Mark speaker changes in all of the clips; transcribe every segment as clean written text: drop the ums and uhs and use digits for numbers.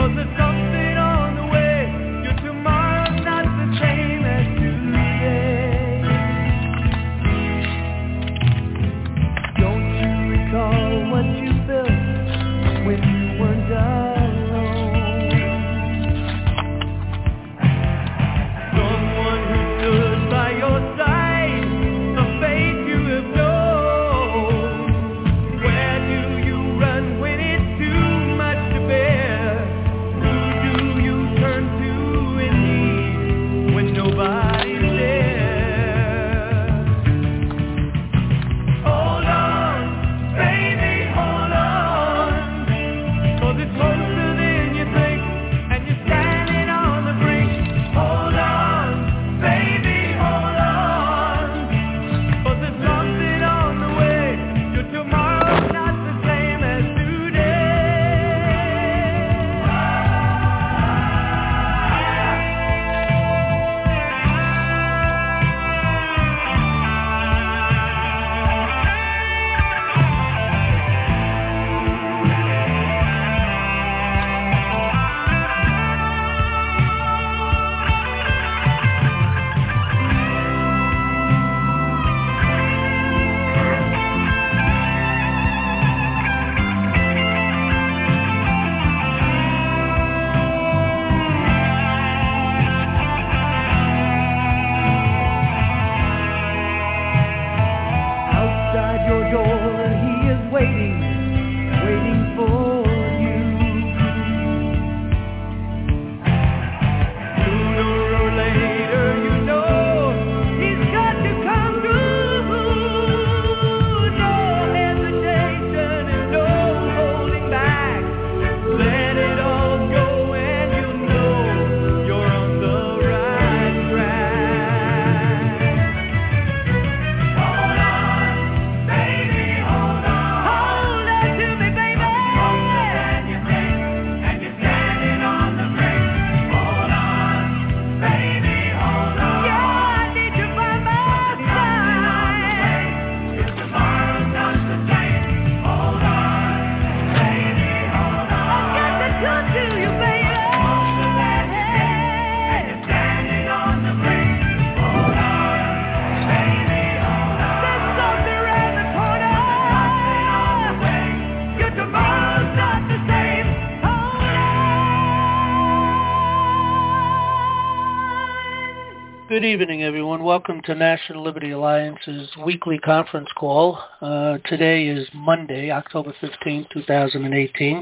Speaker 1: Good evening, everyone. Welcome to National Liberty Alliance's weekly conference call. Today is Monday, October 15, 2018.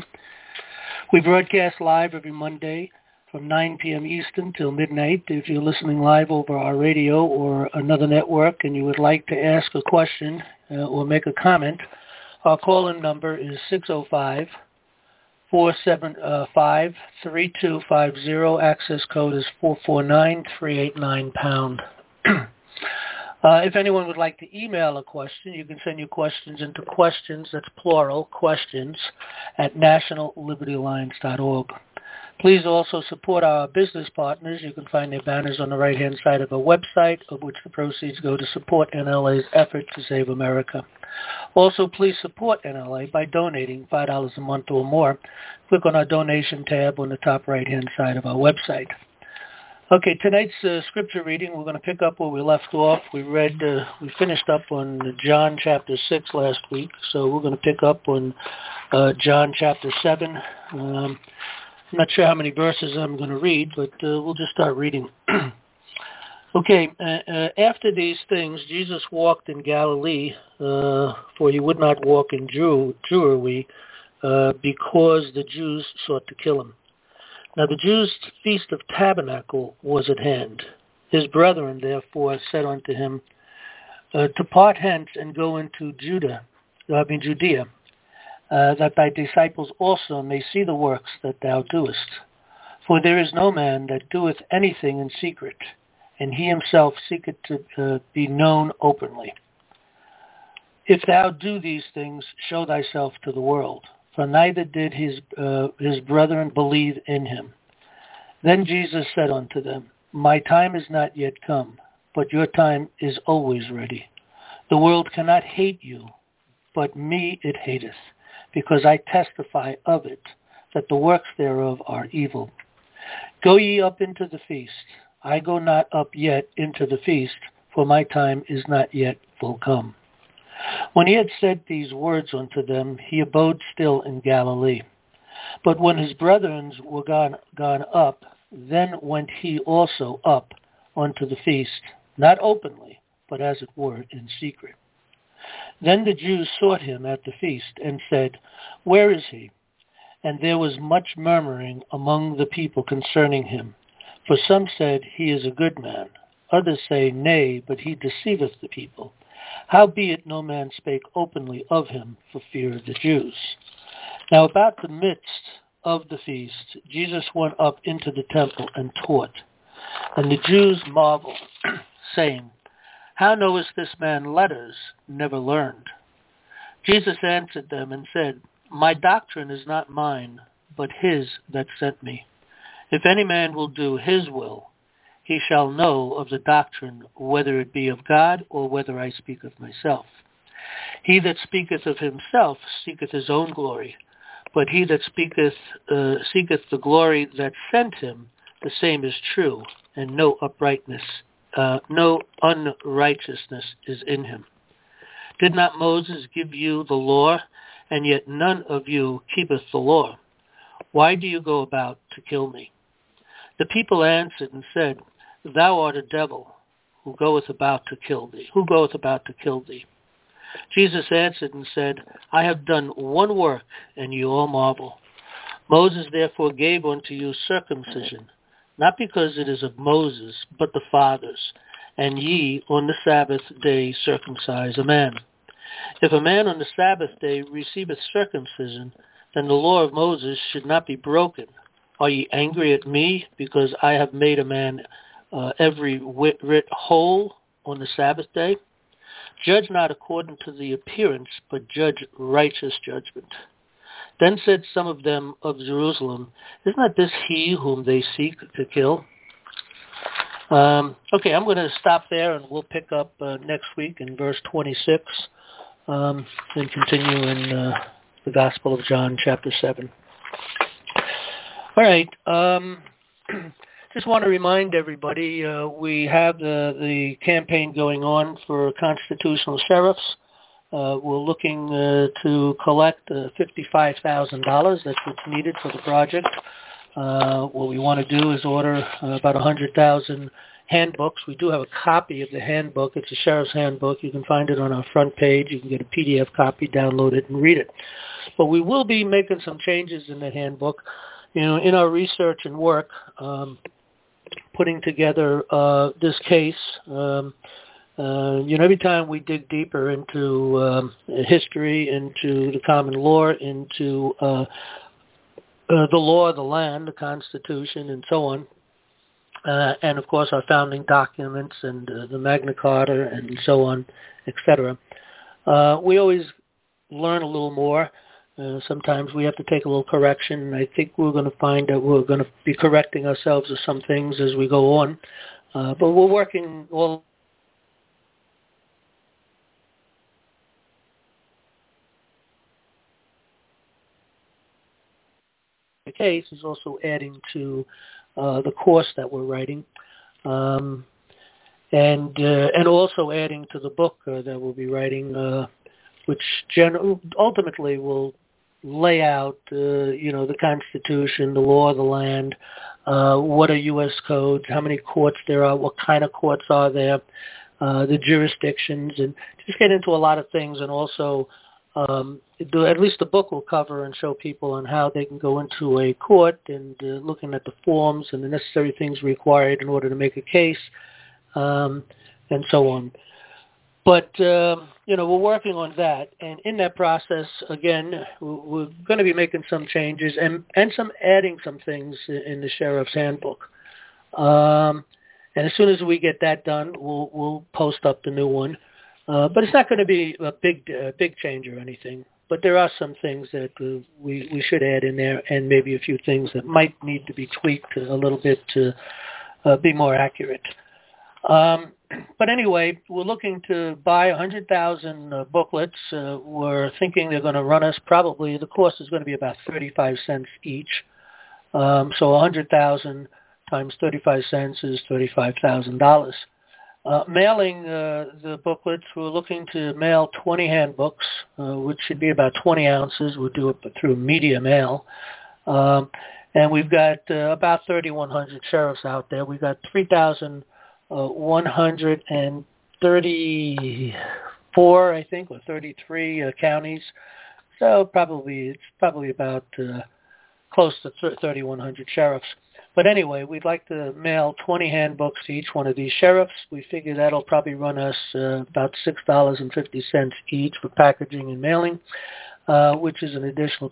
Speaker 1: We broadcast live every Monday from 9 p.m. Eastern till midnight. If you're listening live over our radio or another network and you would like to ask a question or make a comment, our call-in number is 605-475-3250. Access code is 449-389#. If anyone would like to email a question, you can send your questions into questions, that's plural, questions, at nationallibertyalliance.org. Please also support our business partners. You can find their banners on the right-hand side of our website, of which the proceeds go to support NLA's effort to save America. Also, please support NLA by donating $5 a month or more. Click on our donation tab on the top right-hand side of our website. Okay, tonight's scripture reading, we're going to pick up where we left off. We finished up on John chapter 6 last week, so we're going to pick up on John chapter 7. I'm not sure how many verses I'm going to read, but we'll just start reading. Okay, after these things, Jesus walked in Galilee, for he would not walk in Jewry, because the Jews sought to kill him. Now the Jews' feast of tabernacle was at hand. His brethren therefore said unto him, Depart hence and go into Judea, that thy disciples also may see the works that thou doest. For there is no man that doeth anything in secret, and he himself seeketh to be known openly. If thou do these things, show thyself to the world. For neither did his brethren believe in him. Then Jesus said unto them, My time is not yet come, but your time is always ready. The world cannot hate you, but me it hateth, because I testify of it. that the works thereof are evil. Go ye up into the feast. I go not up yet into the feast, for my time is not yet full come. When he had said these words unto them, he abode still in Galilee. But when his brethren were gone up, then went he also up unto the feast, not openly, but as it were in secret. Then the Jews sought him at the feast, and said, Where is he? And there was much murmuring among the people concerning him. For some said, He is a good man. Others say, Nay, but he deceiveth the people. Howbeit no man spake openly of him for fear of the Jews. Now about the midst of the feast, Jesus went up into the temple and taught. And the Jews marveled, saying, How knowest this man letters, never learned? Jesus answered them and said, My doctrine is not mine, but his that sent me. If any man will do his will, he shall know of the doctrine, whether it be of God or whether I speak of myself. He that speaketh of himself seeketh his own glory, but he that seeketh the glory that sent him, the same is true, and no unrighteousness is in him. Did not Moses give you the law, and yet none of you keepeth the law? Why do you go about to kill me? The people answered and said, Thou art a devil, who goeth about to kill thee. Who goeth about to kill thee? Jesus answered and said, I have done one work, and you all marvel. Moses therefore gave unto you circumcision, not because it is of Moses, but the fathers, and ye on the Sabbath day circumcise a man. If a man on the Sabbath day receiveth circumcision, then the law of Moses should not be broken. Are ye angry at me, because I have made a man every whit whole on the Sabbath day? Judge not according to the appearance, but judge righteous judgment. Then said some of them of Jerusalem, Is not this he whom they seek to kill? Okay, I'm going to stop there, and we'll pick up next week in verse 26, and continue in the Gospel of John, chapter 7. All right. Just want to remind everybody, we have the campaign going on for constitutional sheriffs. We're looking to collect $55,000. That's what's needed for the project. What we want to do is order about 100,000 handbooks. We do have a copy of the handbook. It's a sheriff's handbook. You can find it on our front page. You can get a PDF copy, download it, and read it. But we will be making some changes in the handbook. You know, in our research and work, putting together this case, every time we dig deeper into history, into the common law, into the law of the land, the Constitution, and so on, and of course our founding documents and the Magna Carta and so on, etc. We always learn a little more. Sometimes we have to take a little correction, and I think we're going to find that we're going to be correcting ourselves of some things as we go on. But we're working all the case is also adding to the course that we're writing, and also adding to the book that we'll be writing, which ultimately will lay out, the Constitution, the law of the land, what are U.S. codes, how many courts there are, what kind of courts are there, the jurisdictions, and just get into a lot of things. And also, at least the book will cover and show people on how they can go into a court and looking at the forms and the necessary things required in order to make a case, and so on. But, we're working on that. And in that process, again, we're going to be making some changes and adding some things in the Sheriff's Handbook. And as soon as we get that done, we'll post up the new one. But it's not going to be a big change or anything. But there are some things that we should add in there, and maybe a few things that might need to be tweaked a little bit to be more accurate. But anyway, we're looking to buy 100,000 booklets. We're thinking they're going to run us probably, the cost is going to be about 35 cents each. So 100,000 times 35 cents is $35,000. Mailing the booklets, we're looking to mail 20 handbooks, which should be about 20 ounces. We'll do it through media mail. And we've got about 3,100 sheriffs out there. We've got 3,134, I think, or 33 counties. So it's probably about close to 3,100 sheriffs. But anyway, we'd like to mail 20 handbooks to each one of these sheriffs. We figure that'll probably run us about $6.50 each for packaging and mailing, which is an additional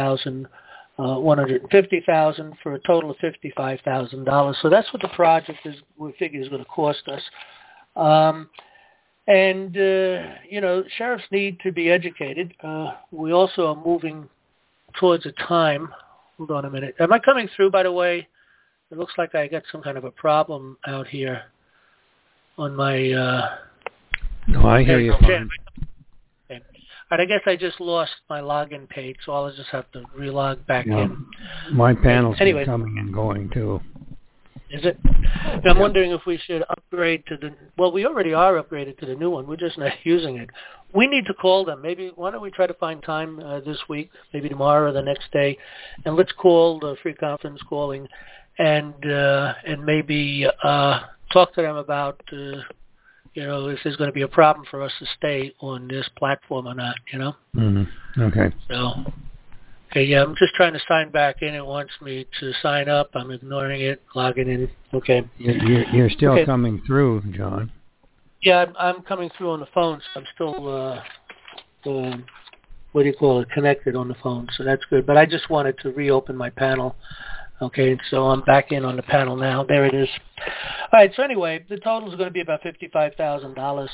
Speaker 1: $150,000 for a total of $55,000. So that's what the project is. We figure is going to cost us. Sheriffs need to be educated. We also are moving towards a time. Hold on a minute. Am I coming through, by the way? It looks like I got some kind of a problem out here on my...
Speaker 2: No, I hear you fine.
Speaker 1: Okay. All right, I guess I just lost my login page, so I'll just have to relog back in.
Speaker 2: My panel's been coming and going, too.
Speaker 1: Is it? And I'm wondering if we should upgrade to the... Well, we already are upgraded to the new one. We're just not using it. We need to call them. Maybe, why don't we try to find time this week, maybe tomorrow or the next day, and let's call the free conference calling and maybe talk to them about, if there's going to be a problem for us to stay on this platform or not,
Speaker 2: Mm-hmm. Okay.
Speaker 1: So... Okay, yeah, I'm just trying to sign back in. It wants me to sign up. I'm ignoring it, logging in. Okay.
Speaker 2: You're still coming through, John.
Speaker 1: Yeah, I'm coming through on the phone, so I'm still, connected on the phone, so that's good. But I just wanted to reopen my panel. Okay, so I'm back in on the panel now. There it is. All right, so anyway, the total is going to be about $55,000.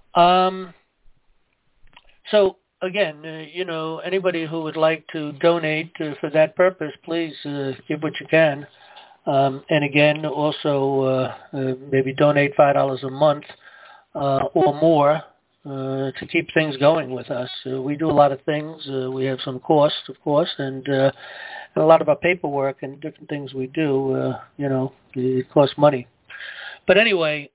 Speaker 1: So... Again, anybody who would like to donate for that purpose, please give what you can. And again, also maybe donate $5 a month or more to keep things going with us. We do a lot of things. We have some costs, of course, and a lot of our paperwork and different things we do, it costs money. But anyway...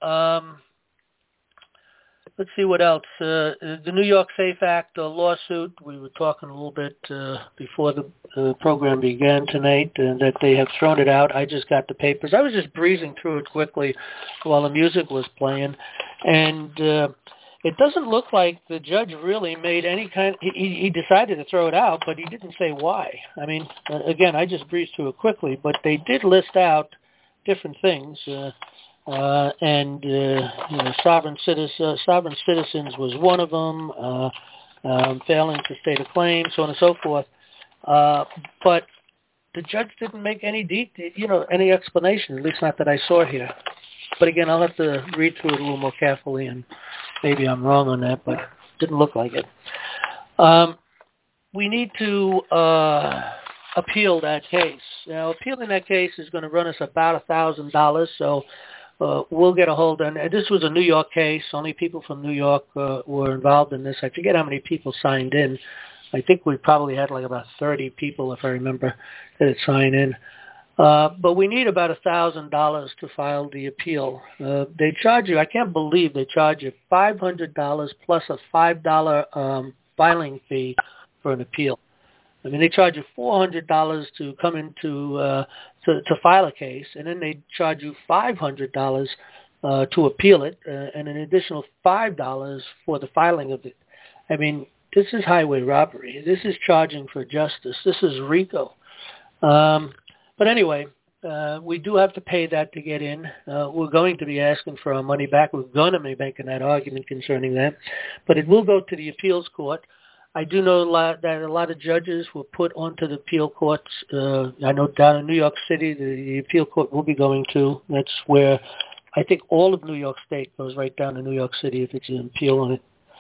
Speaker 1: Let's see what else. The New York SAFE Act lawsuit, we were talking a little bit before the program began tonight, that they have thrown it out. I just got the papers. I was just breezing through it quickly while the music was playing, and it doesn't look like the judge really made any kind... He decided to throw it out, but he didn't say why. I mean, again, I just breezed through it quickly, but they did list out different things, sovereign citizens was one of them, failing to state a claim, so on and so forth. But the judge didn't make any any explanation, at least not that I saw here. But again, I'll have to read through it a little more carefully, and maybe I'm wrong on that, but it didn't look like it. We need to appeal that case. Now, appealing that case is going to run us about $1,000, so we'll get a hold of it. This was a New York case. Only people from New York were involved in this. I forget how many people signed in. I think we probably had like about 30 people, if I remember, that had signed in. But we need about $1,000 to file the appeal. They charge you, I can't believe they charge you $500 plus a $5 filing fee for an appeal. I mean, they charge you $400 to come into to file a case, and then they charge you $500 to appeal it, and an additional $5 for the filing of it. I mean, this is highway robbery. This is charging for justice. This is RICO. But anyway, we do have to pay that to get in. We're going to be asking for our money back. We're going to be making that argument concerning that. But it will go to the appeals court. I do know that a lot of judges were put onto the appeal courts. I know down in New York City, the appeal court will be going to. That's where I think all of New York State goes right down to New York City if it's an appeal on it.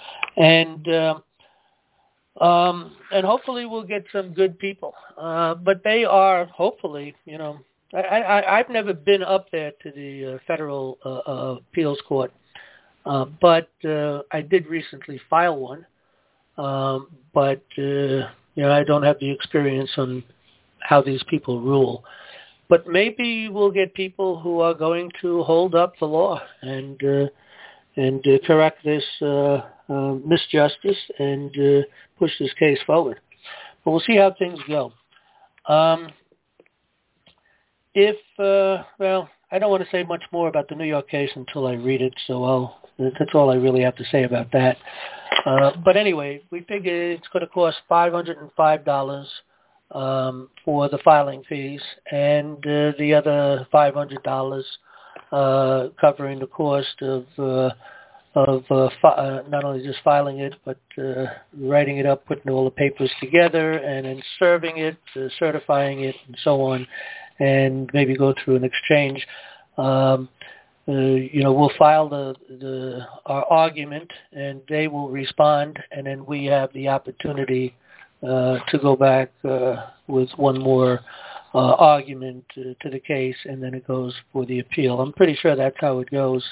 Speaker 1: And hopefully we'll get some good people. But they are, hopefully, I've never been up there to the federal appeals court. But I did recently file one. But I don't have the experience on how these people rule. But maybe we'll get people who are going to hold up the law and correct this misjustice and push this case forward. But we'll see how things go. I don't want to say much more about the New York case until I read it, so that's all I really have to say about that. But anyway, we figure it's going to cost $505 for the filing fees, and the other $500 covering the cost of not only just filing it, but writing it up, putting all the papers together, and then serving it, certifying it, and so on, and maybe go through an exchange. We'll file our argument, and they will respond, and then we have the opportunity to go back with one more argument to the case, and then it goes for the appeal. I'm pretty sure that's how it goes.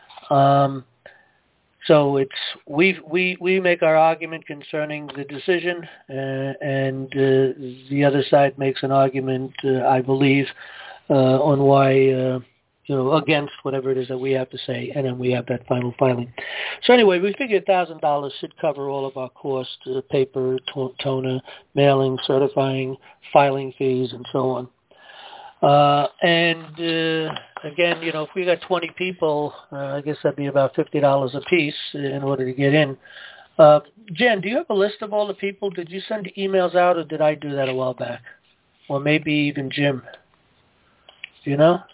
Speaker 1: So we make our argument concerning the decision, and the other side makes an argument, I believe, on why. Against whatever it is that we have to say, and then we have that final filing. So anyway, we figure $1,000 should cover all of our costs, paper, toner, mailing, certifying, filing fees, and so on. Again, if we got 20 people, I guess that'd be about $50 a piece in order to get in. Jen, do you have a list of all the people? Did you send emails out, or did I do that a while back? Or maybe even Jim? Do you know?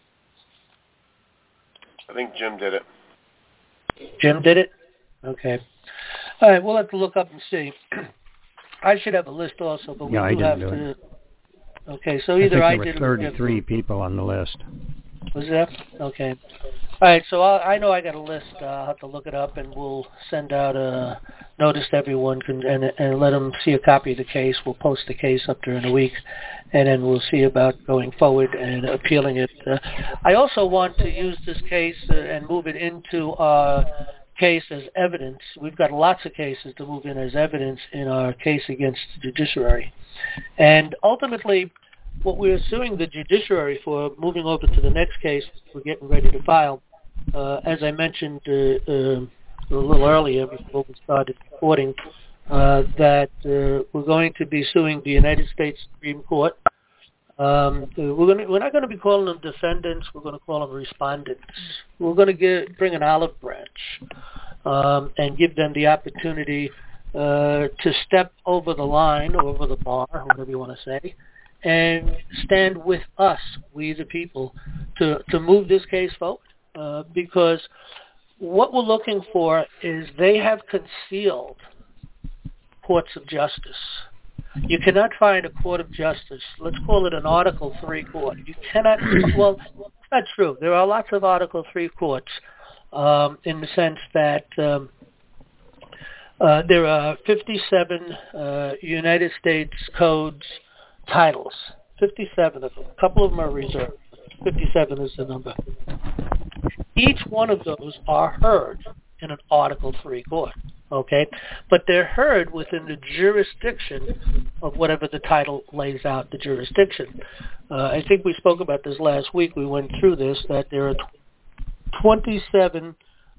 Speaker 3: I think Jim did it.
Speaker 1: Jim did it? Okay. All right, we'll have to look up and see. I should have a list also, but we do have to. Okay, so either I did.
Speaker 2: There were 33 people on the list.
Speaker 1: Was there? Okay. All right, so I know I got a list. I'll have to look it up, and we'll send out a notice to everyone and let them see a copy of the case. We'll post the case up during the week, and then we'll see about going forward and appealing it. I also want to use this case and move it into our case as evidence. We've got lots of cases to move in as evidence in our case against the judiciary. And ultimately, what we're suing the judiciary for, moving over to the next case we're getting ready to file, as I mentioned a little earlier before we started recording, that we're going to be suing the United States Supreme Court. We're not going to be calling them defendants. We're going to call them respondents. We're going to bring an olive branch and give them the opportunity to step over the line, or over the bar, whatever you want to say, and stand with us, we the people, to move this case forward. Because what we're looking for is they have concealed courts of justice. You cannot find a court of justice. Let's call it an Article 3 court. You cannot, well, that's true. There are lots of Article 3 courts in the sense that there are 57 United States codes titles, 57 of them. A couple of them are reserved. 57 is the number. Each one of those are heard in an Article 3 court, okay? But they're heard within the jurisdiction of whatever the title lays out, the jurisdiction. I think we spoke about this last week. We went through this, that there are 27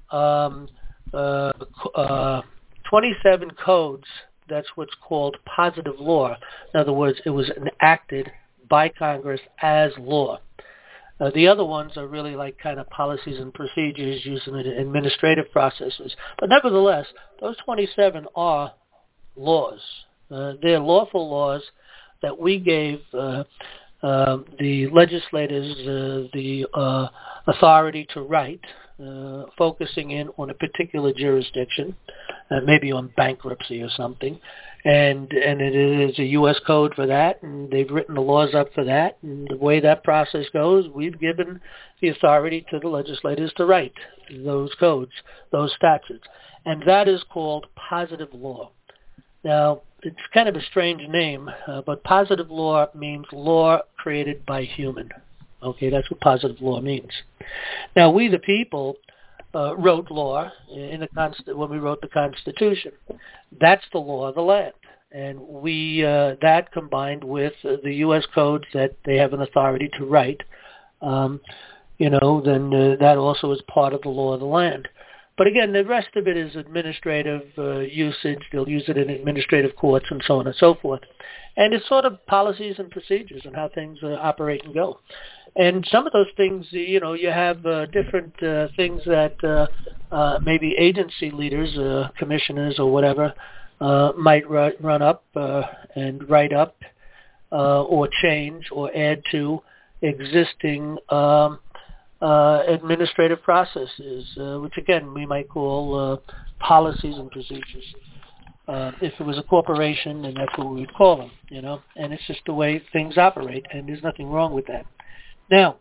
Speaker 1: codes. That's what's called positive law. In other words, it was enacted by Congress as law. The other ones are really like kind of policies and procedures using administrative processes. But nevertheless, those 27 are laws. They're lawful laws that we gave the legislators the authority to write, focusing in on a particular jurisdiction, maybe on bankruptcy or something. And it is a U.S. code for that, and they've written the laws up for that. And the way that process goes, we've given the authority to the legislators to write those codes, those statutes. And that is called positive law. Now, it's kind of a strange name, but positive law means law created by human. Okay, that's what positive law means. Now, we the people wrote law in when we wrote the Constitution. That's the law of the land. And we that combined with the U.S. codes that they have an authority to write, then that also is part of the law of the land. But again, the rest of it is administrative usage. They'll use it in administrative courts and so on and so forth. And it's sort of policies and procedures and how things operate and go. And some of those things, you have different things that maybe agency leaders, commissioners or whatever, might run up and write up or change or add to existing administrative processes, which again we might call policies and procedures. If it was a corporation, then that's what we would call them, and it's just the way things operate, and there's nothing wrong with that. Now,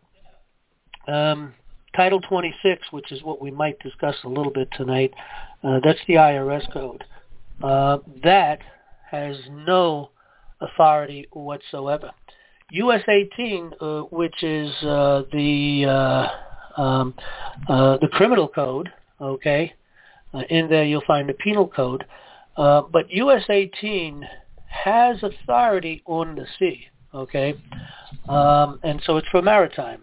Speaker 1: Title 26, which is what we might discuss a little bit tonight, that's the IRS code. That has no authority whatsoever. U.S. 18, which is the criminal code, okay, in there you'll find the penal code, but U.S. 18 has authority on the sea, okay, and so it's for maritime.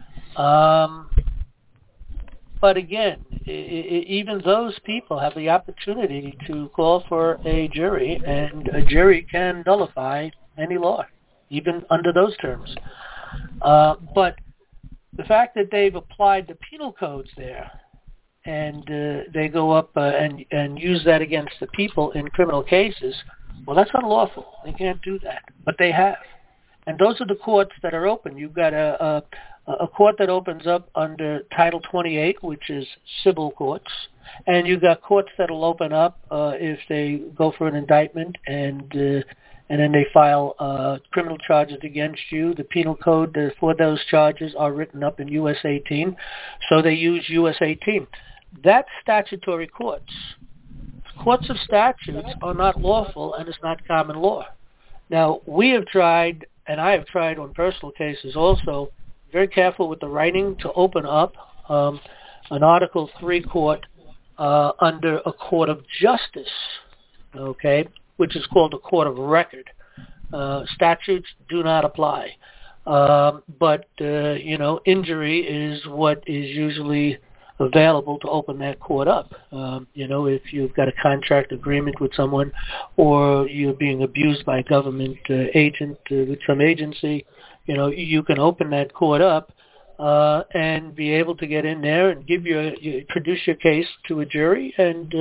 Speaker 1: But again, even those people have the opportunity to call for a jury, and a jury can nullify any law, even under those terms. But the fact that they've applied the penal codes there, and they go up and use that against the people in criminal cases, well, that's unlawful. They can't do that, but they have. And those are the courts that are open. You've got a court that opens up under Title 28, which is civil courts, and you've got courts that will open up if they go for an indictment and then they file criminal charges against you. The penal code for those charges are written up in U.S. 18, so they use U.S. 18. That's statutory courts. Courts of statutes are not lawful, and it's not common law. Now, we have tried, and I have tried on personal cases also, very careful with the writing to open up an Article 3 court under a court of justice, okay, which is called a court of record. Statutes do not apply. But injury is what is usually available to open that court up. If you've got a contract agreement with someone or you're being abused by a government agent with some agency, you can open that court up and be able to get in there and produce your case to a jury and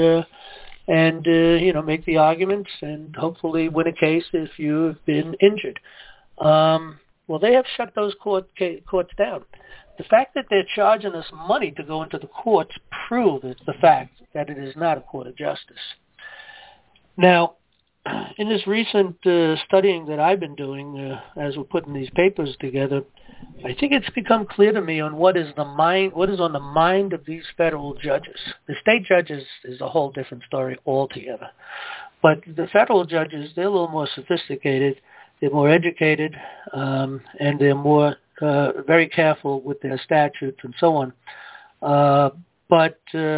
Speaker 1: make the arguments and hopefully win a case if you've been injured. Well, they have shut those courts down. The fact that they're charging us money to go into the courts proves the fact that it is not a court of justice. Now, in this recent studying that I've been doing as we're putting these papers together, I think it's become clear to me on what is on the mind of these federal judges. The state judges is a whole different story altogether. But the federal judges, they're a little more sophisticated, they're more educated, and they're more very careful with their statutes and so on. But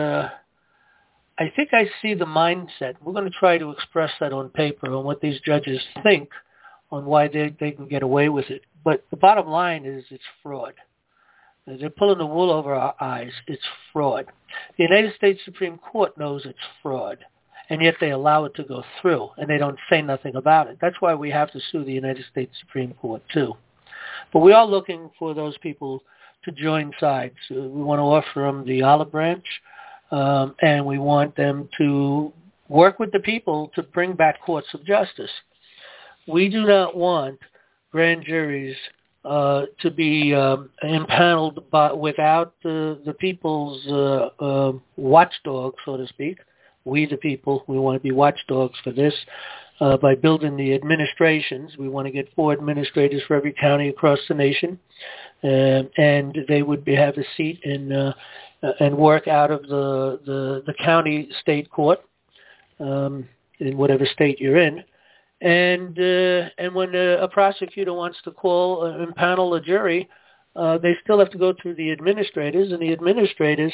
Speaker 1: I think I see the mindset. We're going to try to express that on paper on what these judges think on why they can get away with it. But the bottom line is it's fraud. They're pulling the wool over our eyes. It's fraud. The United States Supreme Court knows it's fraud, and yet they allow it to go through, and they don't say nothing about it. That's why we have to sue the United States Supreme Court, too. But we are looking for those people to join sides. We want to offer them the olive branch, and we want them to work with the people to bring back courts of justice. We do not want grand juries to be impaneled without the people's watchdog, so to speak. We, the people, we want to be watchdogs for this. By building the administrations, we want to get 4 administrators for every county across the nation, and they would have a seat in and work out of the county state court in whatever state you're in. And when a prosecutor wants to impanel a jury, they still have to go through the administrators, and the administrators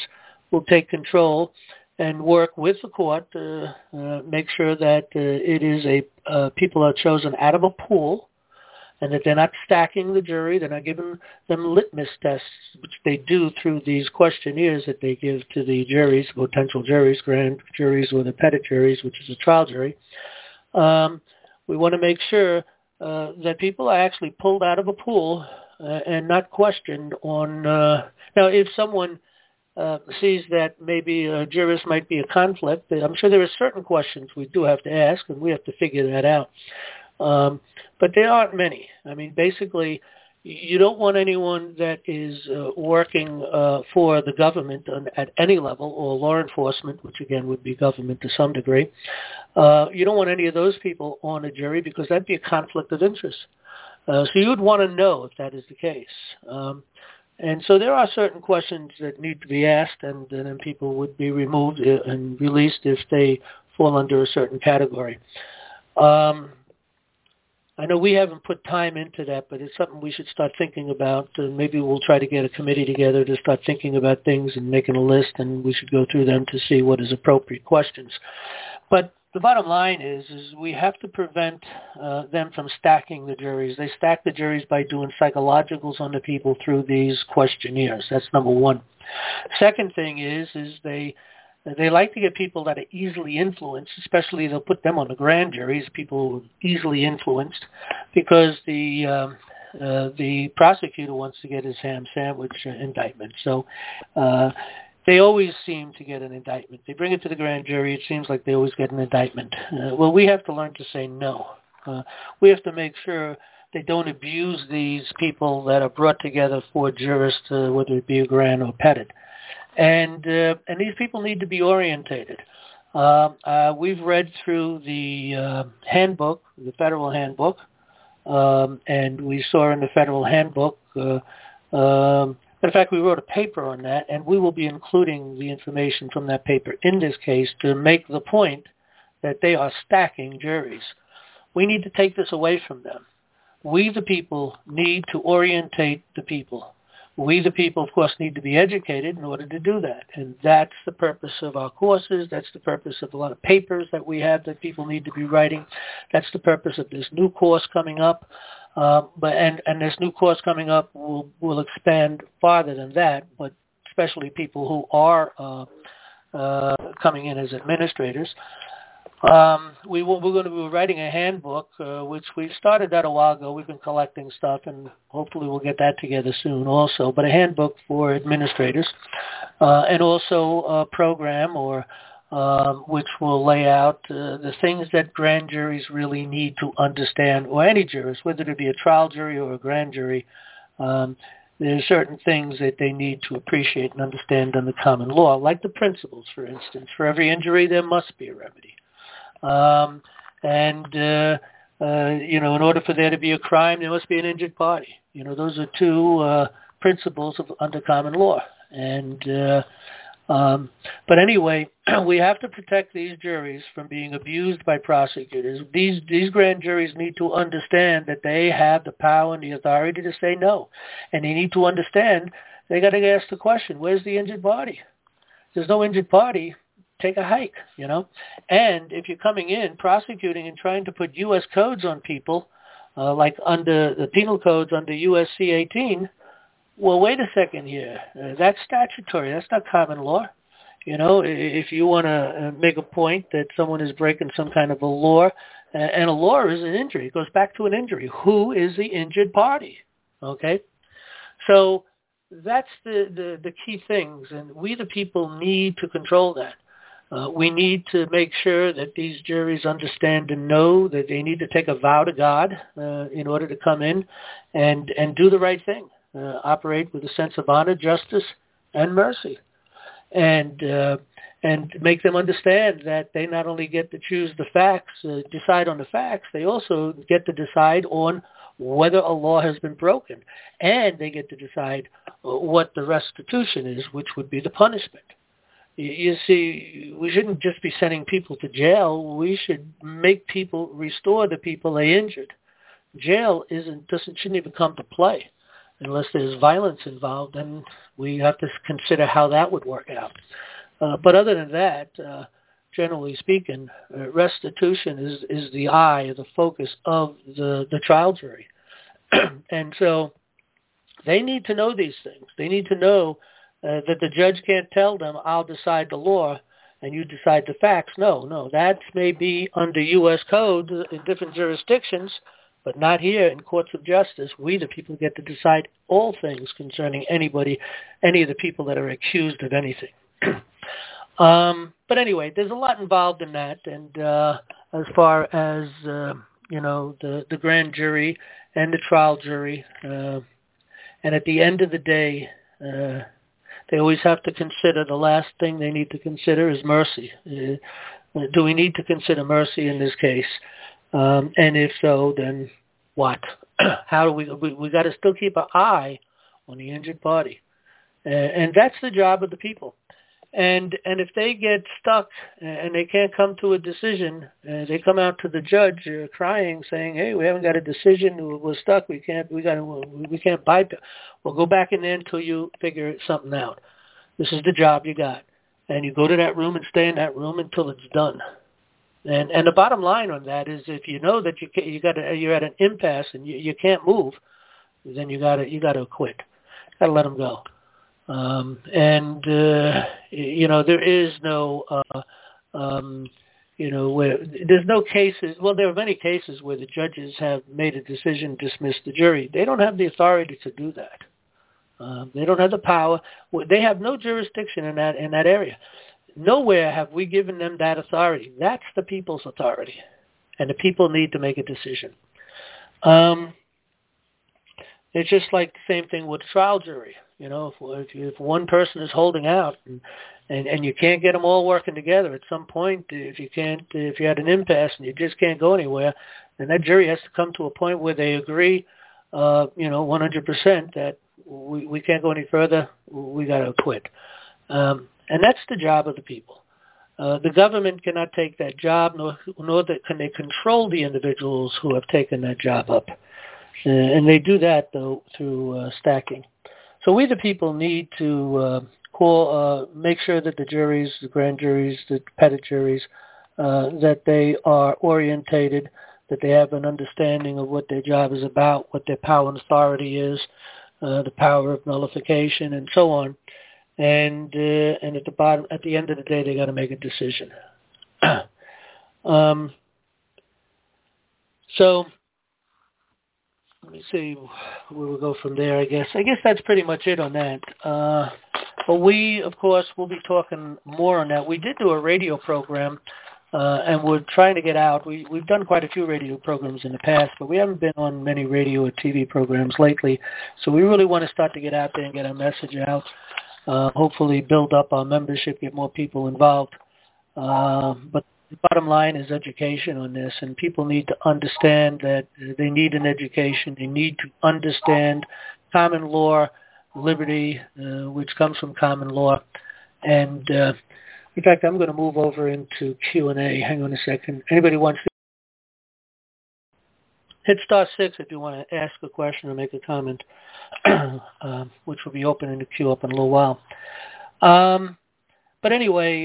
Speaker 1: will take control and work with the court to make sure that it is people are chosen out of a pool, and that they're not stacking the jury. They're not giving them litmus tests, which they do through these questionnaires that they give to the juries, potential juries, grand juries, or the petit juries, which is a trial jury. We want to make sure that people are actually pulled out of a pool and not questioned on. Now, if someone sees that maybe a jurist might be a conflict, I'm sure there are certain questions we do have to ask, and we have to figure that out. But there aren't many. I mean, basically, you don't want anyone that is working for the government at any level, or law enforcement, which again would be government to some degree. You don't want any of those people on a jury, because that'd be a conflict of interest. So you would want to know if that is the case. And so there are certain questions that need to be asked, and then people would be removed and released if they fall under a certain category. I know we haven't put time into that, but it's something we should start thinking about. Maybe we'll try to get a committee together to start thinking about things and making a list, and we should go through them to see what is appropriate questions. But the bottom line is we have to prevent them from stacking the juries. They stack the juries by doing psychologicals on the people through these questionnaires. That's number one. Second thing is they like to get people that are easily influenced, especially they'll put them on the grand juries, people easily influenced, because the prosecutor wants to get his ham sandwich indictment. So they always seem to get an indictment. They bring it to the grand jury. It seems like they always get an indictment. Well, we have to learn to say no. We have to make sure they don't abuse these people that are brought together for jurists, whether it be a grand or petit. And these people need to be orientated. We've read through the handbook, the federal handbook, and we saw in the federal handbook, in fact, we wrote a paper on that, and we will be including the information from that paper in this case to make the point that they are stacking juries. We need to take this away from them. We, the people, need to orientate the people. We, the people, of course, need to be educated in order to do that. And that's the purpose of our courses. That's the purpose of a lot of papers that we have that people need to be writing. That's the purpose of this new course coming up. And this new course coming up will expand farther than that, but especially people who are coming in as administrators. We're going to be writing a handbook, which we started that a while ago. We've been collecting stuff, and hopefully we'll get that together soon also. But a handbook for administrators, and also a program which will lay out the things that grand juries really need to understand, or any jurors, whether it be a trial jury or a grand jury. There's certain things that they need to appreciate and understand in the common law, like the principles, for instance. For every injury, there must be a remedy. In order for there to be a crime, there must be an injured party. Those are two principles under common law. But anyway, we have to protect these juries from being abused by prosecutors. These grand juries need to understand that they have the power and the authority to say no. And they need to understand they got to ask the question, where's the injured party? If there's no injured party, take a hike, And if you're coming in, prosecuting and trying to put U.S. codes on people, like under the penal codes under U.S.C. 18, well, wait a second here. That's statutory. That's not common law. If you want to make a point that someone is breaking some kind of a law, and a law is an injury. It goes back to an injury. Who is the injured party? Okay? So that's the key things, and we the people need to control that. We need to make sure that these juries understand and know that they need to take a vow to God in order to come in and do the right thing. Operate with a sense of honor, justice, and mercy, and make them understand that they not only get to choose the facts, decide on the facts, they also get to decide on whether a law has been broken, and they get to decide what the restitution is, which would be the punishment. You see, we shouldn't just be sending people to jail. We should make people restore the people they injured. Jail shouldn't even come to play. unless there's violence involved, then we have to consider how that would work out. But other than that, generally speaking, restitution is the eye, the focus of the trial jury. And so they need to know these things. They need to know that the judge can't tell them, I'll decide the law and you decide the facts. No, that may be under U.S. code in different jurisdictions, but not here in courts of justice. We, the people, get to decide all things concerning anybody, any of the people that are accused of anything. But anyway, there's a lot involved in that. And as far as, the grand jury and the trial jury, and at the end of the day, they always have to consider, the last thing they need to consider is mercy. Do we need to consider mercy in this case? And if so, then what? How do we got to still keep an eye on the injured party. And that's the job of the people. And if they get stuck and they can't come to a decision, they come out to the judge crying, saying, "Hey, we haven't got a decision. We're stuck. We can't bypass. Well, go back in there until you figure something out. This is the job you got, and you go to that room and stay in that room until it's done." And the bottom line on that is, if you know that you're at an impasse and you can't move, then you got to quit. Got to let them go. There is no, where there's no cases. Well, there are many cases where the judges have made a decision, dismissed the jury. They don't have the authority to do that. They don't have the power. They have no jurisdiction in that area. Nowhere have we given them that authority. That's the people's authority, and the people need to make a decision. It's just like the same thing with the trial jury. If one person is holding out and you can't get them all working together, at some point, if you had an impasse and you just can't go anywhere, then that jury has to come to a point where they agree, 100% that we can't go any further. We got to quit. And that's the job of the people. The government cannot take that job, nor can they control the individuals who have taken that job up. And they do that, though, through stacking. So we, the people, need to make sure that the juries, the grand juries, the petit juries, that they are orientated, that they have an understanding of what their job is about, what their power and authority is, the power of nullification, and so on. And at the end of the day, they got to make a decision. So let me see where we'll go from there, I guess. I guess that's pretty much it on that. But we, of course, will be talking more on that. We did do a radio program, and we're trying to get out. We've done quite a few radio programs in the past, but we haven't been on many radio or TV programs lately. So we really want to start to get out there and get our message out, hopefully build up our membership, get more people involved. But the bottom line is education on this, and people need to understand that they need an education. They need to understand common law, liberty, which comes from common law. And in fact, I'm going to move over into Q&A. Hang on a second. Anybody wants to hit *6 if you want to ask a question or make a comment, which will be opening the queue up in a little while. But anyway,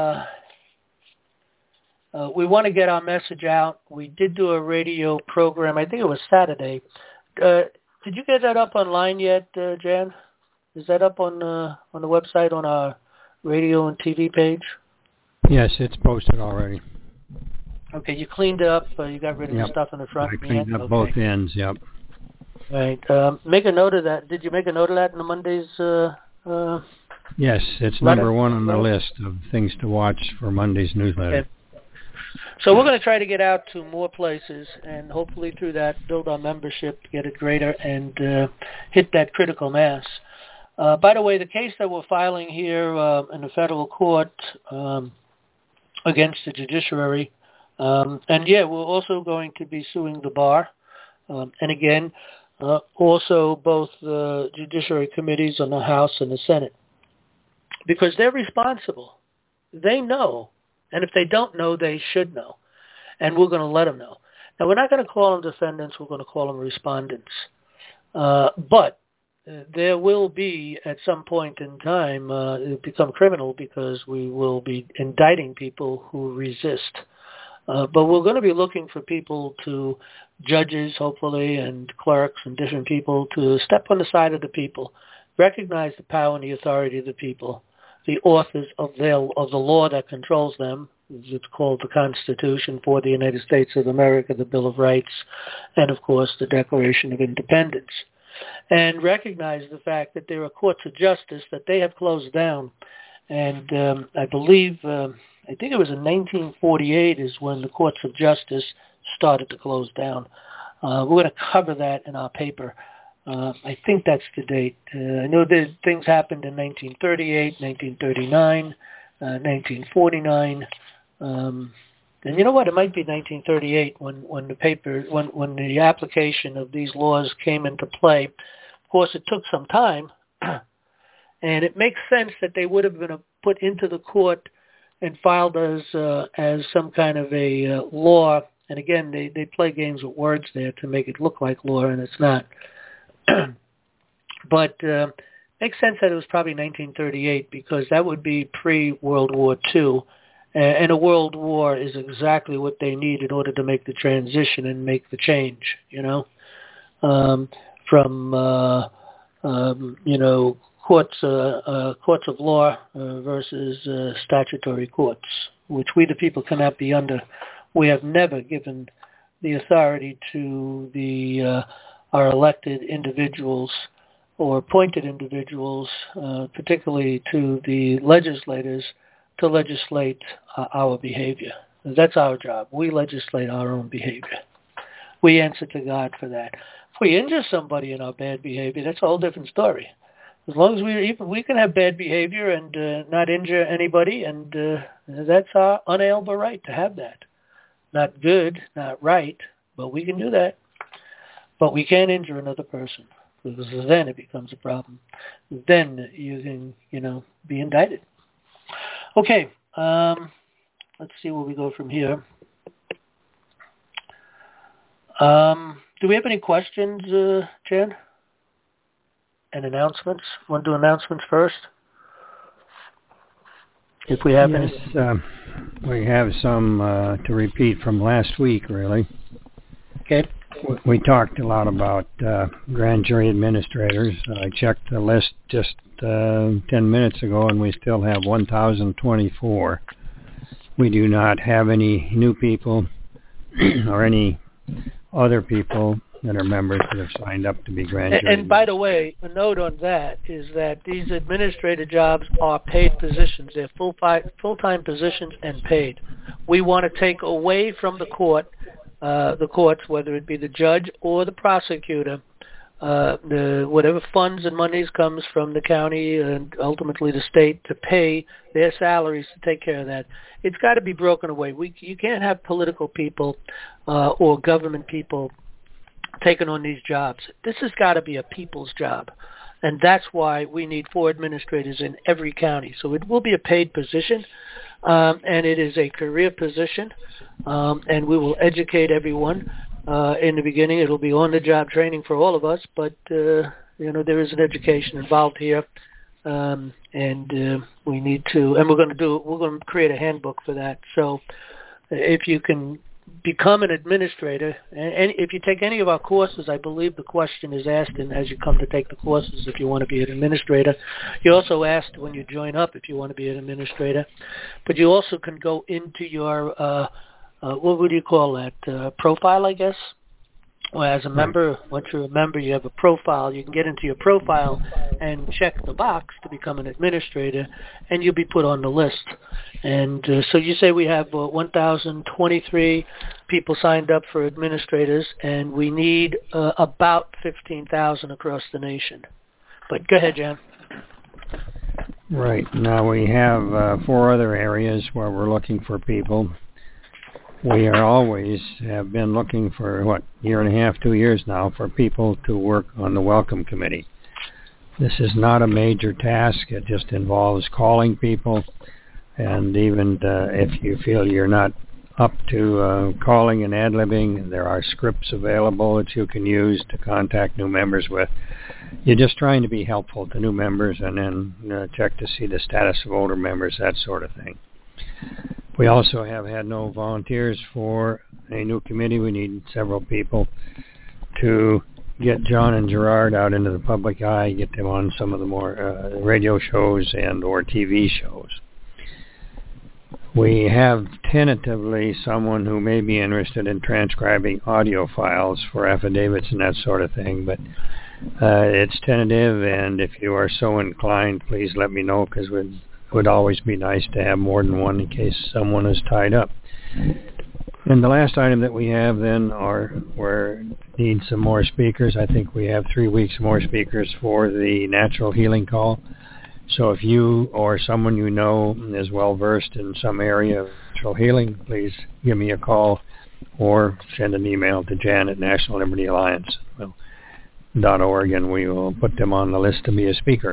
Speaker 1: we want to get our message out. We did do a radio program. I think it was Saturday. Did you get that up online yet, Jan? Is that up on the website on our radio and TV page?
Speaker 2: Yes, it's posted already.
Speaker 1: Okay, you cleaned it up. You got rid of the stuff in the front.
Speaker 2: I cleaned up both ends. Yep.
Speaker 1: Right. Make a note of that. Did you make a note of that in the Monday's?
Speaker 2: Yes, it's
Speaker 1: letter?
Speaker 2: number one on the list of things to watch for Monday's newsletter.
Speaker 1: Okay. So we're going to try to get out to more places, and hopefully through that build our membership, get it greater, and hit that critical mass. By the way, the case that we're filing here in the federal court against the judiciary, we're also going to be suing the bar. And again, also both the judiciary committees on the House and the Senate, because they're responsible. They know. And if they don't know, they should know. And we're going to let them know. Now, we're not going to call them defendants. We're going to call them respondents. But there will be, at some point in time, it become criminal because we will be indicting people who resist. But we're going to be looking for people judges, hopefully, and clerks and different people to step on the side of the people, recognize the power and the authority of the people, the authors of the law that controls them. It's called the Constitution for the United States of America, the Bill of Rights, and, of course, the Declaration of Independence. And recognize the fact that there are courts of justice that they have closed down. And I think it was in 1948 is when the courts of justice started to close down. We're going to cover that in our paper. I think that's the date. I know that things happened in 1938, 1939, 1949. And you know what? It might be 1938 when the application of these laws came into play. Of course, it took some time, and it makes sense that they would have been put into the court and filed as some kind of a law. And again, they play games with words there to make it look like law, and it's not. But makes sense that it was probably 1938 because that would be pre-World War II. And a world war is exactly what they need in order to make the transition and make the change, from courts of law versus statutory courts, which we the people cannot be under. We have never given the authority to our elected individuals or appointed individuals, particularly to the legislators, to legislate our behavior. That's our job. We legislate our own behavior. We answer to God for that. If we injure somebody in our bad behavior, that's a whole different story. As long as we can have bad behavior and not injure anybody, and that's our unalienable right to have that. Not good, not right, but we can do that. But we can't injure another person because then it becomes a problem. Then you can, be indicted. Okay, let's see where we go from here. Do we have any questions, Jen? And announcements? Want to do announcements first? If we have any.
Speaker 2: We have some to repeat from last week, really.
Speaker 1: Okay.
Speaker 2: We talked a lot about grand jury administrators. I checked the list just 10 minutes ago, and we still have 1,024. We do not have any new people or any other people that are members that have signed up to be grand jury.
Speaker 1: And by the way, a note on that is that these administrative jobs are paid positions. They're full-time positions and paid. We want to take away from the courts, whether it be the judge or the prosecutor, whatever funds and monies comes from the county and ultimately the state to pay their salaries to take care of that. It's got to be broken away. You can't have political people or government people taking on these jobs. This has got to be a people's job. And that's why we need 4 administrators in every county. So it will be a paid position, and it is a career position, and we will educate everyone. In the beginning, it'll be on-the-job training for all of us, but, there is an education involved here, and we need to, and we're going to create a handbook for that. So if you can become an administrator, and if you take any of our courses, I believe the question is asked, and as you come to take the courses, if you want to be an administrator. You also asked when you join up if you want to be an administrator, but you also can go into your what would you call that? Profile, I guess. Well, as a member, once you're a member, you have a profile. You can get into your profile and check the box to become an administrator, and you'll be put on the list. And so you say we have 1,023 people signed up for administrators, and we need about 15,000 across the nation. But go ahead, Jan.
Speaker 2: Right. Now we have 4 other areas where we're looking for people. We have been looking for, year and a half, 2 years now, for people to work on the Welcome Committee. This is not a major task. It just involves calling people, and even if you feel you're not up to calling and ad-libbing. There are scripts available that you can use to contact new members with. You're just trying to be helpful to new members and then check to see the status of older members, that sort of thing. We also have had no volunteers for a new committee. We need several people to get John and Gerard out into the public eye, get them on some of the more radio shows and or TV shows. We have tentatively someone who may be interested in transcribing audio files for affidavits and that sort of thing, but it's tentative, and if you are so inclined, please let me know, because it would always be nice to have more than one in case someone is tied up. And the last item that we have then need some more speakers. I think we have 3 weeks more speakers for the natural healing call. So if you or someone you know is well versed in some area of natural healing, please give me a call or send an email to Jan at National Liberty Alliance .org, and we will put them on the list to be a speaker.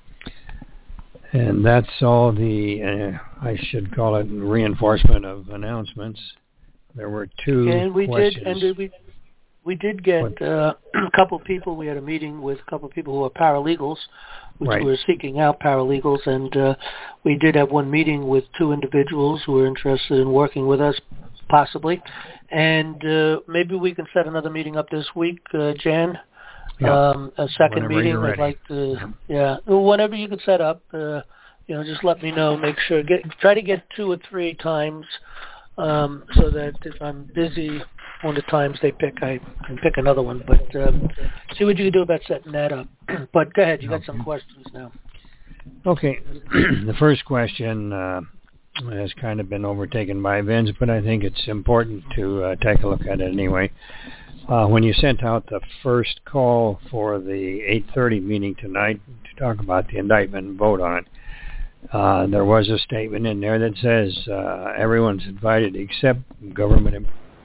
Speaker 2: And that's all the, I should call it, reinforcement of announcements. There were two questions.
Speaker 1: We did get a couple people. We had a meeting with a couple of people who are paralegals, which were seeking out paralegals, and we did have one meeting with 2 individuals who were interested in working with us, possibly. And maybe we can set another meeting up this week, Jan. A second meeting. I'd like to, whenever you can set up, just let me know. Make sure, try to get 2 or 3 times, so that if I'm busy one of the times they pick, I can pick another one. But see what you can do about setting that up. But go ahead, you got some questions now.
Speaker 2: Okay, the first question has kind of been overtaken by Vince, but I think it's important to take a look at it anyway. When you sent out the first call for the 8:30 meeting tonight to talk about the indictment and vote on it, there was a statement in there that says everyone's invited except government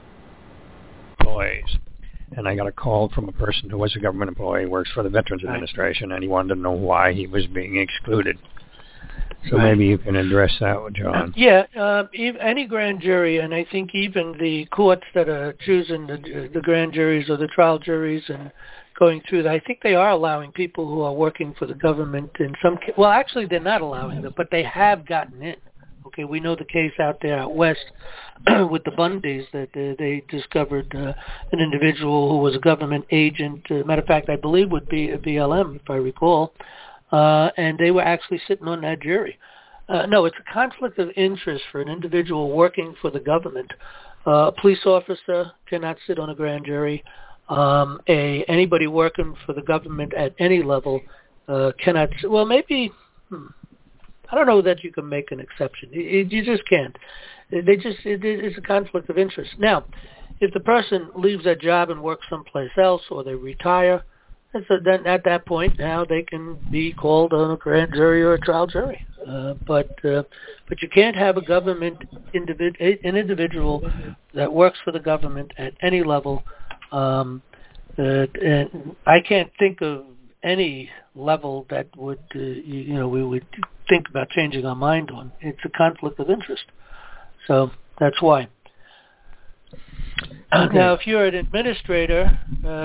Speaker 2: employees. And I got a call from a person who was a government employee, works for the Veterans Administration, and he wanted to know why he was being excluded. So maybe you can address that with John.
Speaker 1: Yeah, any grand jury, and I think even the courts that are choosing the grand juries or the trial juries and going through that, I think they are allowing people who are working for the government in some cases. Well, actually, they're not allowing them, but they have gotten in. Okay, we know the case out there out west with the Bundys that they discovered an individual who was a government agent. Matter of fact, I believe would be a BLM, if I recall. And they were actually sitting on that jury. No, it's a conflict of interest for an individual working for the government. A police officer cannot sit on a grand jury. Anybody working for the government at any level cannot. Well, maybe I don't know that you can make an exception. You just can't. It's a conflict of interest. Now, if the person leaves their job and works someplace else, or they retire. And so then at that point, now they can be called on a grand jury or a trial jury. But you can't have a government an individual that works for the government at any level. And I can't think of any level that would we would think about changing our mind on. It's a conflict of interest. So that's why. Okay. Now, if you're an administrator,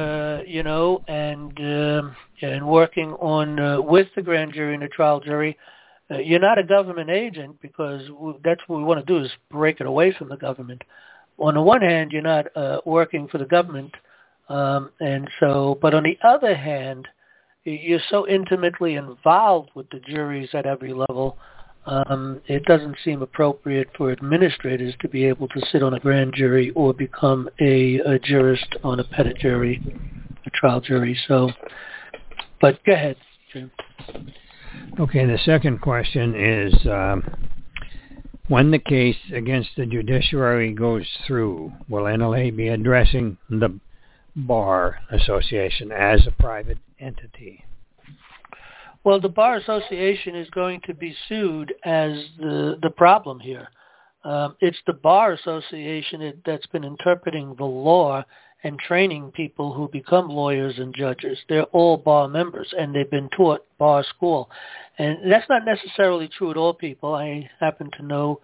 Speaker 1: and working on with the grand jury and the trial jury, you're not a government agent, because that's what we want to do is break it away from the government. On the one hand, you're not working for the government, but on the other hand, you're so intimately involved with the juries at every level. It doesn't seem appropriate for administrators to be able to sit on a grand jury or become a jurist on a petit jury, a trial jury. So, but go ahead, Jim.
Speaker 2: Okay, the second question is, when the case against the judiciary goes through, will NLA be addressing the Bar Association as a private entity?
Speaker 1: Well, the Bar Association is going to be sued as the problem here. It's the Bar Association that's been interpreting the law and training people who become lawyers and judges. They're all bar members, and they've been taught bar school. And that's not necessarily true at all people. I happen to know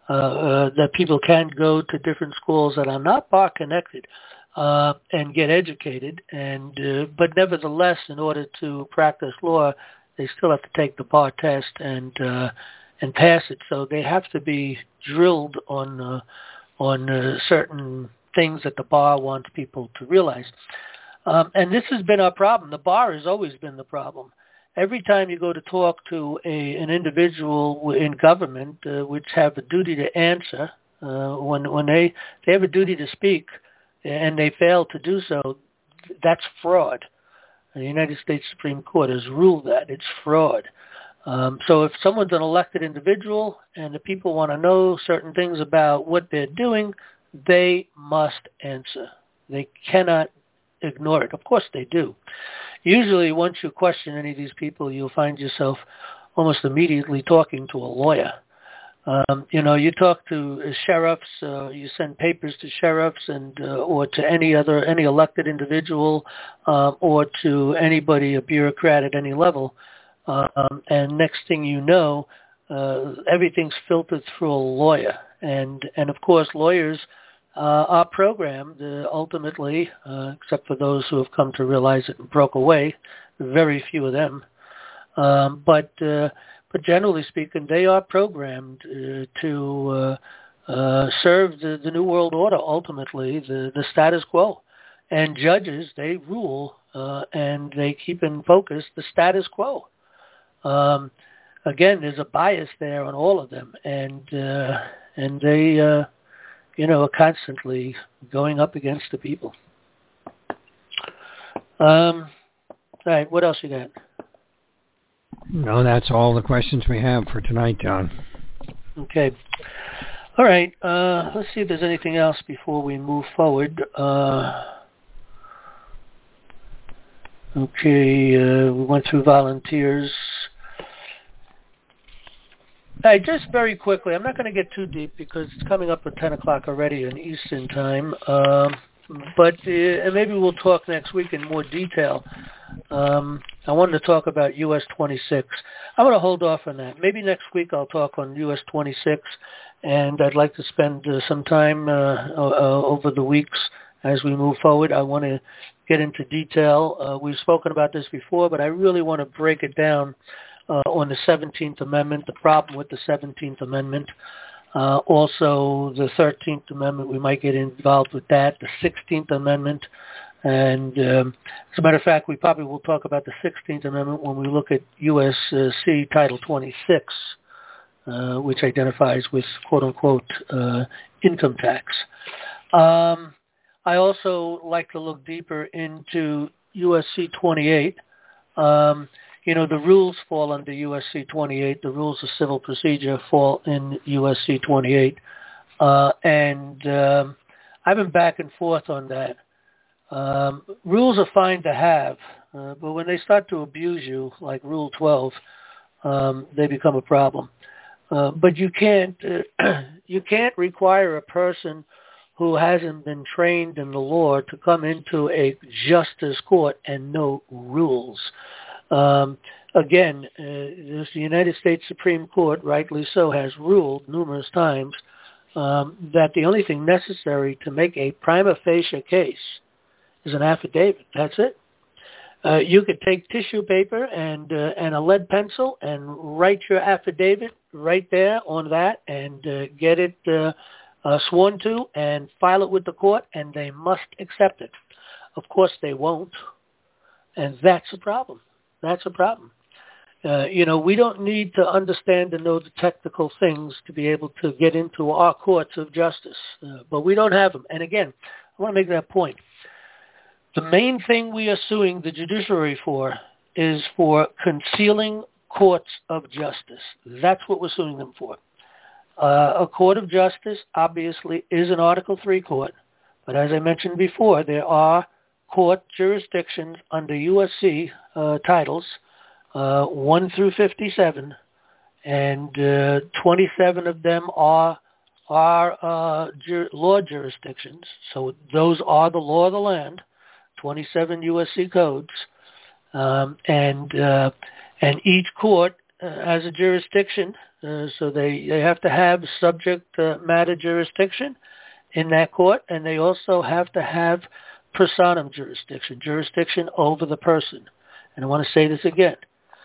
Speaker 1: that people can go to different schools that are not bar connected and get educated, and but nevertheless, in order to practice law, they still have to take the bar test and pass it. So they have to be drilled on certain things that the bar wants people to realize. And this has been our problem. The bar has always been the problem. Every time you go to talk to an individual in government, which have a duty to answer, when they have a duty to speak, and they fail to do so, that's fraud. The United States Supreme Court has ruled that it's fraud. So if someone's an elected individual and the people want to know certain things about what they're doing, they must answer. They cannot ignore it. Of course they do. Usually once you question any of these people, you'll find yourself almost immediately talking to a lawyer. You talk to sheriffs, you send papers to sheriffs and or to any elected individual or to anybody, a bureaucrat at any level, and next thing you know, everything's filtered through a lawyer. And of course, lawyers are programmed ultimately, except for those who have come to realize it and broke away, very few of them. But generally speaking, they are programmed to serve the New World Order, ultimately, the status quo. And judges, they rule and they keep in focus the status quo. Again, there's a bias there on all of them, and they are constantly going up against the people. All right, what else you got?
Speaker 2: No, that's all the questions we have for tonight, John.
Speaker 1: Okay. All right, let's see if there's anything else before we move forward. We went through volunteers. All right, just very quickly, I'm not going to get too deep because it's coming up at 10 o'clock already in Eastern Time, but maybe we'll talk next week in more detail. I wanted to talk about US 26. I'm going to hold off on that. Maybe next week I'll talk on US 26, and I'd like to spend some time over the weeks as we move forward. I want to get into detail. We've spoken about this before, but I really want to break it down on the 17th Amendment, the problem with the 17th Amendment. Also, the 13th Amendment, we might get involved with that, the 16th Amendment. And as a matter of fact, we probably will talk about the 16th Amendment when we look at USC Title 26, which identifies with, quote-unquote, income tax. I also like to look deeper into USC 28. The rules fall under USC 28. The rules of civil procedure fall in USC 28. And I've been back and forth on that. Rules are fine to have, but when they start to abuse you, like Rule 12, they become a problem. But you can't require a person who hasn't been trained in the law to come into a justice court and know rules. Again, the United States Supreme Court, rightly so, has ruled numerous times that the only thing necessary to make a prima facie case is an affidavit. That's it. You could take tissue paper and a lead pencil and write your affidavit right there on that and get it sworn to and file it with the court, and they must accept it. Of course they won't, and that's a problem. That's a problem. We don't need to understand and know the technical things to be able to get into our courts of justice, but we don't have them. And again, I want to make that point. The main thing we are suing the judiciary for is for concealing courts of justice. That's what we're suing them for. A court of justice, obviously, is an Article III court, but as I mentioned before, there are court jurisdictions under USC titles 1 through 57, and 27 of them are law jurisdictions. So those are the law of the land, 27 USC codes, and each court has a jurisdiction, so they have to have subject matter jurisdiction in that court, and they also have to have personam jurisdiction over the person. And I want to say this again.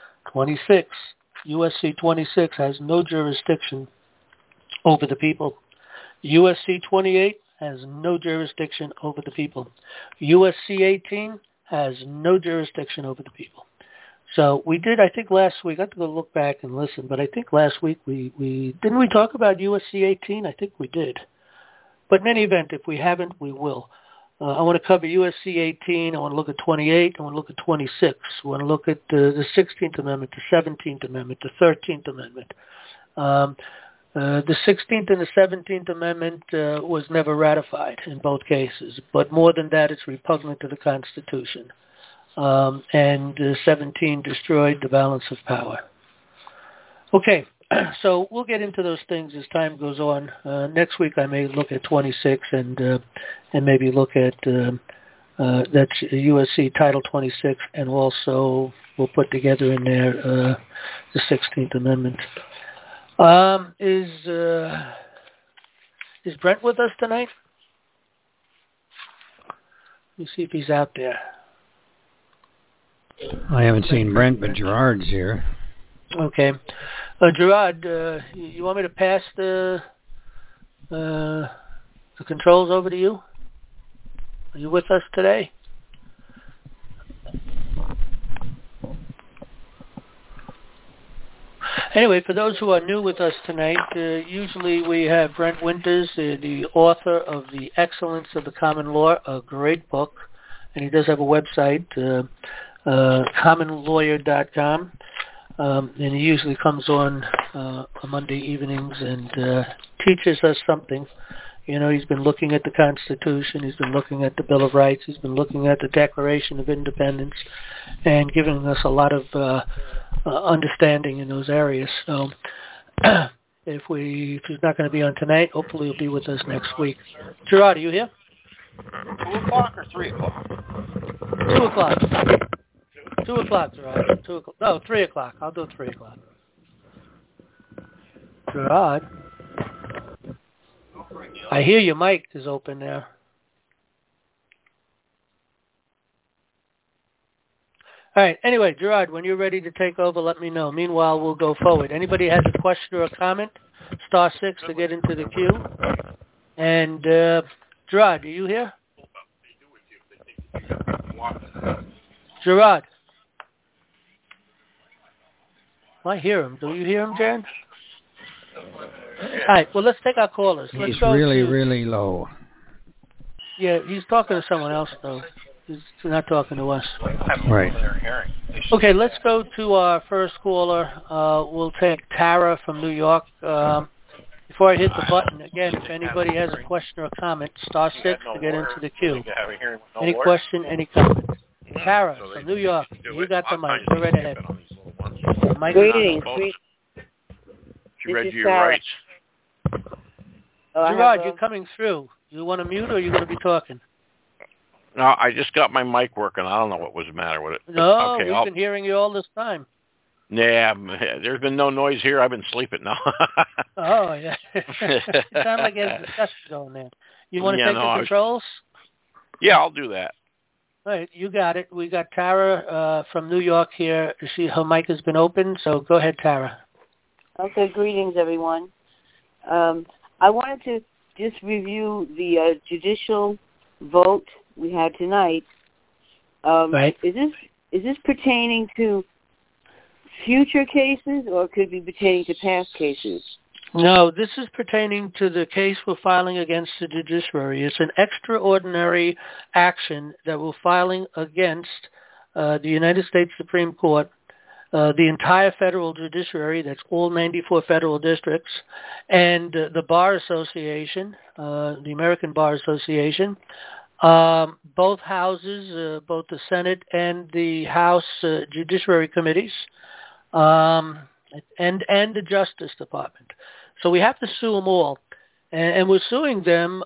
Speaker 1: USC 26 has no jurisdiction over the people. USC 28 has no jurisdiction over the people. USC 18 has no jurisdiction over the people. So we did, I think last week, I have to go look back and listen, but I think last week we didn't we talk about USC 18? I think we did. But in any event, if we haven't, we will. I want to cover USC 18. I want to look at 28. I want to look at 26. I want to look at the 16th Amendment, the 17th Amendment, the 13th Amendment. The 16th and the 17th Amendment was never ratified in both cases. But more than that, it's repugnant to the Constitution. And 17 destroyed the balance of power. Okay. So we'll get into those things as time goes on. Next week I may look at 26 and maybe look at that's USC Title 26, and also we'll put together in there the 16th Amendment. Is Brent with us tonight? Let me see if he's out there.
Speaker 2: I haven't seen Brent, but Gerard's here.
Speaker 1: Okay. Gerard, you want me to pass the controls over to you? Are you with us today? Anyway, for those who are new with us tonight, usually we have Brent Winters, the author of The Excellence of the Common Law, a great book, and he does have a website, commonlawyer.com. And he usually comes on Monday evenings and teaches us something. You know, he's been looking at the Constitution, he's been looking at the Bill of Rights, he's been looking at the Declaration of Independence, and giving us a lot of understanding in those areas. So if he's not going to be on tonight, hopefully he'll be with us next week. Gerard, are you here?
Speaker 3: 2 o'clock or 3 o'clock?
Speaker 1: 2 o'clock. 2 o'clock, Gerard. 2 o'clock. No, 3 o'clock. I'll do 3 o'clock. Gerard, I hear your mic is open there. All right. Anyway, Gerard, when you're ready to take over, let me know. Meanwhile, we'll go forward. Anybody has a question or a comment? *6 to get into the queue. And Gerard, are you here? Gerard. I hear him. Do you hear him, Jan? All right. Well, let's take our callers. Let's
Speaker 2: He's
Speaker 1: go
Speaker 2: really low.
Speaker 1: Yeah, he's talking to someone else, though. He's not talking to us.
Speaker 2: Right.
Speaker 1: Okay, let's go to our first caller. We'll take Tara from New York. Before I hit the button, again, if anybody has a question or a comment, *6 to get into the queue. Any question, any comment? Tara from New York, you got the mic. Go right ahead.
Speaker 4: Greetings.
Speaker 3: She read you your rights.
Speaker 1: Gerard, you're coming through. You want to mute, or are you going to be talking?
Speaker 3: No, I just got my mic working. I don't know what was the matter with it.
Speaker 1: No,
Speaker 3: okay,
Speaker 1: we've been hearing you all this time.
Speaker 3: Yeah, there's been no noise here. I've been sleeping now.
Speaker 1: Oh, yeah. You sound like there's discussion going there. You want to take the controls?
Speaker 3: Yeah, I'll do that.
Speaker 1: All right, you got it. We got Tara from New York here. Her mic has been open, so go ahead, Tara.
Speaker 4: Okay, greetings, everyone. I wanted to just review the judicial vote we had tonight.
Speaker 1: Right.
Speaker 4: Is this pertaining to future cases, or could it be pertaining to past cases?
Speaker 1: No, this is pertaining to the case we're filing against the judiciary. It's an extraordinary action that we're filing against the United States Supreme Court, the entire federal judiciary, that's all 94 federal districts, and the Bar Association, the American Bar Association, both houses, both the Senate and the House Judiciary Committees, and the Justice Department. So we have to sue them all. And we're suing them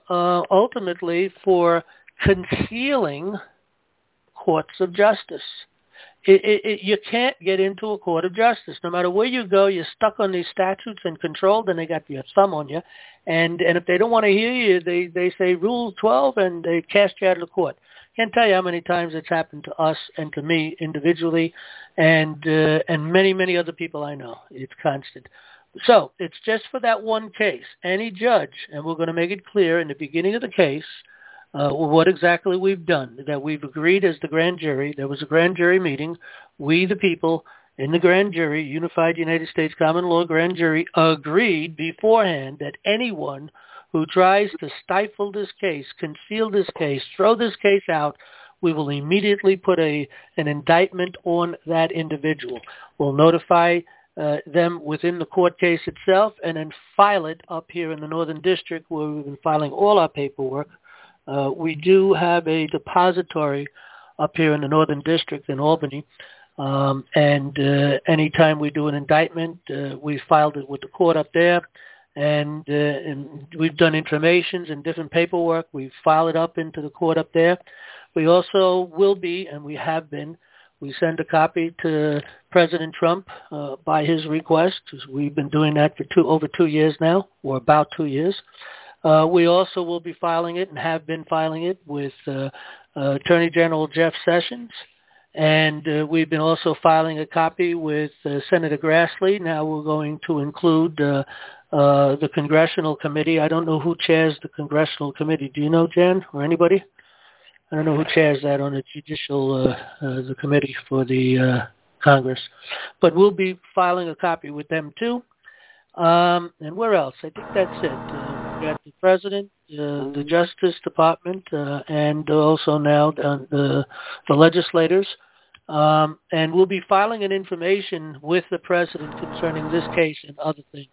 Speaker 1: ultimately for concealing courts of justice. you can't get into a court of justice. No matter where you go, you're stuck on these statutes and controlled, and they got your thumb on you. And if they don't want to hear you, they say Rule 12, and they cast you out of the court. Can't tell you how many times it's happened to us and to me individually, and many, many other people I know. It's constant. So it's just for that one case. Any judge, and we're going to make it clear in the beginning of the case what exactly we've done, that we've agreed as the grand jury. There was a grand jury meeting. We, the people in the grand jury, Unified United States Common Law Grand Jury, agreed beforehand that anyone who tries to stifle this case, conceal this case, throw this case out, we will immediately put an indictment on that individual. We'll notify them within the court case itself and then file it up here in the Northern District where we've been filing all our paperwork. We do have a depository up here in the Northern District in Albany, and anytime we do an indictment, we filed it with the court up there, and we've done informations and different paperwork. We file it up into the court up there. We also will be, and we have been, we send a copy to President Trump by his request. We've been doing that for over 2 years now, or about 2 years. We also will be filing it and have been filing it with Attorney General Jeff Sessions. And we've been also filing a copy with Senator Grassley. Now we're going to include the Congressional Committee. I don't know who chairs the Congressional Committee. Do you know, Jan, or anybody? I don't know who chairs that on the judicial, the committee for the Congress. But we'll be filing a copy with them, too. And where else? I think that's it. We got the President, the Justice Department, and also now the legislators. And we'll be filing an information with the President concerning this case and other things.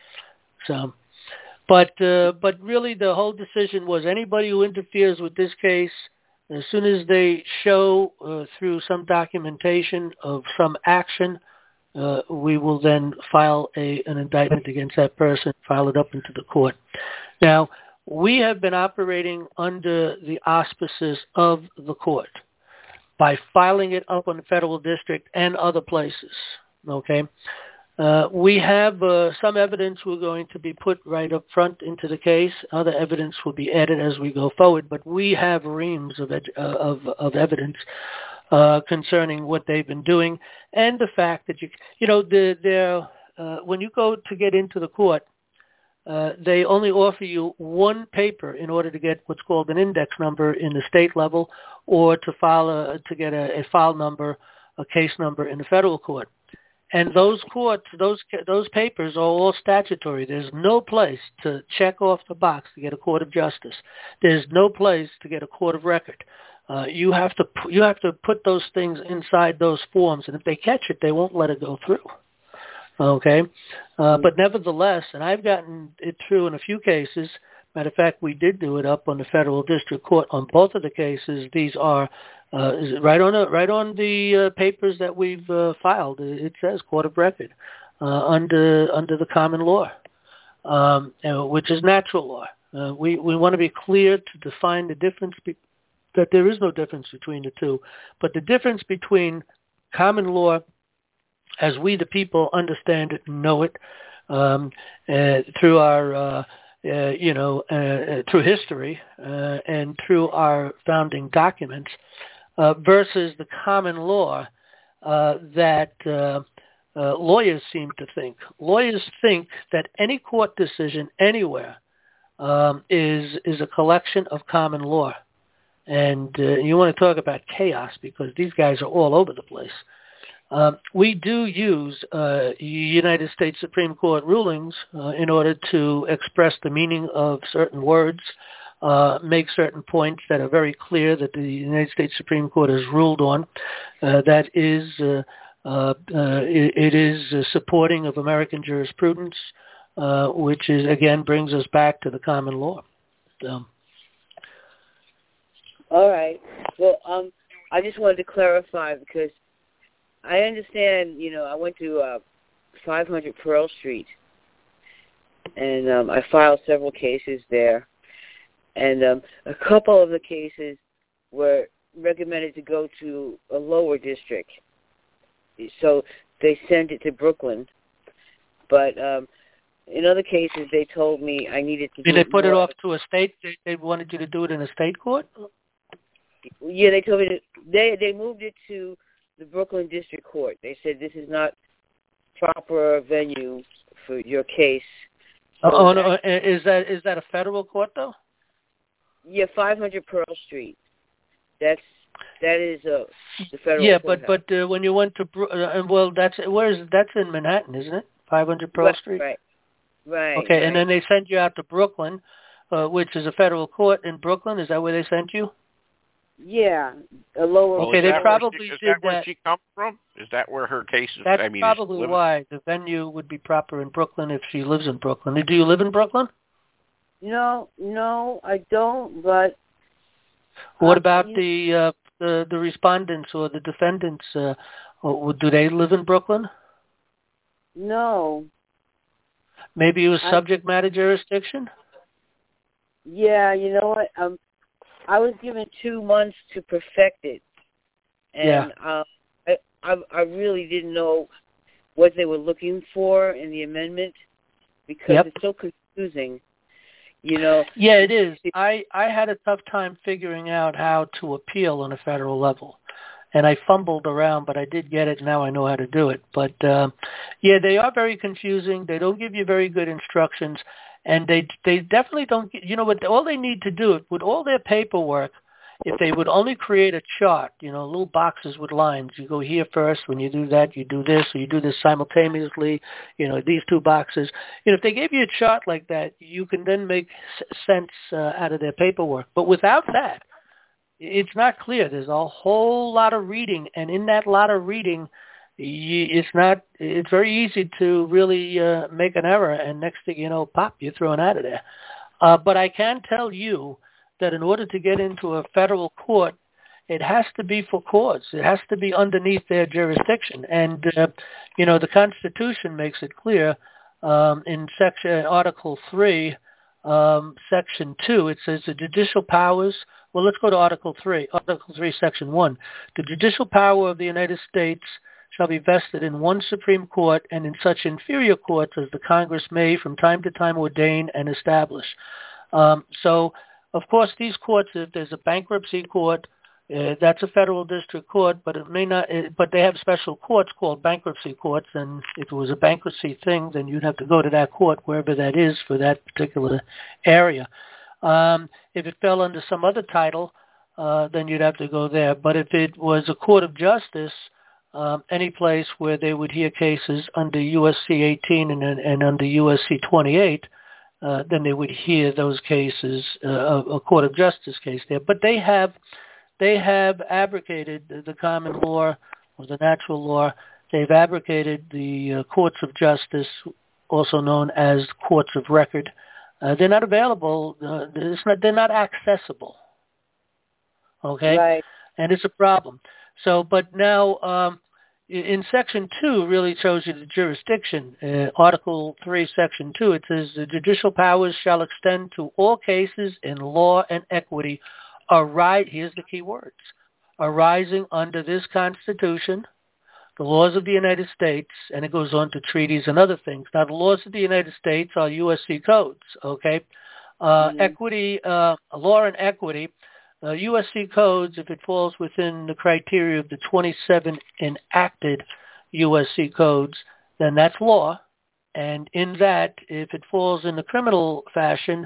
Speaker 1: So, but really the whole decision was anybody who interferes with this case, as soon as they show through some documentation of some action, we will then file an indictment against that person, file it up into the court. Now, we have been operating under the auspices of the court by filing it up on the federal district and other places, okay? We have some evidence we're going to be put right up front into the case. Other evidence will be added as we go forward, but we have reams of evidence concerning what they've been doing and the fact that when you go to get into the court, they only offer you one paper in order to get what's called an index number in the state level, or to get a file number, a case number in the federal court. And those papers are all statutory. There's no place to check off the box to get a court of justice. There's no place to get a court of record. You have to put those things inside those forms, and if they catch it, they won't let it go through. Okay, but nevertheless, and I've gotten it through in a few cases. Matter of fact, we did do it up on the federal district court on both of the cases. These are right on the papers that we've filed. It says court of record under the common law, which is natural law. We want to be clear to define the difference, that there is no difference between the two, but the difference between common law, as we the people understand it and know it through our through history and through our founding documents, versus the common law that lawyers seem to think. Lawyers think that any court decision anywhere is a collection of common law. And you want to talk about chaos, because these guys are all over the place. We do use United States Supreme Court rulings in order to express the meaning of certain words, make certain points that are very clear that the United States Supreme Court has ruled on. That is, it is supporting of American jurisprudence, which is again brings us back to the common law. So.
Speaker 4: All right. Well, I just wanted to clarify, because I understand, I went to 500 Pearl Street, and I filed several cases there. And a couple of the cases were recommended to go to a lower district. so they sent it to Brooklyn. But in other cases, they told me I needed to.
Speaker 1: Did they put it off to a state? They wanted you to do it in a state court?
Speaker 4: Yeah, they told me they moved it to the Brooklyn District Court. They said this is not proper venue for your case. So
Speaker 1: no, is that a federal court though?
Speaker 4: Yeah, 500 Pearl Street. That is the federal.
Speaker 1: Yeah,
Speaker 4: courthouse.
Speaker 1: but when you went to that's in Manhattan, isn't it? 500 Pearl Street.
Speaker 4: Right.
Speaker 1: Okay,
Speaker 4: right.
Speaker 1: And then they sent you out to Brooklyn, which is a federal court in Brooklyn. Is that where they sent you?
Speaker 4: Yeah, a lower.
Speaker 1: Okay, they probably
Speaker 3: is
Speaker 1: did
Speaker 3: that. Where she comes from? Is that where her case is?
Speaker 1: That's probably why the venue would be proper in Brooklyn if she lives in Brooklyn. Do you live in Brooklyn?
Speaker 4: No, I don't. But
Speaker 1: what about the respondents or the defendants? Do they live in Brooklyn?
Speaker 4: No.
Speaker 1: Maybe it was subject matter jurisdiction?
Speaker 4: Yeah, you know what? I was given 2 months to perfect it. And I really didn't know what they were looking for in the amendment because it's so confusing. You know.
Speaker 1: Yeah, it is. I had a tough time figuring out how to appeal on a federal level. And I fumbled around, but I did get it. Now I know how to do it. But, they are very confusing. They don't give you very good instructions. And they definitely don't get, what all they need to do, with all their paperwork, if they would only create a chart, little boxes with lines. You go here first. When you do that, you do this, or you do this simultaneously, these 2 boxes. If they gave you a chart like that, you can then make sense out of their paperwork. But without that, it's not clear. There's a whole lot of reading, and in that lot of reading, it's very easy to really make an error, and next thing you know, pop, you're thrown out of there. But I can tell you that in order to get into a federal court, it has to be for cause. It has to be underneath their jurisdiction. And, the Constitution makes it clear in Article 3, Section 2, it says the judicial powers. Well, let's go to Article 3. Article 3, Section 1. The judicial power of the United States shall be vested in one Supreme Court and in such inferior courts as the Congress may from time to time ordain and establish. So, of course, these courts, if there's a bankruptcy court, that's a federal district court, but it may not. But they have special courts called bankruptcy courts, and if it was a bankruptcy thing, then you'd have to go to that court, wherever that is for that particular area. If it fell under some other title, then you'd have to go there. But if it was a court of justice, any place where they would hear cases under USC 18 and under USC 28, then they would hear those cases, a court of justice case there. But they have abrogated the common law or the natural law. They've abrogated the courts of justice, also known as courts of record. They're not available. They're not accessible. Okay?
Speaker 4: Right.
Speaker 1: And it's a problem. So, but now in Section 2 really shows you the jurisdiction. Article 3, Section 2, it says the judicial powers shall extend to all cases in law and equity here's the key words, arising under this Constitution, the laws of the United States, and it goes on to treaties and other things. Now, the laws of the United States are USC codes, okay? Equity, law and equity, USC codes, if it falls within the criteria of the 27 enacted USC codes, then that's law. And in that, if it falls in the criminal fashion,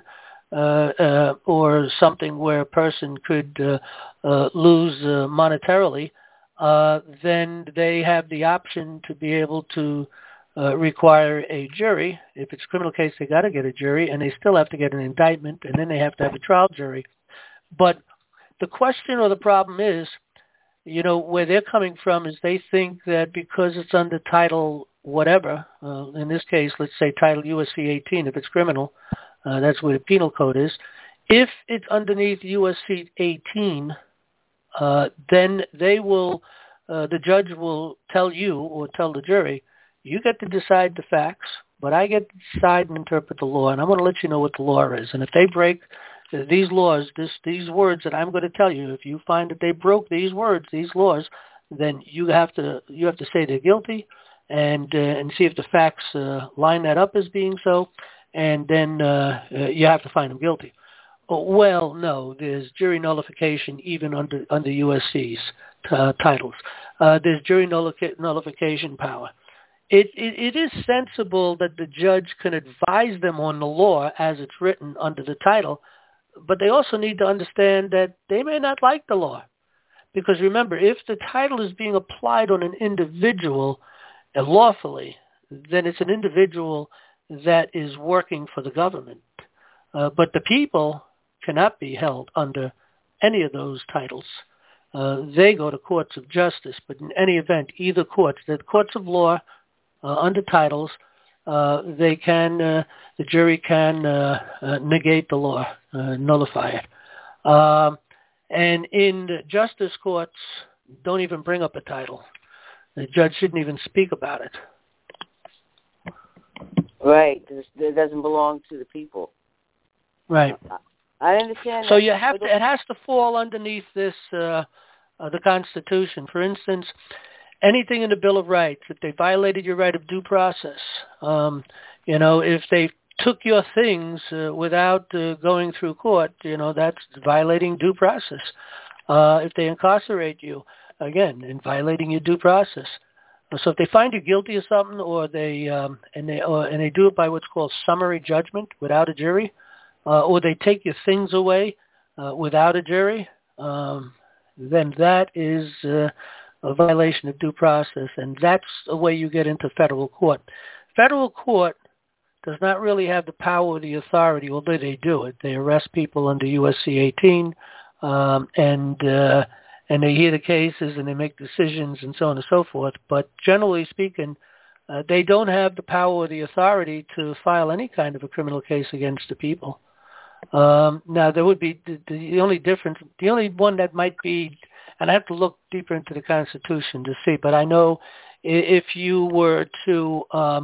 Speaker 1: or something where a person could lose monetarily, then they have the option to be able to require a jury. If it's a criminal case, they got to get a jury, and they still have to get an indictment, and then they have to have a trial jury. But the question or the problem is, where they're coming from is they think that because it's under Title whatever, in this case, let's say Title USC 18, if it's criminal, that's where the penal code is. If it's underneath USC 18, then they will, the judge will tell you or tell the jury, you get to decide the facts, but I get to decide and interpret the law, and I'm going to let you know what the law is. And if they break these laws, these words that I'm going to tell you, if you find that they broke these words, these laws, then you have to say they're guilty, and see if the facts line that up as being so, and then you have to find them guilty. Well, no, there's jury nullification even under USC's titles. There's jury nullification power. It is sensible that the judge can advise them on the law as it's written under the title, but they also need to understand that they may not like the law. Because remember, if the title is being applied on an individual lawfully, then it's an individual that is working for the government. But the people cannot be held under any of those titles. They go to courts of justice, but in any event, either courts, the courts of law under titles, the jury can negate the law, nullify it. And in the justice courts, don't even bring up a title. The judge shouldn't even speak about it.
Speaker 4: Right. It doesn't belong to the people.
Speaker 1: Right.
Speaker 4: I understand.
Speaker 1: So it has to fall underneath this, the Constitution. For instance, anything in the Bill of Rights, if they violated your right of due process, if they took your things without going through court, that's violating due process. If they incarcerate you, again, in violating your due process. So if they find you guilty of something, or they do it by what's called summary judgment without a jury, or they take your things away without a jury, then that is a violation of due process, and that's the way you get into federal court. Federal court does not really have the power or the authority, although they do it. They arrest people under USC 18, and they hear the cases and they make decisions and so on and so forth. But generally speaking, they don't have the power or the authority to file any kind of a criminal case against the people. Now, there would be the only difference, the only one that might be, and I have to look deeper into the Constitution to see, but I know if you were to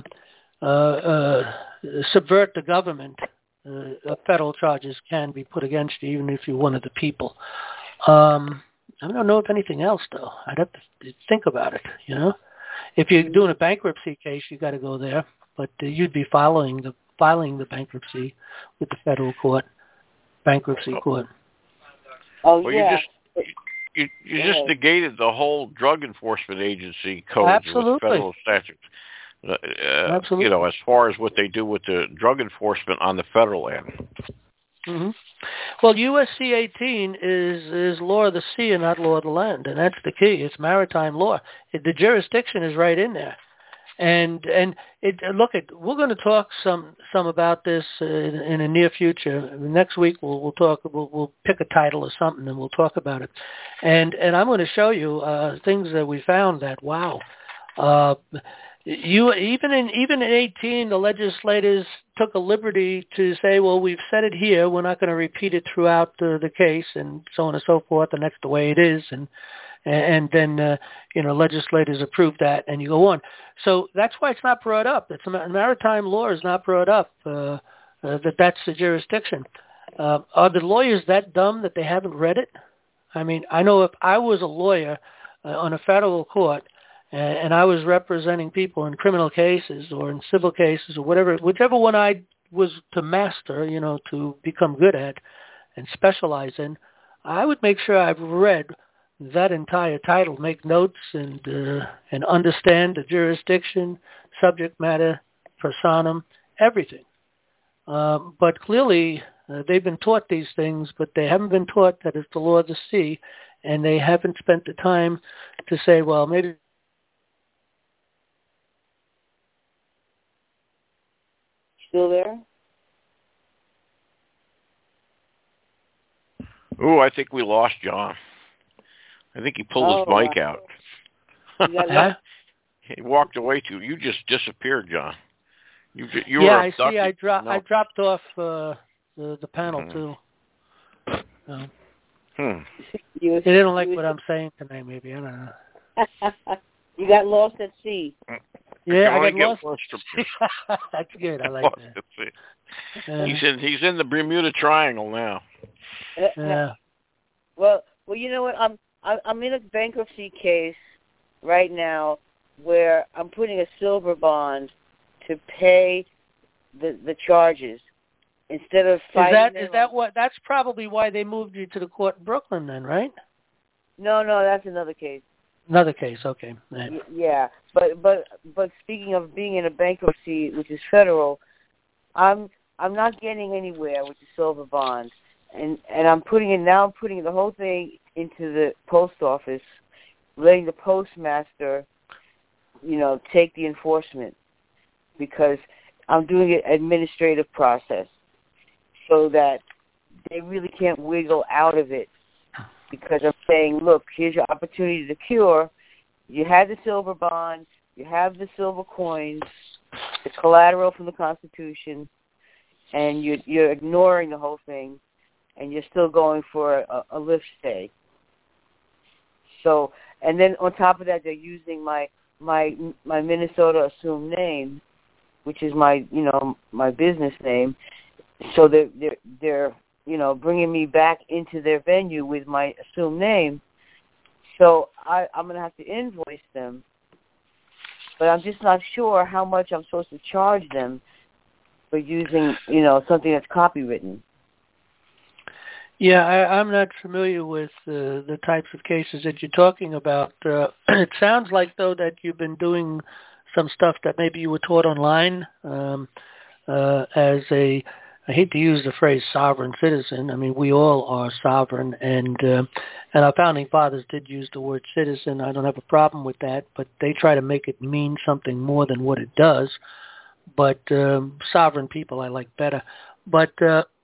Speaker 1: subvert the government, federal charges can be put against you, even if you're one of the people. I don't know if anything else, though. I'd have to think about it, If you're doing a bankruptcy case, you got to go there, but you'd be filing the bankruptcy with the federal court, bankruptcy court.
Speaker 4: Oh,
Speaker 3: well,
Speaker 4: yeah.
Speaker 3: You just negated the whole drug enforcement agency codes with federal statutes.
Speaker 1: Absolutely.
Speaker 3: As far as what they do with the drug enforcement on the federal end.
Speaker 1: Mm-hmm. Well, USC 18 is law of the sea and not law of the land, and that's the key. It's maritime law. The jurisdiction is right in there. And we're going to talk some about this in the near future. Next week we'll talk. We'll pick a title or something and we'll talk about it. And I'm going to show you things that we found that wow. Even in 18, the legislators took a liberty to say, well, we've said it here. We're not going to repeat it throughout the case, and so on and so forth. And that's the way it is. And then legislators approve that, and you go on. So that's why it's not brought up. Maritime law is not brought up. That's the jurisdiction. Are the lawyers that dumb that they haven't read it? I mean, I know if I was a lawyer on a federal court and I was representing people in criminal cases or in civil cases or whichever one I was to master, to become good at and specialize in, I would make sure I've read that entire title, make notes and understand the jurisdiction, subject matter, personam, everything. But clearly, they've been taught these things, but they haven't been taught that it's the law of the sea, and they haven't spent the time to say, well, maybe.
Speaker 4: Still there?
Speaker 3: Ooh, I think we lost John. I think he pulled his mic out. He walked away too. You just disappeared, John. You were abducted.
Speaker 1: I see. I dropped off the panel too. They didn't like what I'm saying tonight. Maybe I don't know.
Speaker 4: You got lost at sea.
Speaker 1: Yeah, I got lost. That's good. I like that.
Speaker 3: He's in the Bermuda Triangle now.
Speaker 4: Yeah. Well, you know what? I'm in a bankruptcy case right now where I'm putting a silver bond to pay the charges instead of fighting.
Speaker 1: That's probably why they moved you to the court in Brooklyn then, right?
Speaker 4: No, that's another case.
Speaker 1: Another case, okay. Right.
Speaker 4: Yeah, but speaking of being in a bankruptcy, which is federal, I'm not getting anywhere with the silver bond, and I'm putting the whole thing into the post office, letting the postmaster, take the enforcement, because I'm doing an administrative process, so that they really can't wiggle out of it. Because I'm saying, look, here's your opportunity to cure. You had the silver bond. You have the silver coins, the collateral from the Constitution, and you're ignoring the whole thing, and you're still going for a lift stay. So, and then on top of that, they're using my Minnesota assumed name, which is my business name. So they're bringing me back into their venue with my assumed name. So I'm going to have to invoice them. But I'm just not sure how much I'm supposed to charge them for using, something that's copywritten.
Speaker 1: Yeah, I'm not familiar with the types of cases that you're talking about. It sounds like, though, that you've been doing some stuff that maybe you were taught online as a, I hate to use the phrase sovereign citizen. I mean, we all are sovereign, and our founding fathers did use the word citizen. I don't have a problem with that, but they try to make it mean something more than what it does. But sovereign people I like better. But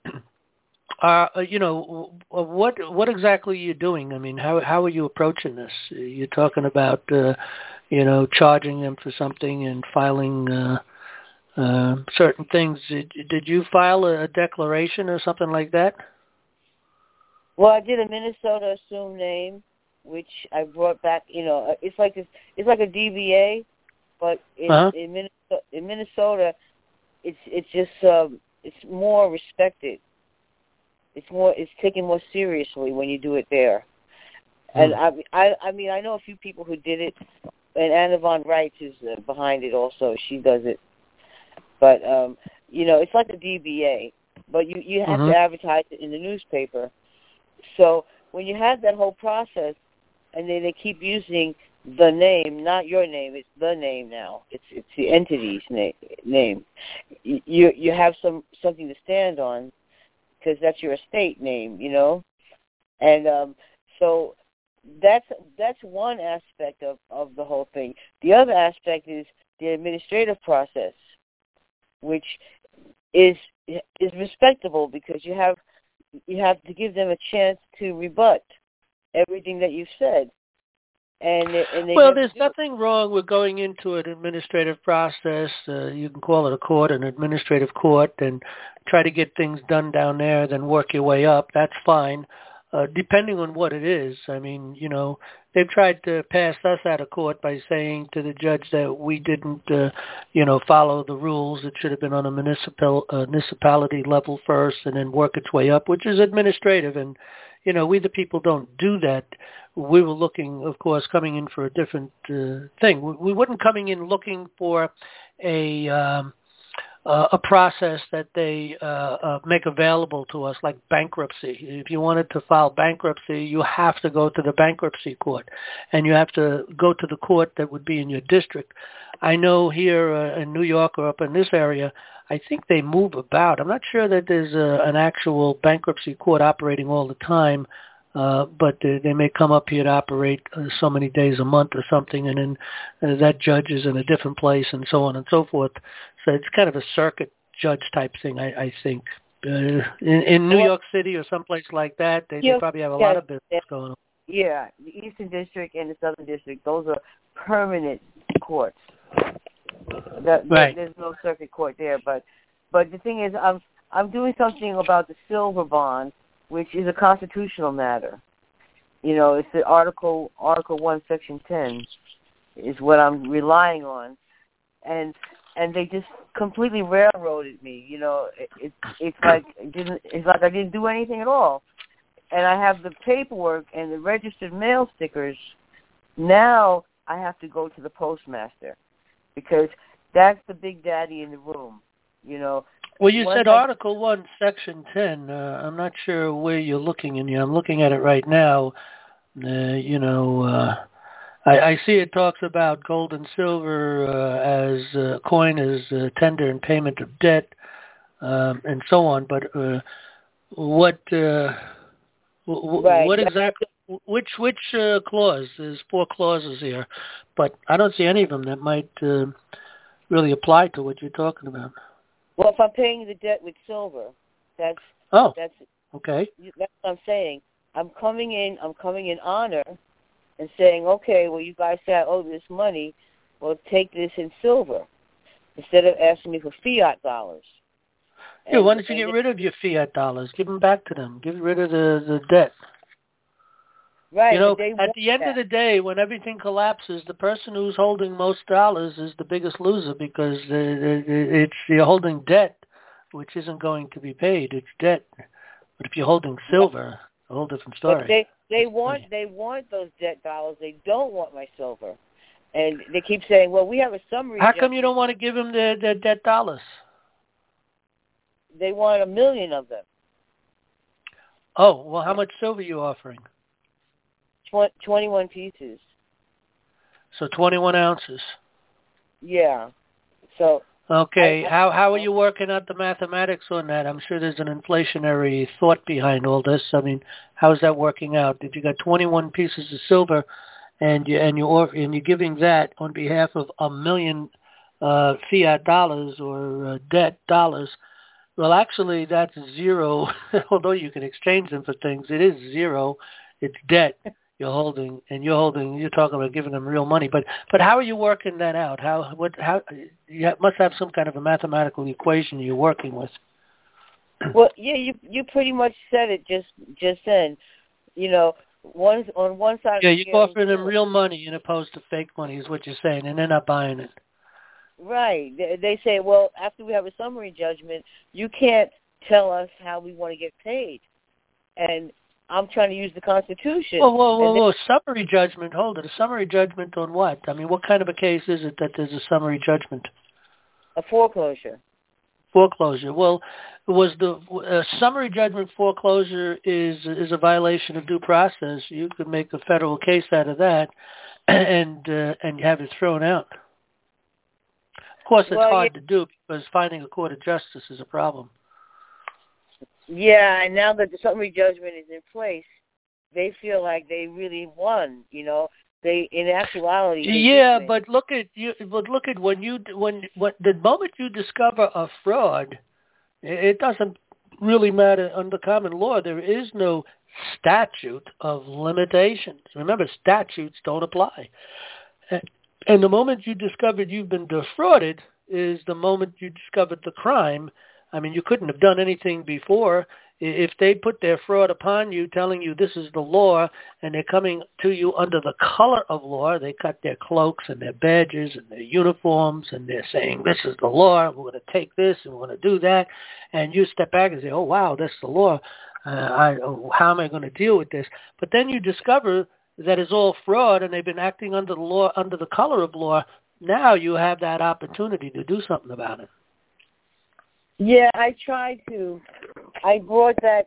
Speaker 1: what exactly are you doing? I mean, how are you approaching this? You're talking about charging them for something and filing certain things. Did you file a declaration or something like that?
Speaker 4: Well, I did a Minnesota assumed name, which I brought back. It's like a DBA, but in Minnesota, it's just it's more respected. It's taken more seriously when you do it there. And I mean, I know a few people who did it, and Anna Von Reitz is behind it also. She does it. But, it's like a DBA, but you have to advertise it in the newspaper. So when you have that whole process, and then they keep using the name, not your name, it's the name now. It's the entity's name. You have something to stand on, because that's your estate name, And so that's one aspect of the whole thing. The other aspect is the administrative process, which is respectable, because you have to give them a chance to rebut everything that you've said. And there's nothing
Speaker 1: wrong with going into an administrative process. You can call it a court, an administrative court, and try to get things done down there, then work your way up. That's fine, depending on what it is. I mean, they've tried to pass us out of court by saying to the judge that we didn't, follow the rules. It should have been on a municipality level first and then work its way up, which is administrative. And, we the people don't do that. We were looking, of course, coming in for a different thing. We weren't coming in looking for a process that they make available to us, like bankruptcy. If you wanted to file bankruptcy, you have to go to the bankruptcy court, and you have to go to the court that would be in your district. I know here in New York or up in this area, I think they move about. I'm not sure that there's an actual bankruptcy court operating all the time, but they may come up here to operate so many days a month or something, and then that judge is in a different place, and so on and so forth. So it's kind of a circuit judge type thing, I think. In New York City or someplace like that, they probably have a lot of business going on.
Speaker 4: Yeah, the Eastern District and the Southern District, those are permanent courts.
Speaker 1: Right.
Speaker 4: There's no circuit court there, but the thing is, I'm doing something about the silver bond, which is a constitutional matter. It's the Article 1, Section 10 is what I'm relying on, and they just completely railroaded me. It's like I didn't do anything at all, and I have the paperwork and the registered mail stickers. Now I have to go to the postmaster because that's the big daddy in the room, you know.
Speaker 1: Well, you said Article 1, Section 10. I'm not sure where you're looking in here. I'm looking at it right now. I see it talks about gold and silver as coin as tender and payment of debt, and so on. But what exactly? Which clause? There's 4 clauses here, but I don't see any of them that might really apply to what you're talking about.
Speaker 4: Well, if I'm paying the debt with silver, that's
Speaker 1: okay.
Speaker 4: That's what I'm saying. I'm coming in honor and saying, okay, well, you guys say I owe this money. Well, take this in silver instead of asking me for fiat dollars.
Speaker 1: Yeah, why don't you get rid of your fiat dollars? Give them back to them. Get rid of the debt.
Speaker 4: Right.
Speaker 1: You know, at the end of the day, when everything collapses, the person who's holding most dollars is the biggest loser because you're holding debt, which isn't going to be paid. It's debt. But if you're holding silver, it's a whole different story.
Speaker 4: But they want those debt dollars. They don't want my silver, and they keep saying, "Well, we have a summary."
Speaker 1: How come you don't want to give them their debt dollars?
Speaker 4: They want 1 million of them.
Speaker 1: Oh, well, how much silver are you offering?
Speaker 4: 21 pieces.
Speaker 1: So 21 ounces.
Speaker 4: Yeah. So.
Speaker 1: Okay. How are you working out the mathematics on that? I'm sure there's an inflationary thought behind all this. I mean, how's that working out? If you got 21 pieces of silver, and you're giving that on behalf of 1 million fiat dollars or debt dollars. Well, actually, that's zero. Although you can exchange them for things, it is zero. It's debt you're holding, and you're talking about giving them real money. But how are you working that out? How you must have some kind of a mathematical equation you're working with.
Speaker 4: Well, yeah, you pretty much said it just then. You know, on one side.
Speaker 1: Yeah, you're offering them real money as opposed to fake money, is what you're saying, and they're not buying it.
Speaker 4: Right. They say, well, after we have a summary judgment, you can't tell us how we want to get paid. And I'm trying to use the Constitution.
Speaker 1: Whoa. Summary judgment. Hold it. A summary judgment on what? I mean, what kind of a case is it that there's a summary judgment?
Speaker 4: A foreclosure.
Speaker 1: Foreclosure. Well, was the summary judgment foreclosure is a violation of due process. You could make a federal case out of that and have it thrown out. Of course, it's hard to do because finding a court of justice is a problem.
Speaker 4: Yeah, and now that the summary judgment is in place, they feel like they really won. You know, they in actuality.
Speaker 1: Yeah, but look at when the moment you discover a fraud, it doesn't really matter under common law. There is no statute of limitations. Remember, statutes don't apply. And the moment you discovered you've been defrauded is the moment you discovered the crime. I mean, you couldn't have done anything before. If they put their fraud upon you, telling you this is the law, and they're coming to you under the color of law, they cut their cloaks and their badges and their uniforms, and they're saying, this is the law, we're going to take this and we're going to do that. And you step back and say, oh, wow, that's the law. How am I going to deal with this? But then you discover that is all fraud, and they've been acting under the law, under the color of law. Now you have that opportunity to do something about it.
Speaker 4: Yeah, I tried to. I brought that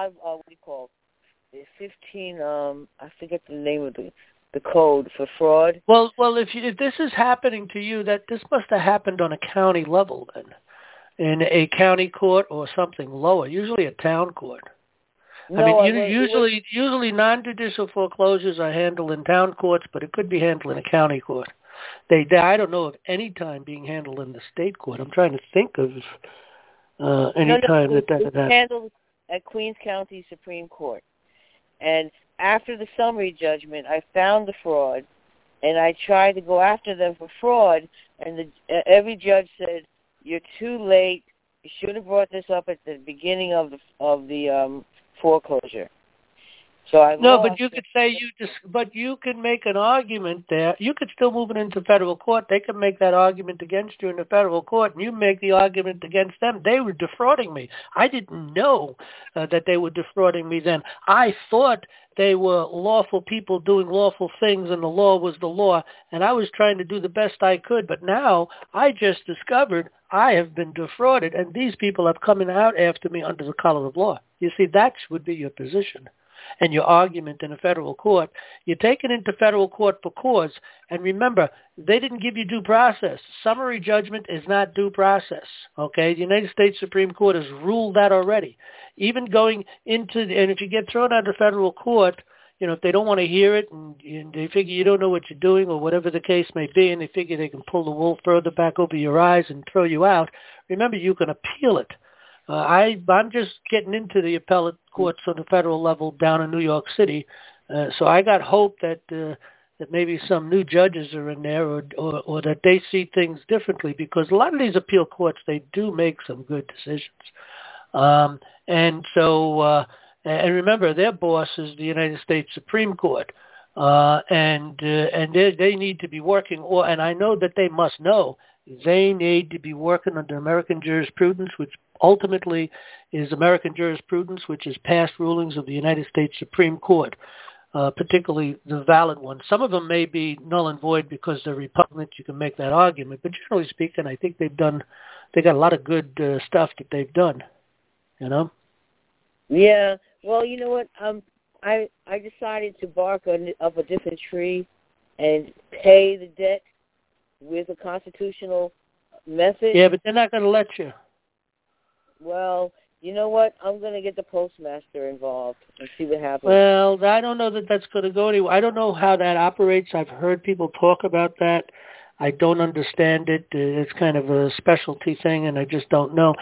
Speaker 4: 15. I forget the name of the code for fraud.
Speaker 1: Well, if this is happening to you, that this must have happened on a county level then, in a county court or something lower. Usually a town court.
Speaker 4: No,
Speaker 1: I mean, usually non-judicial foreclosures are handled in town courts, but it could be handled in a county court. I don't know of any time being handled in the state court. I'm trying to think of any time that happened.
Speaker 4: Handled at Queens County Supreme Court. And after the summary judgment, I found the fraud, and I tried to go after them for fraud, and every judge said, "You're too late. You should have brought this up at the beginning of the foreclosure." So I
Speaker 1: No,
Speaker 4: lost.
Speaker 1: but you could say but you can make an argument there. You could still move it into federal court. They can make that argument against you in the federal court, and you make the argument against them. They were defrauding me. I didn't know that they were defrauding me then. I thought they were lawful people doing lawful things, and the law was the law, and I was trying to do the best I could. But now I just discovered I have been defrauded, and these people are coming out after me under the color of law. You see, that would be your position and your argument in a federal court. You take it into federal court for cause, and remember, they didn't give you due process. Summary judgment is not due process, okay? The United States Supreme Court has ruled that already. Even going into, and if you get thrown out of federal court, you know, if they don't want to hear it and they figure you don't know what you're doing or whatever the case may be, and they figure they can pull the wool further back over your eyes and throw you out, remember, you can appeal it. I'm just getting into the appellate courts on the federal level down in New York City, so I got hope that that maybe some new judges are in there, or that they see things differently, because a lot of these appeal courts, they do make some good decisions, and remember, their boss is the United States Supreme Court, and they need to be working, and I know that they must know. They need to be working under American jurisprudence, which ultimately is American jurisprudence, which is past rulings of the United States Supreme Court, particularly the valid ones. Some of them may be null and void because they're repugnant. You can make that argument. But generally speaking, I think they got a lot of good stuff that they've done, you know?
Speaker 4: Yeah. Well, you know what? I decided to bark up a different tree and pay the debt with a constitutional method.
Speaker 1: Yeah, but they're not going to let you.
Speaker 4: Well, you know what? I'm going to get the postmaster involved and see what happens.
Speaker 1: Well, I don't know that that's going to go anywhere. I don't know how that operates. I've heard people talk about that. I don't understand it. It's kind of a specialty thing, and I just don't know.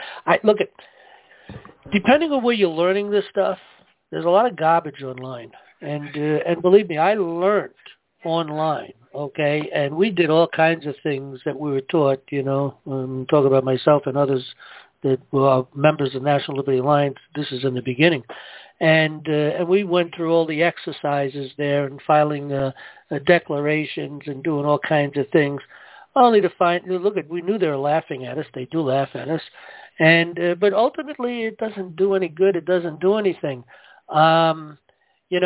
Speaker 1: Depending on where you're learning this stuff, there's a lot of garbage online. And believe me, I learned online, okay? And we did all kinds of things that we were taught, you know. I'm talking about myself and others that were members of National Liberty Alliance. This is in the beginning. And we went through all the exercises there and filing declarations and doing all kinds of things, only to find, we knew they were laughing at us. They do laugh at us. But ultimately, it doesn't do any good. It doesn't do anything. You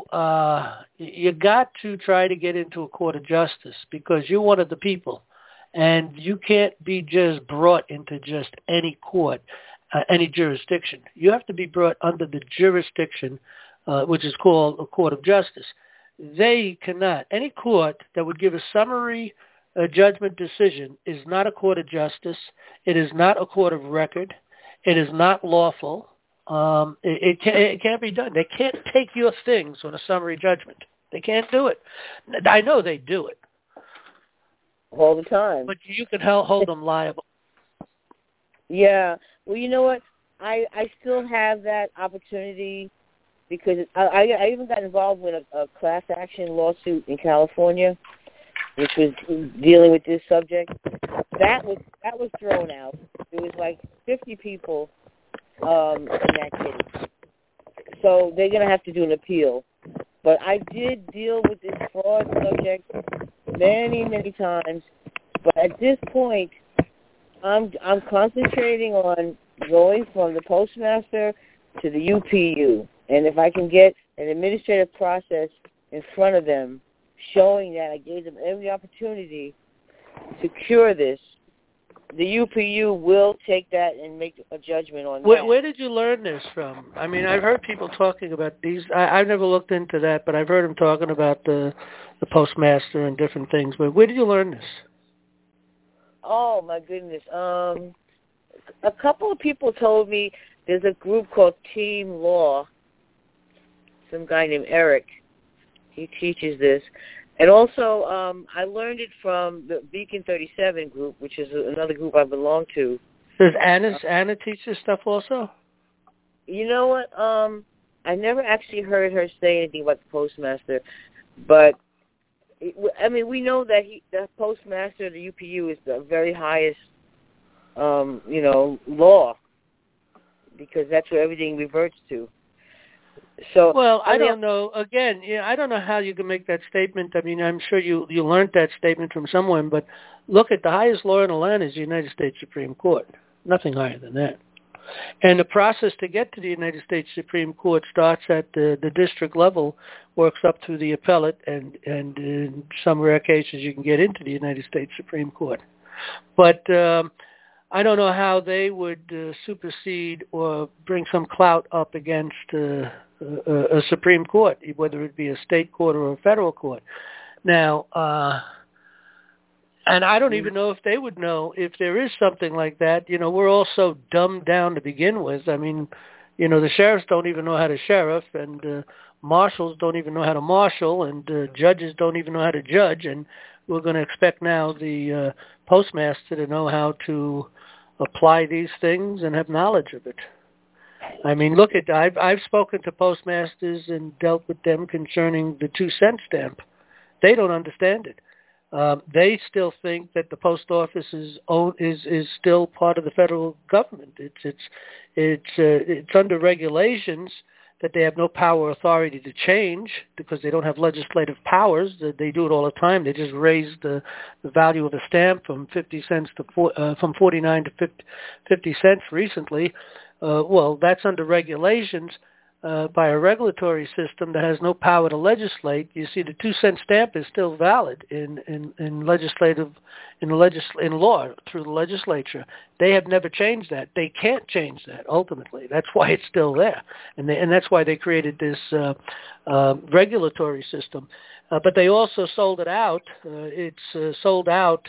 Speaker 1: got to try to get into a court of justice because you're one of the people. And you can't be just brought into just any court, any jurisdiction. You have to be brought under the jurisdiction, which is called a court of justice. They cannot. Any court that would give a summary judgment decision is not a court of justice. It is not a court of record. It is not lawful. It can't be done. They can't take your things on a summary judgment. They can't do it. I know they do it.
Speaker 4: All the time.
Speaker 1: But you can hold them liable.
Speaker 4: Yeah. Well, you know what? I still have that opportunity because I even got involved with a class action lawsuit in California, which was dealing with this subject. That was thrown out. There was like 50 people in that case. So they're going to have to do an appeal. But I did deal with this fraud subject many, many times. But at this point, I'm concentrating on going from the postmaster to the UPU. And if I can get an administrative process in front of them showing that I gave them every opportunity to cure this, the UPU will take that and make a judgment on that.
Speaker 1: Where did you learn this from? I mean, I've heard people talking about these. I've never looked into that, but I've heard them talking about the postmaster and different things. But where did you learn this?
Speaker 4: Oh, my goodness. A couple of people told me there's a group called Team Law. Some guy named Eric. He teaches this. And also, I learned it from the Beacon 37 group, which is another group I belong to.
Speaker 1: Does Anna teach this stuff also?
Speaker 4: You know what? I never actually heard her say anything about the postmaster, but we know that the postmaster of the UPU is the very highest, law, because that's where everything reverts to. So,
Speaker 1: well, I don't know. Again, I don't know how you can make that statement. I mean, I'm sure you learned that statement from someone, but look at the highest law in the land is the United States Supreme Court. Nothing higher than that. And the process to get to the United States Supreme Court starts at the district level, works up through the appellate, and in some rare cases you can get into the United States Supreme Court. But I don't know how they would supersede or bring some clout up against a Supreme Court, whether it be a state court or a federal court. Now, and I don't even know if they would know if there is something like that. We're all so dumbed down to begin with. I mean, the sheriffs don't even know how to sheriff, and marshals don't even know how to marshal, and judges don't even know how to judge, and we're going to expect now the postmaster to know how to apply these things and have knowledge of it. I mean, look at I've spoken to postmasters and dealt with them concerning the 2-cent stamp. They don't understand it. They still think that the post office is still part of the federal government. It's under regulations that they have no power or authority to change because they don't have legislative powers. They do it all the time. They just raised the value of a stamp from 50 cents to from 49 to 50 cents recently. Well, that's under regulations by a regulatory system that has no power to legislate. You see, the 2-cent stamp is still valid in law through the legislature. They have never changed that. They can't change that. Ultimately, that's why it's still there, and that's why they created this regulatory system. But they also sold it out. It's sold out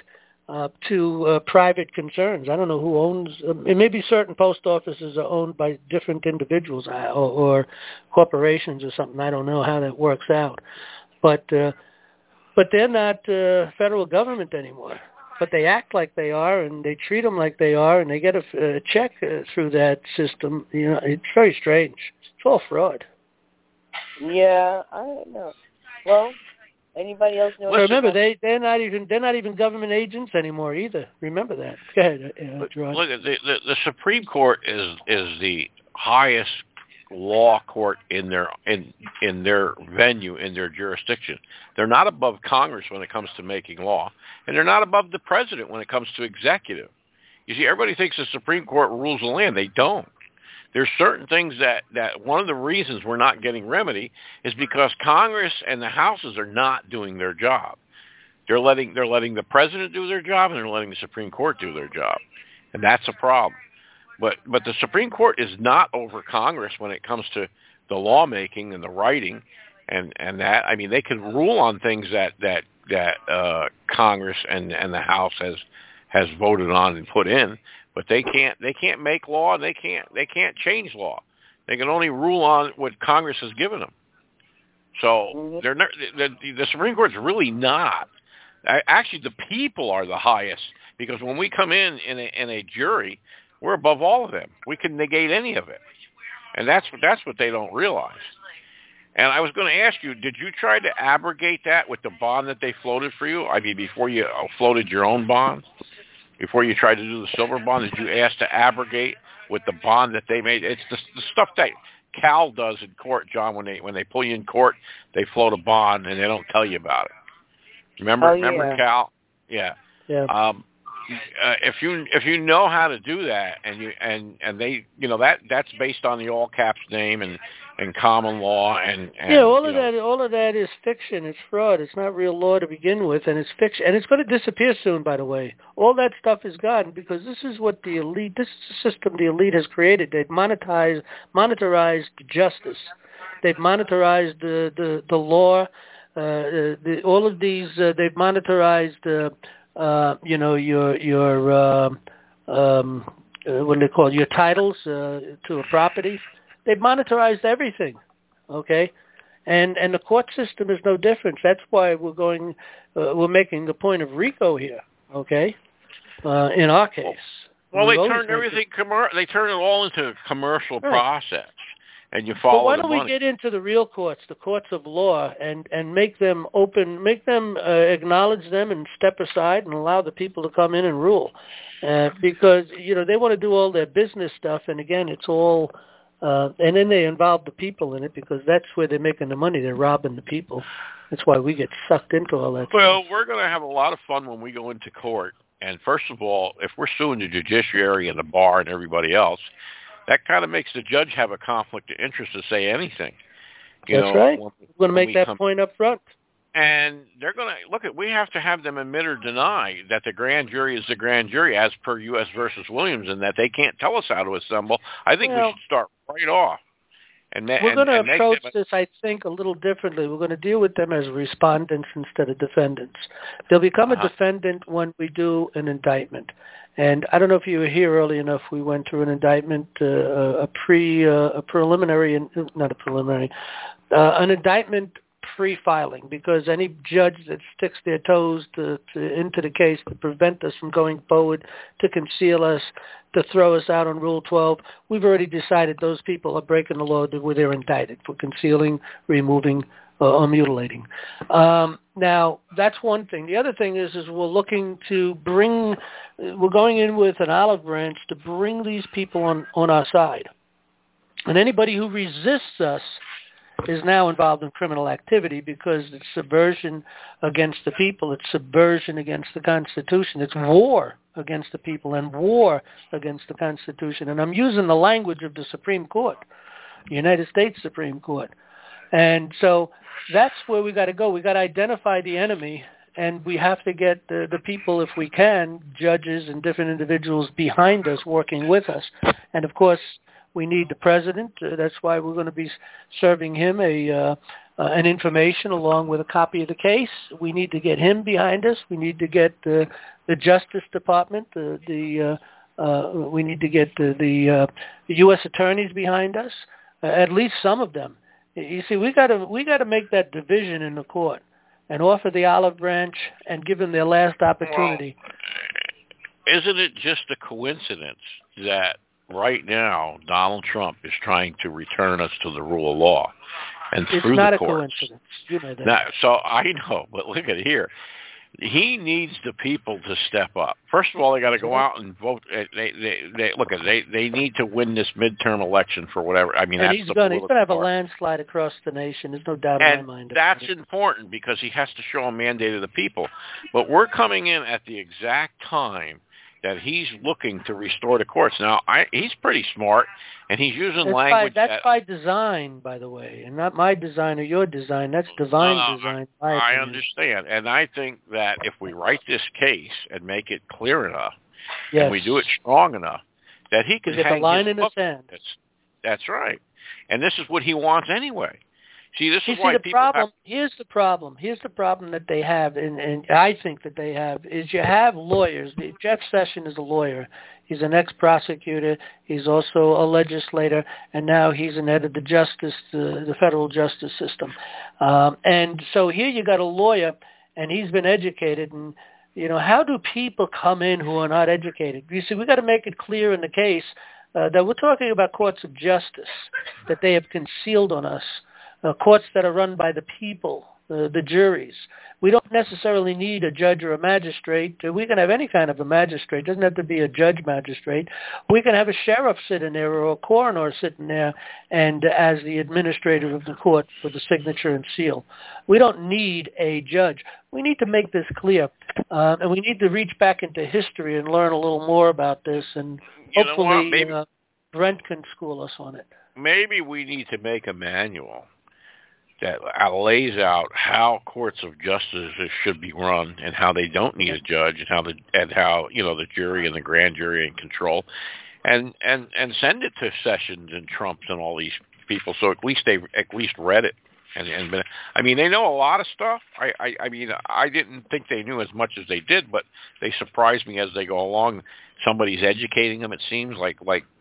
Speaker 1: to private concerns. I don't know who owns. It may be certain post offices are owned by different individuals or corporations or something. I don't know how that works out, but they're not federal government anymore. But they act like they are, and they treat them like they are, and they get a check through that system. It's very strange. It's all fraud.
Speaker 4: Yeah, I don't know. Well. Anybody else know?
Speaker 1: Well, remember, they're not even government agents anymore either. Remember that. Go ahead, Gerard.
Speaker 3: Look, the Supreme Court is the highest law court in their venue, in their jurisdiction. They're not above Congress when it comes to making law, and they're not above the president when it comes to executive. You see, everybody thinks the Supreme Court rules the land. They don't. There's certain things that one of the reasons we're not getting remedy is because Congress and the houses are not doing their job. They're letting the president do their job, and they're letting the Supreme Court do their job, and that's a problem. But the Supreme Court is not over Congress when it comes to the lawmaking and the writing, and that. I mean, they can rule on things that Congress and the House has voted on and put in. But they can't make law, and they can't change law. They can only rule on what Congress has given them. So the Supreme Court is really not. Actually, the people are the highest, because when we come in a jury, we're above all of them. We can negate any of it, and that's what they don't realize. And I was going to ask you, did you try to abrogate that with the bond that they floated for you? I mean, before you floated your own bond? Before you tried to do the silver bond, did you ask to abrogate with the bond that they made? It's the stuff that Cal does in court, John. When they pull you in court, they float a bond and they don't tell you about it. Remember Cal? Yeah.
Speaker 1: Yeah.
Speaker 3: If you know how to do that, and they that's based on the all caps name and common law and
Speaker 1: all of that is fiction. It's fraud. It's not real law to begin with, and it's fiction, and it's going to disappear soon. By the way, all that stuff is gone because this is what the elite. This is the system the elite has created. They've monetized justice. They've monetized the law. All of these. They've monetized. Your what do they call your titles to a property. They've monetized everything, okay, and the court system is no different. That's why we're making the point of RICO here, okay, in our case.
Speaker 3: Well, they turned everything they turned it all into a commercial process. And you follow.
Speaker 1: But why don't we get into the real courts, the courts of law, and make them open, make them acknowledge them and step aside and allow the people to come in and rule, because they want to do all their business stuff, and again, it's all And then they involve the people in it because that's where they're making the money. They're robbing the people. That's why we get sucked into all that
Speaker 3: Well,
Speaker 1: stuff.
Speaker 3: we're going to have a lot of fun when we go into court. And first of all, if we're suing the judiciary and the bar and everybody else, that kind of makes the judge have a conflict of interest to say anything.
Speaker 1: That's right. We're going to make that point up front.
Speaker 3: And they're going to, look, we have to have them admit or deny that the grand jury is the grand jury as per U.S. versus Williams and that they can't tell us how to assemble. I think we should start right off.
Speaker 1: We're going to approach this, I think, a little differently. We're going to deal with them as respondents instead of defendants. They'll become a defendant when we do an indictment. And I don't know if you were here early enough. We went through an indictment, an indictment pre-filing, because any judge that sticks their toes into the case to prevent us from going forward, to conceal us, to throw us out on Rule 12, we've already decided those people are breaking the law where they're indicted for concealing, removing, or mutilating. Now, that's one thing. The other thing is we're looking to we're going in with an olive branch to bring these people on our side. And anybody who resists us is now involved in criminal activity because it's subversion against the people. It's subversion against the Constitution. It's war against the people and war against the Constitution. And I'm using the language of the Supreme Court, the United States Supreme Court. And so that's where we got to go. We got to identify the enemy, and we have to get the people, if we can, judges and different individuals behind us working with us. And, of course, we need the president. That's why we're going to be serving him an information along with a copy of the case. We need to get him behind us. We need to get the Justice Department. We need to get the U.S. attorneys behind us. At least some of them. You see, we got to make that division in the court and offer the olive branch and give them their last opportunity.
Speaker 3: Well, isn't it just a coincidence that right now Donald Trump is trying to return us to the rule of law? And through
Speaker 1: the courts. It's not
Speaker 3: a
Speaker 1: coincidence. You know that.
Speaker 3: Now, so I know, but look at here. He needs the people to step up. First of all, they got to go out and vote. They need to win this midterm election for whatever. I mean,
Speaker 1: and he's going to have a landslide across the nation. There's no doubt in my mind.
Speaker 3: That's important because he has to show a mandate of the people. But we're coming in at the exact time that he's looking to restore the courts. Now, he's pretty smart, and he's using language
Speaker 1: that's by design, by the way, and not my design or your design. That's divine design.
Speaker 3: I understand, and I think that if we write this case and make it clear enough, and we do it strong enough, that he can hang
Speaker 1: the line
Speaker 3: his
Speaker 1: in the sand.
Speaker 3: That's right, and this is what he wants anyway. See, this is why
Speaker 1: the problem. Here's the problem. Here's the problem that they have, and I think that they have, is you have lawyers. Jeff Sessions is a lawyer. He's an ex-prosecutor. He's also a legislator, and now he's an head of the federal justice system. And so here you got a lawyer, and he's been educated. And how do people come in who are not educated? You see, we got to make it clear in the case that we're talking about courts of justice that they have concealed on us. Courts that are run by the people, the juries. We don't necessarily need a judge or a magistrate. We can have any kind of a magistrate. It doesn't have to be a judge-magistrate. We can have a sheriff sitting there or a coroner sitting there and as the administrator of the court with the signature and seal. We don't need a judge. We need to make this clear. And we need to reach back into history and learn a little more about this. And hopefully Brent can school us on it.
Speaker 3: Maybe we need to make a manual that lays out how courts of justice should be run and how they don't need a judge and how the jury and the grand jury in control, and send it to Sessions and Trump and all these people so at least they read it. And I mean, they know a lot of stuff. I mean, I didn't think they knew as much as they did, but they surprise me as they go along. Somebody's educating them. It seems like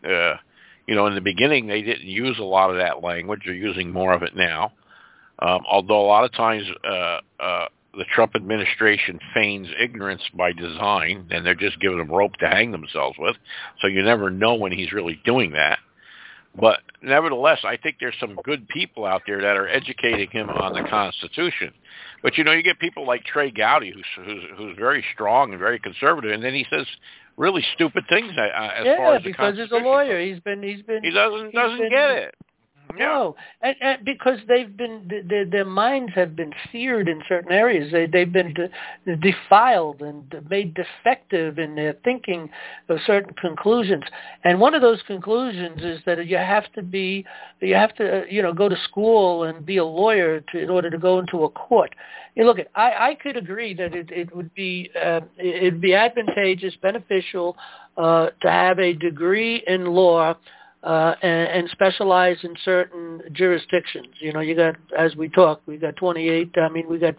Speaker 3: in the beginning they didn't use a lot of that language. They're using more of it now. Although a lot of times the Trump administration feigns ignorance by design, and they're just giving them rope to hang themselves with, so you never know when he's really doing that. But nevertheless, I think there's some good people out there that are educating him on the Constitution. But you get people like Trey Gowdy, who's very strong and very conservative, and then he says really stupid things as far as the
Speaker 1: because he's a
Speaker 3: Constitution
Speaker 1: lawyer.
Speaker 3: goes.
Speaker 1: He
Speaker 3: doesn't get it.
Speaker 1: No, and because they've been their minds have been seared in certain areas. They've been defiled and made defective in their thinking of certain conclusions. And one of those conclusions is that you have to go to school and be a lawyer in order to go into a court. You look, I could agree that it would be advantageous, beneficial to have a degree in law. And specialize in certain jurisdictions. You got, as we talked, we got 28. We got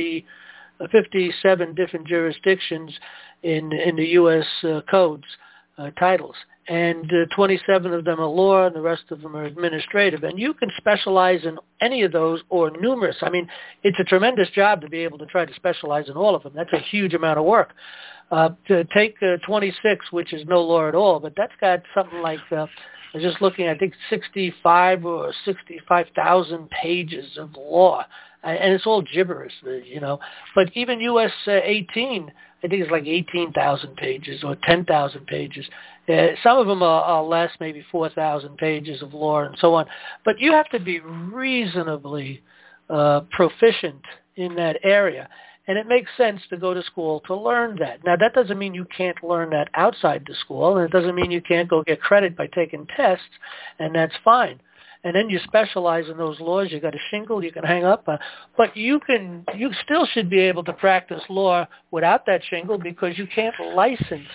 Speaker 1: 57 different jurisdictions in the U.S. codes titles, and 27 of them are law, and the rest of them are administrative. And you can specialize in any of those or numerous. It's a tremendous job to be able to try to specialize in all of them. That's a huge amount of work. To take 26, which is no law at all, but that's got something like. I was just looking, I think 65 or 65,000 pages of law, and it's all gibberish, But even US 18, I think it's like 18,000 pages or 10,000 pages. Some of them are less, maybe 4,000 pages of law and so on. But you have to be reasonably proficient in that area. And it makes sense to go to school to learn that. Now, that doesn't mean you can't learn that outside the school, and it doesn't mean you can't go get credit by taking tests, and that's fine. And then you specialize in those laws. You got a shingle you can hang up, but you still should be able to practice law without that shingle because you can't license,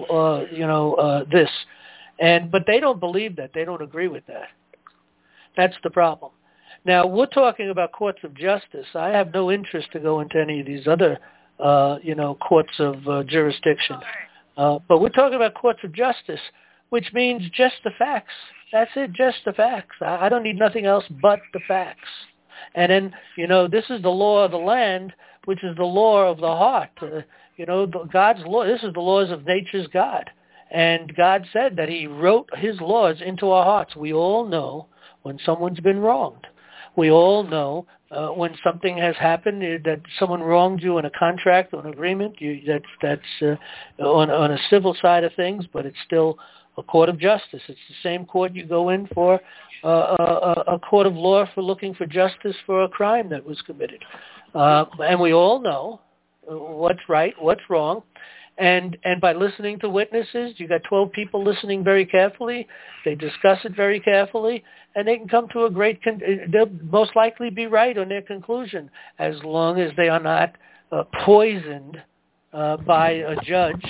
Speaker 1: this. But they don't believe that. They don't agree with that. That's the problem. Now, we're talking about courts of justice. I have no interest to go into any of these other, courts of jurisdiction. But we're talking about courts of justice, which means just the facts. That's it, just the facts. I don't need nothing else but the facts. And then, this is the law of the land, which is the law of the heart. God's law, this is the laws of nature's God. And God said that he wrote his laws into our hearts. We all know when someone's been wronged. We all know when something has happened that someone wronged you in a contract or an agreement. That's on a civil side of things, but it's still a court of justice. It's the same court you go in for a court of law for looking for justice for a crime that was committed. And we all know what's right, what's wrong. And by listening to witnesses, you got 12 people listening very carefully. They discuss it very carefully, and they can come to they'll most likely be right on their conclusion, as long as they are not poisoned by a judge,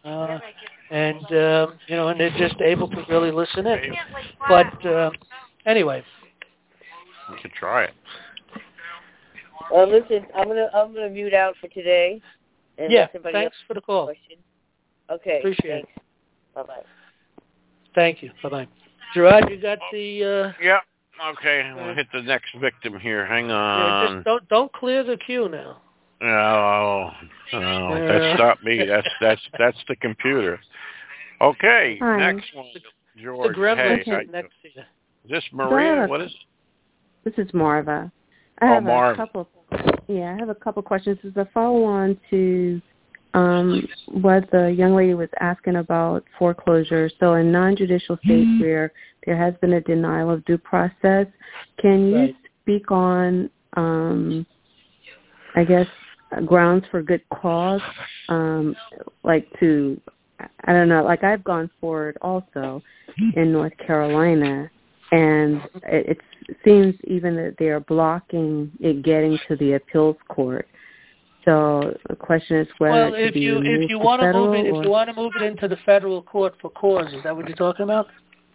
Speaker 1: and they're just able to really listen in. But anyway,
Speaker 3: we could try it.
Speaker 4: Listen, I'm gonna mute out for today. And
Speaker 1: thanks for the call.
Speaker 4: Question. Okay,
Speaker 1: appreciate it.
Speaker 4: Bye-bye.
Speaker 1: Thank you. Bye-bye. Gerard, you got the...
Speaker 3: Yeah. Okay, we'll hit the next victim here. Hang on.
Speaker 1: Just don't clear the queue now.
Speaker 3: No, that's not me. That's the computer. Okay,
Speaker 5: Hi.
Speaker 3: next one, George.
Speaker 1: The gremlin
Speaker 3: Hey,
Speaker 1: next to you.
Speaker 3: is this Maria? What is?
Speaker 5: This is Marva. I have
Speaker 3: Marva.
Speaker 5: I have a couple questions. This is a follow-on to what the young lady was asking about foreclosure. So in non-judicial states where there has been a denial of due process, can you speak on, grounds for good cause? I've gone forward also in North Carolina, and it seems even that they are blocking it getting to the appeals court. So the question is whether
Speaker 1: if you want to move it into the federal court for cause, is that what you're talking about?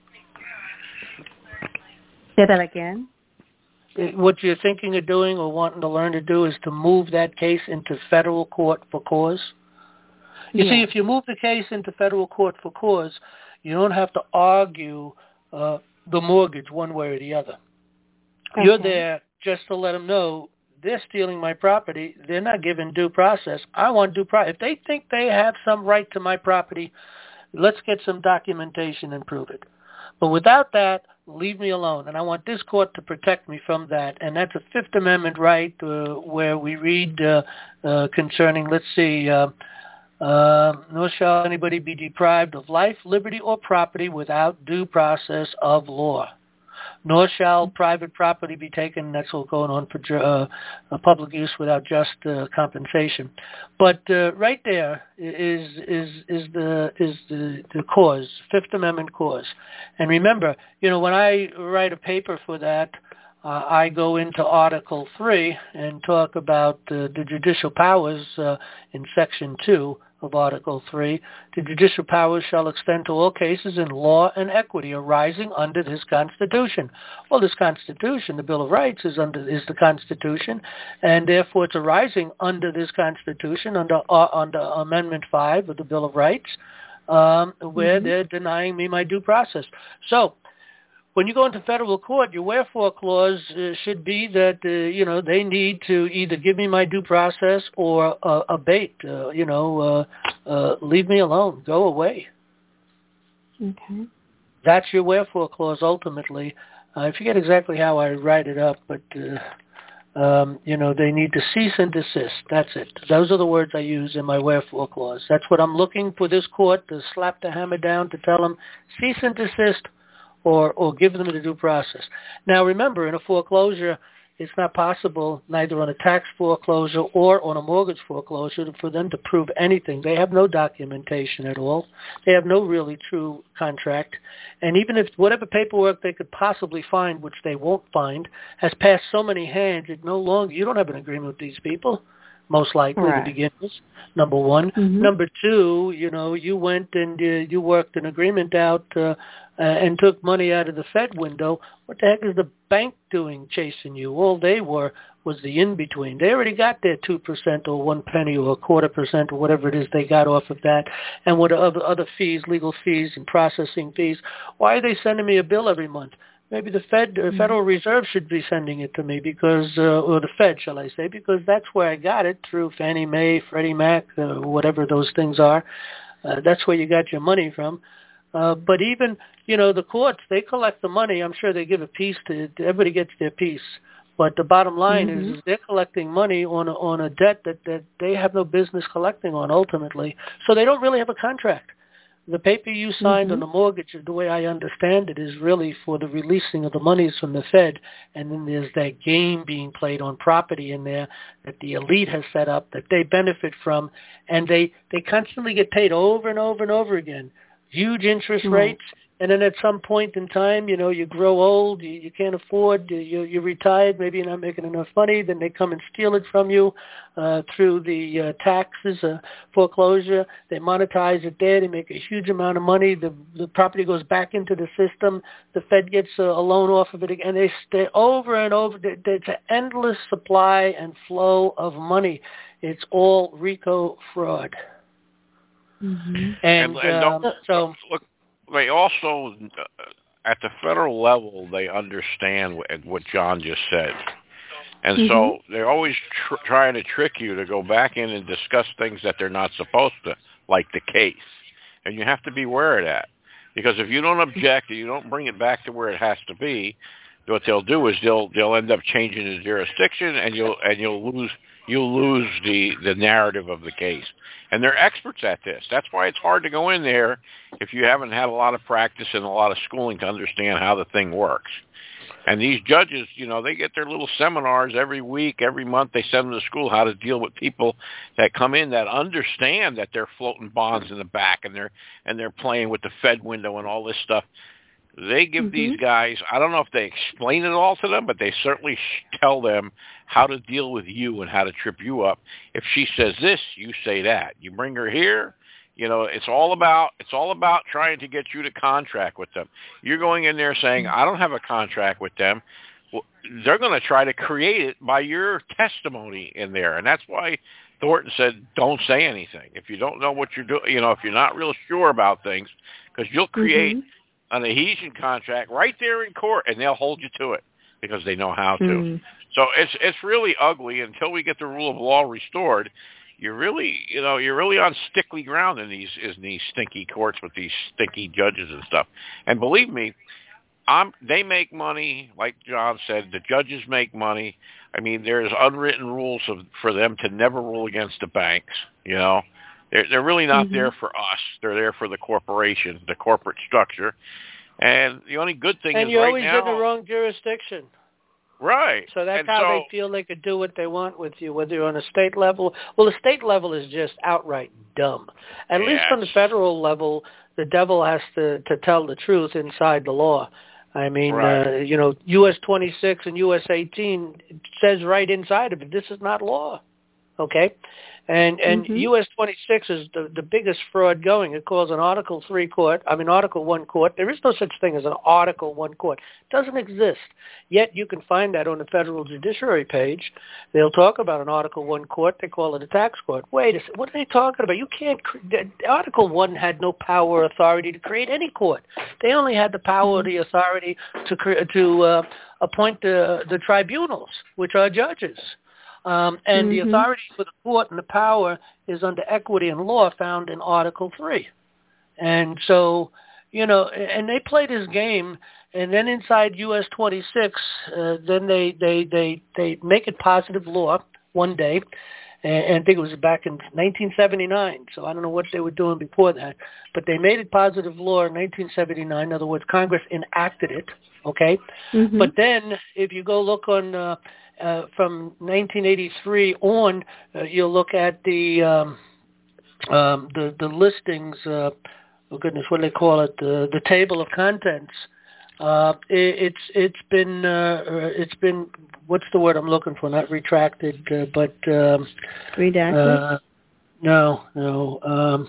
Speaker 5: Say that again.
Speaker 1: What you're thinking of doing or wanting to learn to do is to move that case into federal court for cause? You see, if you move the case into federal court for cause, you don't have to argue the mortgage one way or the other. Okay. You're there just to let them know they're stealing my property. They're not giving due process. I want due process. If they think they have some right to my property, let's get some documentation and prove it. But without that, leave me alone. And I want this court to protect me from that. And that's a Fifth Amendment right where we read concerning, let's see, Nor shall anybody be deprived of life, liberty, or property without due process of law. Nor shall private property be taken, that's all going on for public use without just compensation. But right there is the cause, Fifth Amendment cause. And remember, when I write a paper for that, I go into Article 3 and talk about the judicial powers in Section 2 of Article 3. The judicial powers shall extend to all cases in law and equity arising under this Constitution. Well, this Constitution, the Bill of Rights, is the Constitution, and therefore it's arising under this Constitution, under Amendment 5 of the Bill of Rights, where they're denying me my due process. So, when you go into federal court, your wherefore clause should be that, they need to either give me my due process or abate, leave me alone, go away.
Speaker 5: Okay.
Speaker 1: That's your wherefore clause ultimately. I forget exactly how I write it up, but, they need to cease and desist. That's it. Those are the words I use in my wherefore clause. That's what I'm looking for this court to slap the hammer down to tell them, cease and desist, or give them the due process. Now, remember, in a foreclosure, it's not possible, neither on a tax foreclosure or on a mortgage foreclosure, for them to prove anything. They have no documentation at all. They have no really true contract. And even if whatever paperwork they could possibly find, which they won't find, has passed so many hands, you don't have an agreement with these people, most likely, to begin with, number one.
Speaker 5: Mm-hmm.
Speaker 1: Number two, you went and you worked an agreement out and took money out of the Fed window. What the heck is the bank doing chasing you? All they were was the in-between. They already got their 2% or 1 penny or 1/4% or whatever it is they got off of that, and what other fees, legal fees and processing fees. Why are they sending me a bill every month? Maybe the Federal Reserve should be sending it to me or the Fed, shall I say, because that's where I got it, through Fannie Mae, Freddie Mac, whatever those things are. That's where you got your money from. But even, the courts, they collect the money. I'm sure they give a piece to everybody gets their piece. But the bottom line is they're collecting money on a debt that they have no business collecting on ultimately. So they don't really have a contract. The paper you signed on the mortgage, the way I understand it, is really for the releasing of the monies from the Fed, and then there's that game being played on property in there that the elite has set up that they benefit from, and they constantly get paid over and over and over again. Huge interest rates, and then at some point in time, you grow old, you can't afford, you're retired, maybe you're not making enough money, then they come and steal it from you through the taxes, foreclosure. They monetize it there, they make a huge amount of money, the property goes back into the system, the Fed gets a loan off of it again, they stay over and over. It's an endless supply and flow of money. It's all RICO fraud. And so
Speaker 3: look, they also, at the federal level, they understand what John just said. And so they're always trying to trick you to go back in and discuss things that they're not supposed to, like the case. And you have to be aware of that. Because if you don't object and you don't bring it back to where it has to be, what they'll do is they'll end up changing the jurisdiction, and you'll lose the narrative of the case. And they're experts at this. That's why it's hard to go in there if you haven't had a lot of practice and a lot of schooling to understand how the thing works. And these judges, they get their little seminars every week, every month. They send them to school how to deal with people that come in that understand that they're floating bonds in the back and they're playing with the Fed window and all this stuff. They give these guys, I don't know if they explain it all to them, but they certainly tell them how to deal with you and how to trip you up. If she says this, you say that. You bring her here, it's all about trying to get you to contract with them. You're going in there saying, I don't have a contract with them. Well, they're going to try to create it by your testimony in there. And that's why Thornton said, don't say anything. If you don't know what you're doing, if you're not real sure about things, because you'll create an adhesion contract right there in court, and they'll hold you to it because they know how to. So it's really ugly. Until we get the rule of law restored, you're really on sticky ground in these stinky courts with these stinky judges and stuff. And believe me, they make money, like John said. The judges make money. I mean, there's unwritten rules for them to never rule against the banks. They're really not there for us. They're there for the corporation, the corporate structure. And the only good thing
Speaker 1: and
Speaker 3: is
Speaker 1: you're
Speaker 3: right
Speaker 1: always
Speaker 3: now,
Speaker 1: in the wrong jurisdiction.
Speaker 3: Right.
Speaker 1: So that's
Speaker 3: and
Speaker 1: how they feel they could do what they want with you, whether you're on a state level. Well, the state level is just outright dumb. At least on the federal level, the devil has to tell the truth inside the law. I mean, U.S. 26 and U.S. 18 says right inside of it, this is not law. Okay? And U.S. 26 is the biggest fraud going. It calls an Article 1 court. There is no such thing as an Article 1 court. It doesn't exist. Yet you can find that on the federal judiciary page. They'll talk about an Article 1 court. They call it a tax court. Wait a second. What are they talking about? You can't. Article 1 had no power or authority to create any court. They only had the power or the authority to appoint the tribunals, which are judges. And the authority for the court and the power is under equity and law found in Article 3. And so, and they play this game, and then inside U.S. 26, then they make it positive law one day, and I think it was back in 1979, so I don't know what they were doing before that, but they made it positive law in 1979. In other words, Congress enacted it, okay? But then if you go look on... from 1983 on, you'll look at the listings. Oh goodness, what do they call it? The table of contents. It's been what's the word I'm looking for? Not retracted, but
Speaker 5: redacted.
Speaker 1: No.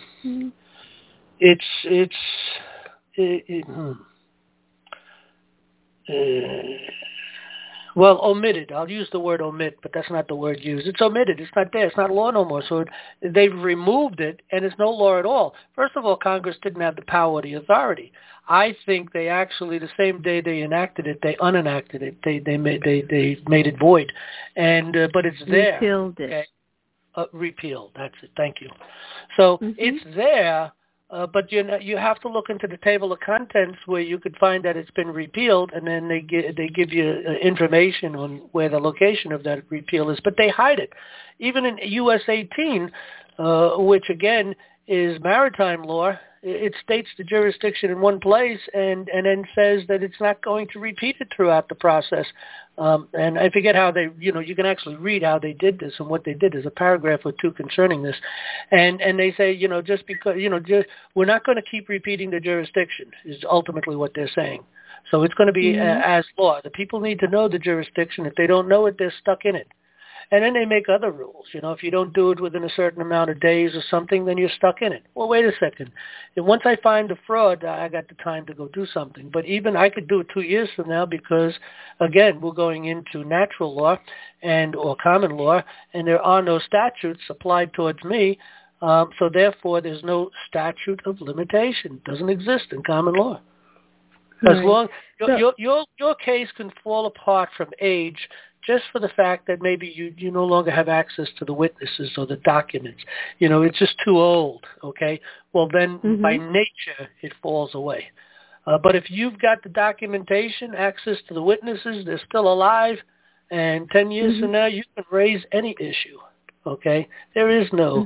Speaker 1: Well, omitted. I'll use the word omit, but that's not the word used. It's omitted. It's not there. It's not law no more. So they've removed it, and it's no law at all. First of all, Congress didn't have the power or the authority. I think they actually, the same day they enacted it, they unenacted it. They made it void, and but it's there.
Speaker 5: Repealed it.
Speaker 1: Okay? Repealed. That's it. Thank you. So it's there. But you have to look into the table of contents where you could find that it's been repealed, and then they give you information on where the location of that repeal is. But they hide it. Even in U.S. 18, which again is maritime law, it states the jurisdiction in one place and then says that it's not going to repeat it throughout the process. And I forget how they, you can actually read how they did this and what they did. There's a paragraph or two concerning this. And they say, just because, we're not going to keep repeating the jurisdiction is ultimately what they're saying. So it's going to be as law. The people need to know the jurisdiction. If they don't know it, they're stuck in it. And then they make other rules. If you don't do it within a certain amount of days or something, then you're stuck in it. Well, wait a second. And once I find the fraud, I got the time to go do something. But even I could do it 2 years from now because, again, we're going into natural law or common law, and there are no statutes applied towards me. So therefore, there's no statute of limitation. It doesn't exist in common law. As long your case can fall apart from age just for the fact that maybe you no longer have access to the witnesses or the documents. It's just too old, okay? Well, then by nature, it falls away. But if you've got the documentation, access to the witnesses, they're still alive, and 10 years from now, you can raise any issue, okay? There is no,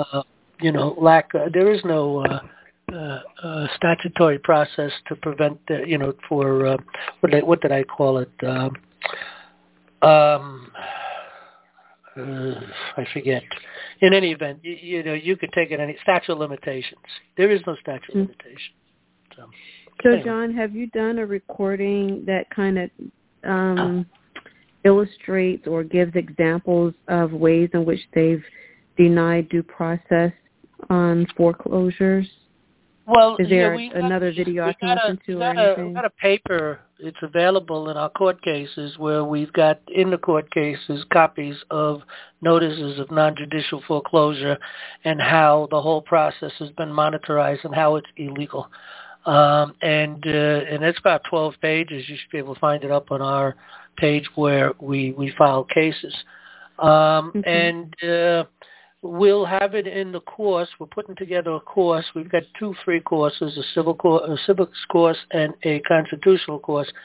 Speaker 1: there is no statutory process to prevent, for, what did I call it? I forget. In any event, you could take it any statute of limitations. There is no statute of limitation.
Speaker 5: So anyway. John, have you done a recording that kind of illustrates or gives examples of ways in which they've denied due process on foreclosures?
Speaker 1: Well,
Speaker 5: is there another video I can listen to or anything?
Speaker 1: We've got a paper. It's available in our court cases where we've got, in the court cases, copies of notices of non-judicial foreclosure and how the whole process has been monitorized and how it's illegal. And it's about 12 pages. You should be able to find it up on our page where we file cases. And we'll have it in the course. We're putting together a course. We've got 2 free courses, a civics course and a constitutional course.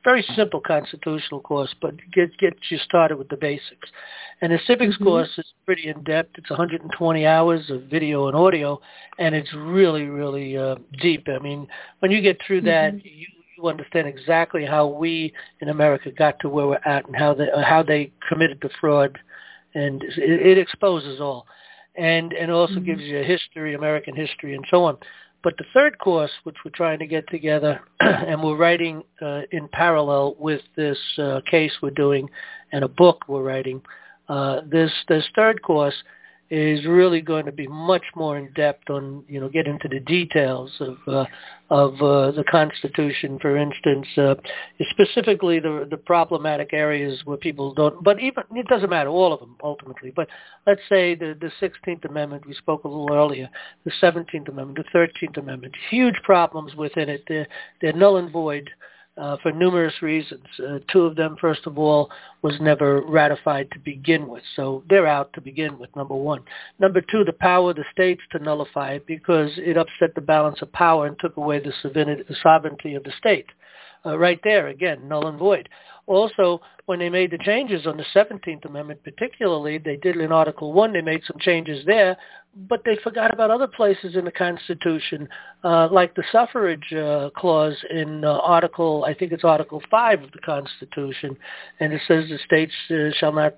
Speaker 1: very simple constitutional course, but gets you started with the basics. And the civics course is pretty in-depth. It's 120 hours of video and audio, and it's really, really deep. I mean, when you get through that, you understand exactly how we in America got to where we're at and how they committed the fraud, and it exposes all. And also gives you a history, American history, and so on. But the third course, which we're trying to get together, and we're writing in parallel with this case we're doing and a book we're writing, this third course is really going to be much more in depth on, get into the details of the Constitution, for instance, specifically the problematic areas where people don't. But even it doesn't matter, all of them ultimately. But let's say the 16th Amendment we spoke a little earlier, the 17th Amendment, the 13th Amendment, huge problems within it. They're null and void. For numerous reasons. Two of them, first of all, was never ratified to begin with. So they're out to begin with, number one. Number two, the power of the states to nullify it because it upset the balance of power and took away the sovereignty of the state. Right there, again, null and void. Also, when they made the changes on the 17th Amendment particularly, they did in Article 1, they made some changes there, but they forgot about other places in the Constitution, like the suffrage clause in Article 5 of the Constitution, and it says the states shall not,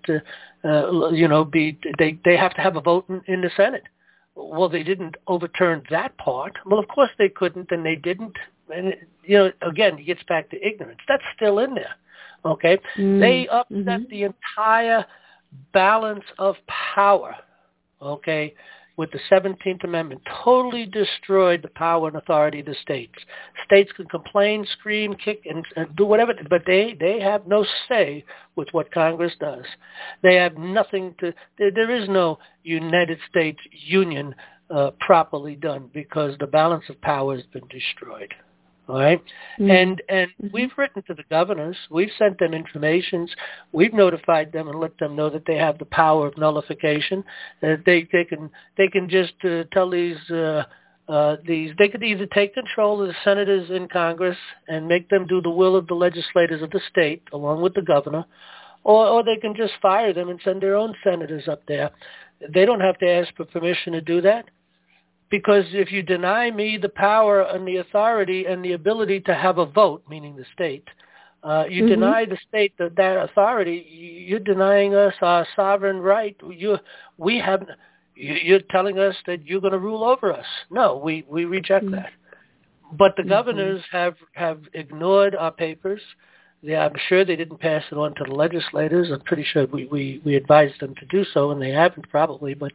Speaker 1: they have to have a vote in the Senate. Well, they didn't overturn that part. Well, of course they couldn't, and they didn't. And, again, it gets back to ignorance. That's still in there, okay? They upset the entire balance of power, okay, with the 17th Amendment. Totally destroyed the power and authority of the states. States can complain, scream, kick, and do whatever, but they have no say with what Congress does. They have nothing to, there is no United States Union properly done because the balance of power has been destroyed. All right, and we've written to the governors. We've sent them informations. We've notified them and let them know that they have the power of nullification. They can just tell these they could either take control of the senators in Congress and make them do the will of the legislators of the state, along with the governor, or they can just fire them and send their own senators up there. They don't have to ask for permission to do that. Because if you deny me the power and the authority and the ability to have a vote, meaning the state, you deny the state that authority, you're denying us our sovereign right. You're telling us that you're going to rule over us. No, we reject that. But the governors have ignored our papers. I'm sure they didn't pass it on to the legislators. I'm pretty sure we advised them to do so, and they haven't probably. But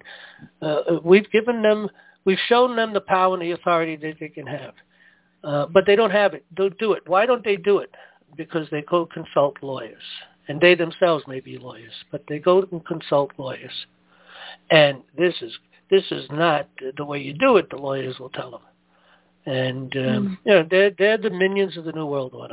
Speaker 1: we've shown them the power and the authority that they can have. But they don't have it. Don't do it. Why don't they do it? Because they go consult lawyers. And they themselves may be lawyers, but they go and consult lawyers. And this is not the way you do it, the lawyers will tell them. And, they're the minions of the New World Order.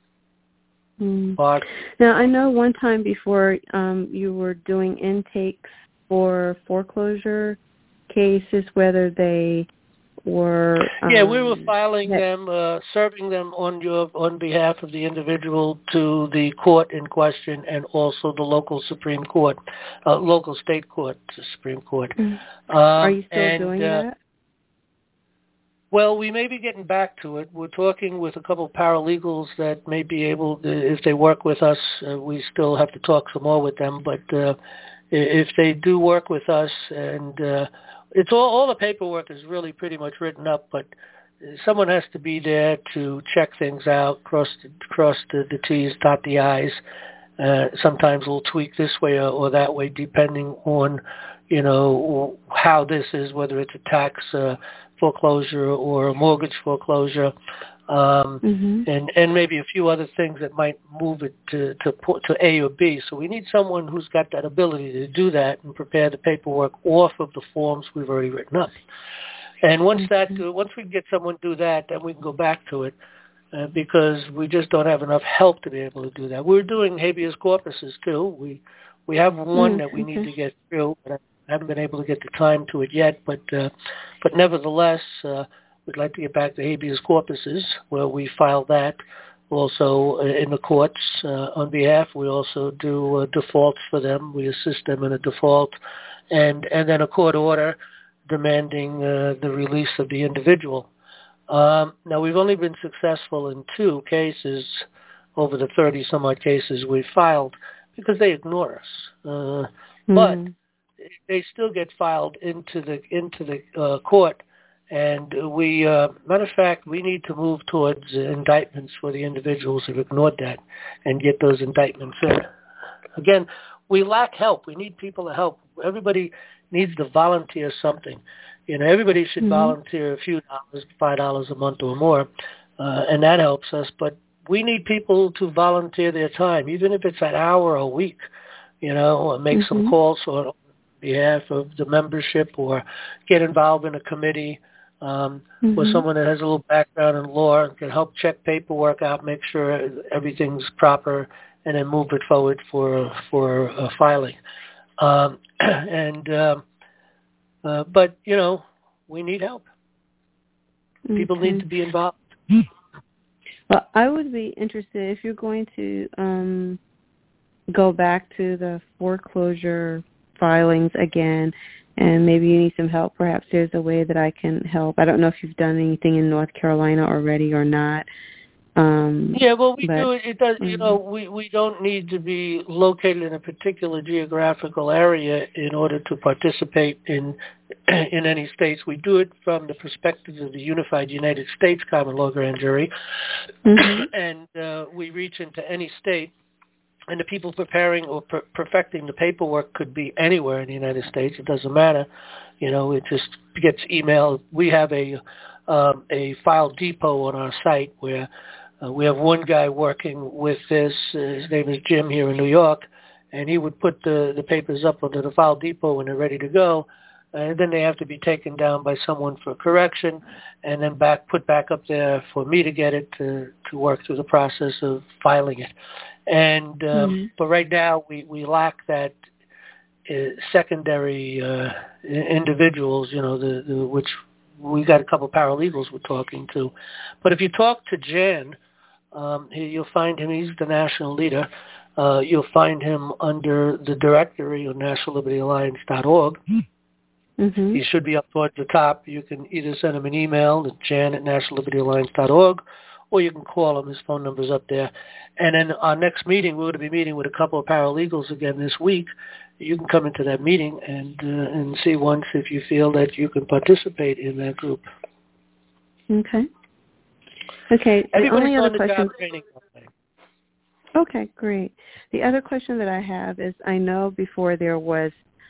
Speaker 5: Now, I know one time before you were doing intakes for foreclosure cases, whether they were
Speaker 1: we were filing them, serving them on behalf of the individual to the court in question, and also the local Supreme Court, local state court, Supreme Court.
Speaker 5: Are you still doing that?
Speaker 1: Well, we may be getting back to it. We're talking with a couple of paralegals that may be able to, if they work with us, we still have to talk some more with them, but if they do work with us, and it's all the paperwork is really pretty much written up, but someone has to be there to check things out, cross the T's, dot the I's. Sometimes we'll tweak this way or that way, depending on, how this is, whether it's a tax foreclosure or a mortgage foreclosure, and maybe a few other things that might move it to A or B. So we need someone who's got that ability to do that and prepare the paperwork off of the forms we've already written up. And once we get someone to do that, then we can go back to it, because we just don't have enough help to be able to do that. We're doing habeas corpuses too. We have one that we need to get through, but I haven't been able to get the time to it yet. But nevertheless, we'd like to get back to habeas corpuses, where we file that. Also in the courts on behalf. We also do defaults for them. We assist them in a default, and then a court order demanding the release of the individual. Now, we've only been successful in 2 cases over the 30-some-odd cases we filed because they ignore us. But they still get filed into the court, and we, matter of fact, we need to move towards indictments for the individuals who've ignored that and get those indictments in. Again, we lack help. We need people to help. Everybody needs to volunteer something. Everybody should volunteer a few dollars, $5 a month or more, and that helps us. But we need people to volunteer their time, even if it's an hour a week, make some calls on behalf of the membership or get involved in a committee or someone that has a little background in law and can help check paperwork out, make sure everything's proper, and then move it forward for filing. But, we need help. People need to be involved.
Speaker 5: Well, I would be interested if you're going to go back to the foreclosure filings again, and maybe you need some help. Perhaps there's a way that I can help. I don't know if you've done anything in North Carolina already or not.
Speaker 1: Yeah, well, we do. It does. We don't need to be located in a particular geographical area in order to participate in any states. We do it from the perspective of the Unified United States Common Law Grand Jury, and we reach into any state. And the people preparing or perfecting the paperwork could be anywhere in the United States. It doesn't matter. It just gets emailed. We have a file depot on our site where we have one guy working with this. His name is Jim here in New York, and he would put the papers up onto the file depot when they're ready to go. And then they have to be taken down by someone for correction and then put back up there for me to get it to work through the process of filing it. And but right now we lack that secondary individuals, which we got a couple of paralegals we're talking to. But if you talk to Jan, you'll find him. He's the national leader. You'll find him under the directory on nationallibertyalliance.org. He should be up towards the top. You can either send him an email at jan@nationallibertyalliance.org, or you can call him. His phone number's up there. And then our next meeting, we're going to be meeting with a couple of paralegals again this week. You can come into that meeting and see once if you feel that you can participate in that group.
Speaker 5: Okay. The only other question. Okay, great. The other question that I have is, I know before there was,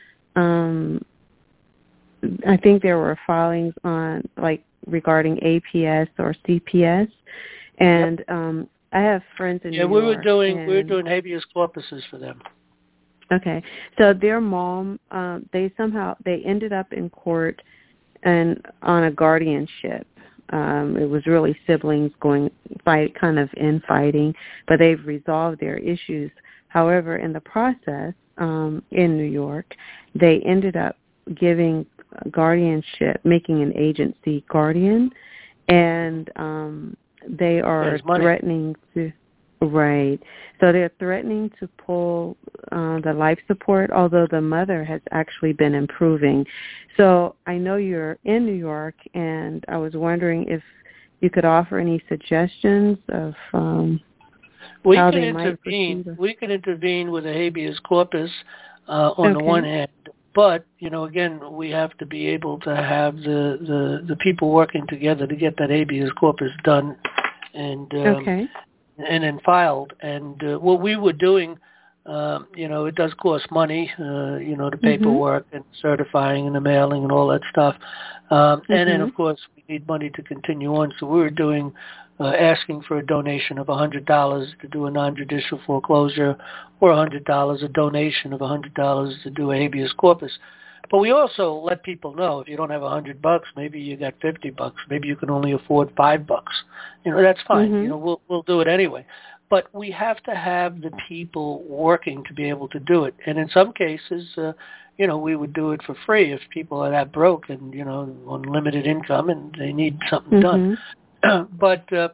Speaker 5: I think there were filings on regarding APS or CPS, and I have friends in New York.
Speaker 1: We were doing habeas corpuses for them.
Speaker 5: Okay, so their mom, they ended up in court and on a guardianship. It was really siblings infighting, but they've resolved their issues. However, in the process, in New York, they ended up giving guardianship, making an agency guardian, and they are threatening to. Right. So they're threatening to pull the life support, although the mother has actually been improving. So I know you're in New York, and I was wondering if you could offer any suggestions of how they might proceed.
Speaker 1: We can intervene with a habeas corpus on the one hand, but, again, we have to be able to have the people working together to get that habeas corpus done and then filed. And what we were doing, it does cost money, the paperwork and certifying and the mailing and all that stuff. And then, of course, we need money to continue on. So we were doing, asking for a donation of $100 to do a non-judicial foreclosure, or $100, a donation of $100 to do a habeas corpus. But we also let people know, if you don't have $100, maybe you got $50. Maybe you can only afford $5. That's fine. We'll do it anyway. But we have to have the people working to be able to do it. And in some cases, we would do it for free if people are that broke and, on limited income and they need something done. But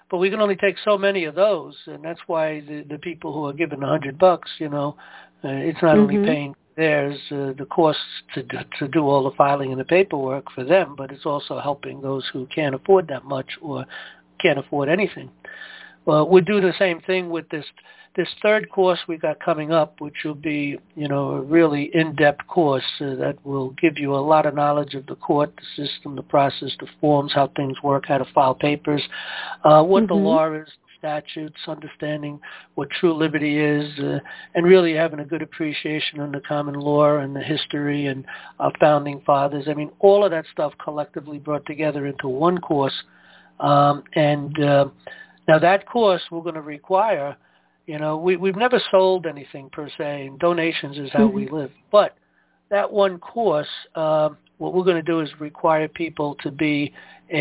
Speaker 1: but we can only take so many of those, and that's why the people who are given $100, it's not only paying theirs the costs to do all the filing and the paperwork for them, but it's also helping those who can't afford that much or can't afford anything. Well, we'll do the same thing with this third course we got coming up, which will be, a really in-depth course that will give you a lot of knowledge of the court, the system, the process, the forms, how things work, how to file papers, what the law is, statutes, understanding what true liberty is, and really having a good appreciation on the common law and the history and our founding fathers. I mean, all of that stuff collectively brought together into one course. Now that course we're going to require, we've never sold anything per se, and donations is how we live. But that one course, what we're going to do is require people to be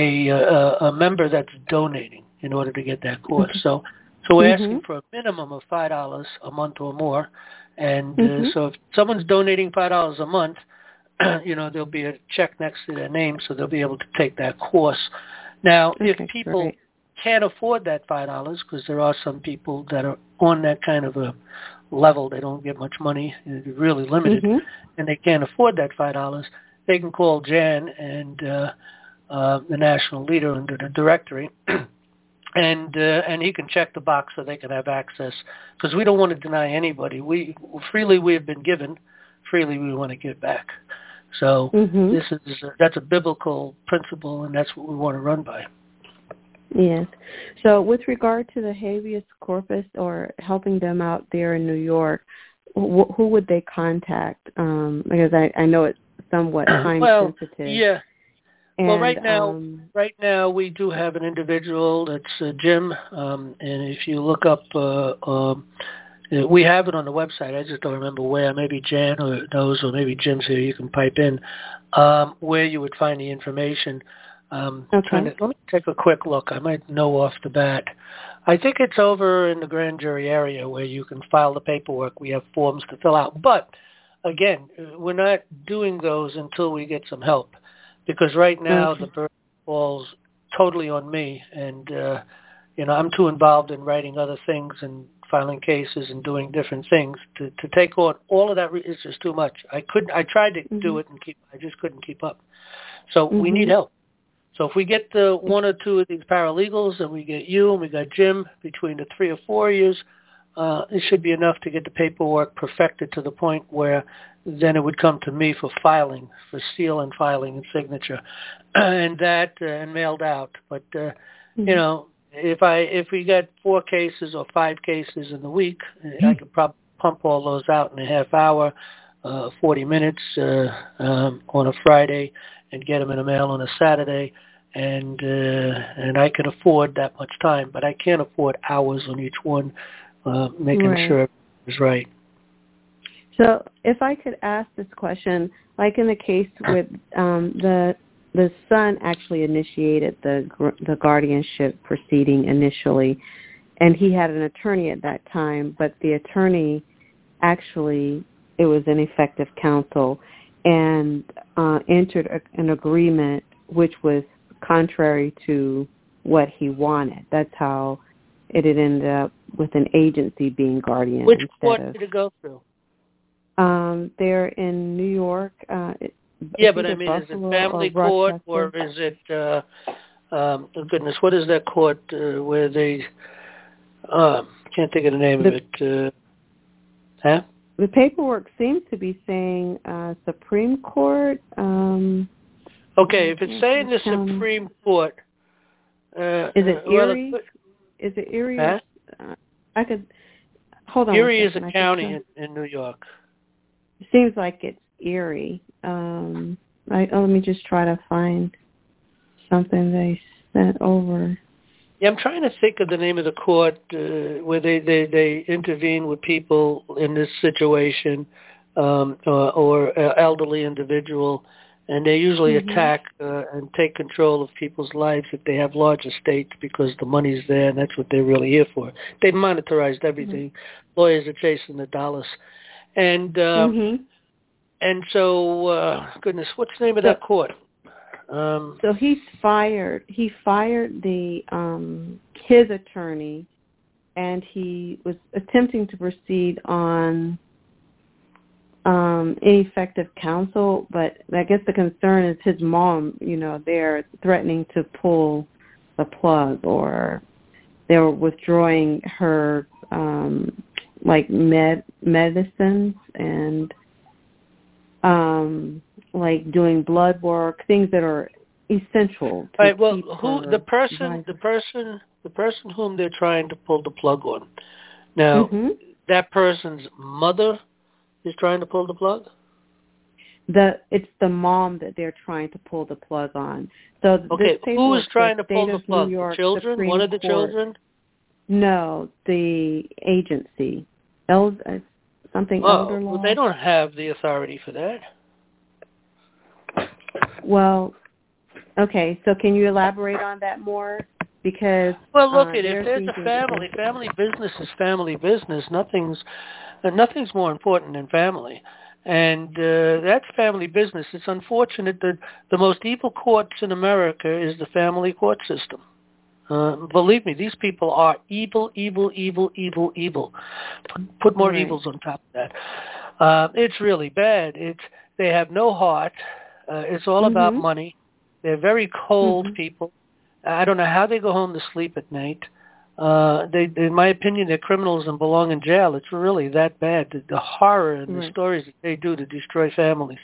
Speaker 1: a member that's donating in order to get that course. So we're asking for a minimum of $5 a month or more. And so if someone's donating $5 a month, there'll be a check next to their name, so they'll be able to take that course. Now, if people can't afford that $5, because there are some people that are on that kind of a level, they don't get much money, they're really limited, and they can't afford that $5, they can call Jan and the national leader under the directory, and he can check the box so they can have access, because we don't want to deny anybody. Freely we have been given, freely we want to give back. So that's a biblical principle, and that's what we want to run by.
Speaker 5: Yes. So with regard to the habeas corpus or helping them out there in New York, who would they contact? Because I know it's somewhat time sensitive. Yeah. And, well, right now we do have an individual that's Jim, and if you look up, we have it on the website. I just don't remember where. Maybe Jan knows, or maybe Jim's here. You can pipe in where you would find the information. Let me take a quick look. I might know off the bat. I think it's over in the grand jury area where you can file the paperwork. We have forms to fill out. But, again, we're not doing those until we get some help, because right now the burden falls totally on me. And, I'm too involved in writing other things and filing cases and doing different things to take on all of that. Is just too much. I tried to do it and I just couldn't keep up. So we need help. So if we get one or two of these paralegals, and we get you and we got Jim, between the 3 or 4 years, it should be enough to get the paperwork perfected to the point where then it would come to me for filing, for seal and filing and signature, and mailed out. But if we got 4 cases or 5 cases in the week, I could probably pump all those out in a half hour, 40 minutes on a Friday, and get them in the mail on a Saturday, and I can afford that much time, but I can't afford hours on each one, making sure it's right. So if I could ask this question, like in the case with the son actually initiated the guardianship proceeding initially, and he had an attorney at that time, but the attorney actually, it was ineffective counsel, and entered an agreement which was contrary to what he wanted. That's how it had ended up with an agency being guardian.
Speaker 1: Which court did it go through?
Speaker 5: They're in New York.
Speaker 1: But I mean, is it family court or is it, goodness, what is that court where they, can't think of the name of it.
Speaker 5: The paperwork seems to be saying Supreme Court.
Speaker 1: Okay, if it's saying the Supreme Court,
Speaker 5: is it Erie? Is it Erie? I could hold on.
Speaker 1: Erie is a county in New York.
Speaker 5: It seems like it's Erie. Let me just try to find something they sent over.
Speaker 1: Yeah, I'm trying to think of the name of the court where they intervene with people in this situation, or elderly individual, and they usually attack and take control of people's lives if they have large estates, because the money's there and that's what they're really here for. They've monetarized everything. Lawyers are chasing the dollars. And so, goodness, what's the name of that court?
Speaker 5: So he fired the his attorney, and he was attempting to proceed on ineffective counsel, but I guess the concern is his mom, they're threatening to pull the plug, or they're withdrawing her medicines and doing blood work, things that are essential.
Speaker 1: All right. Well, the person whom they're trying to pull the plug on. Now, that person's mother is trying to pull the plug?
Speaker 5: It's the mom that they're trying to pull the plug on. So
Speaker 1: okay, who is trying to pull the plug? The children?
Speaker 5: Supreme
Speaker 1: One of the
Speaker 5: Court.
Speaker 1: children?
Speaker 5: No, the agency. Something elder law?
Speaker 1: Well, they don't have the authority for that.
Speaker 5: Well, okay, so can you elaborate on that more? Because
Speaker 1: well, look at it. If there's a family business is family business. Nothing's more important than family, and that's family business. It's unfortunate that the most evil courts in America is the family court system. Believe me, these people are evil, evil, evil, evil, evil. Put more evils on top of that. It's really bad. They have no heart. It's all about money. They're very cold people. I don't know how they go home to sleep at night. In my opinion, they're criminals and belong in jail. It's really that bad. The horror and the stories that they do to destroy families.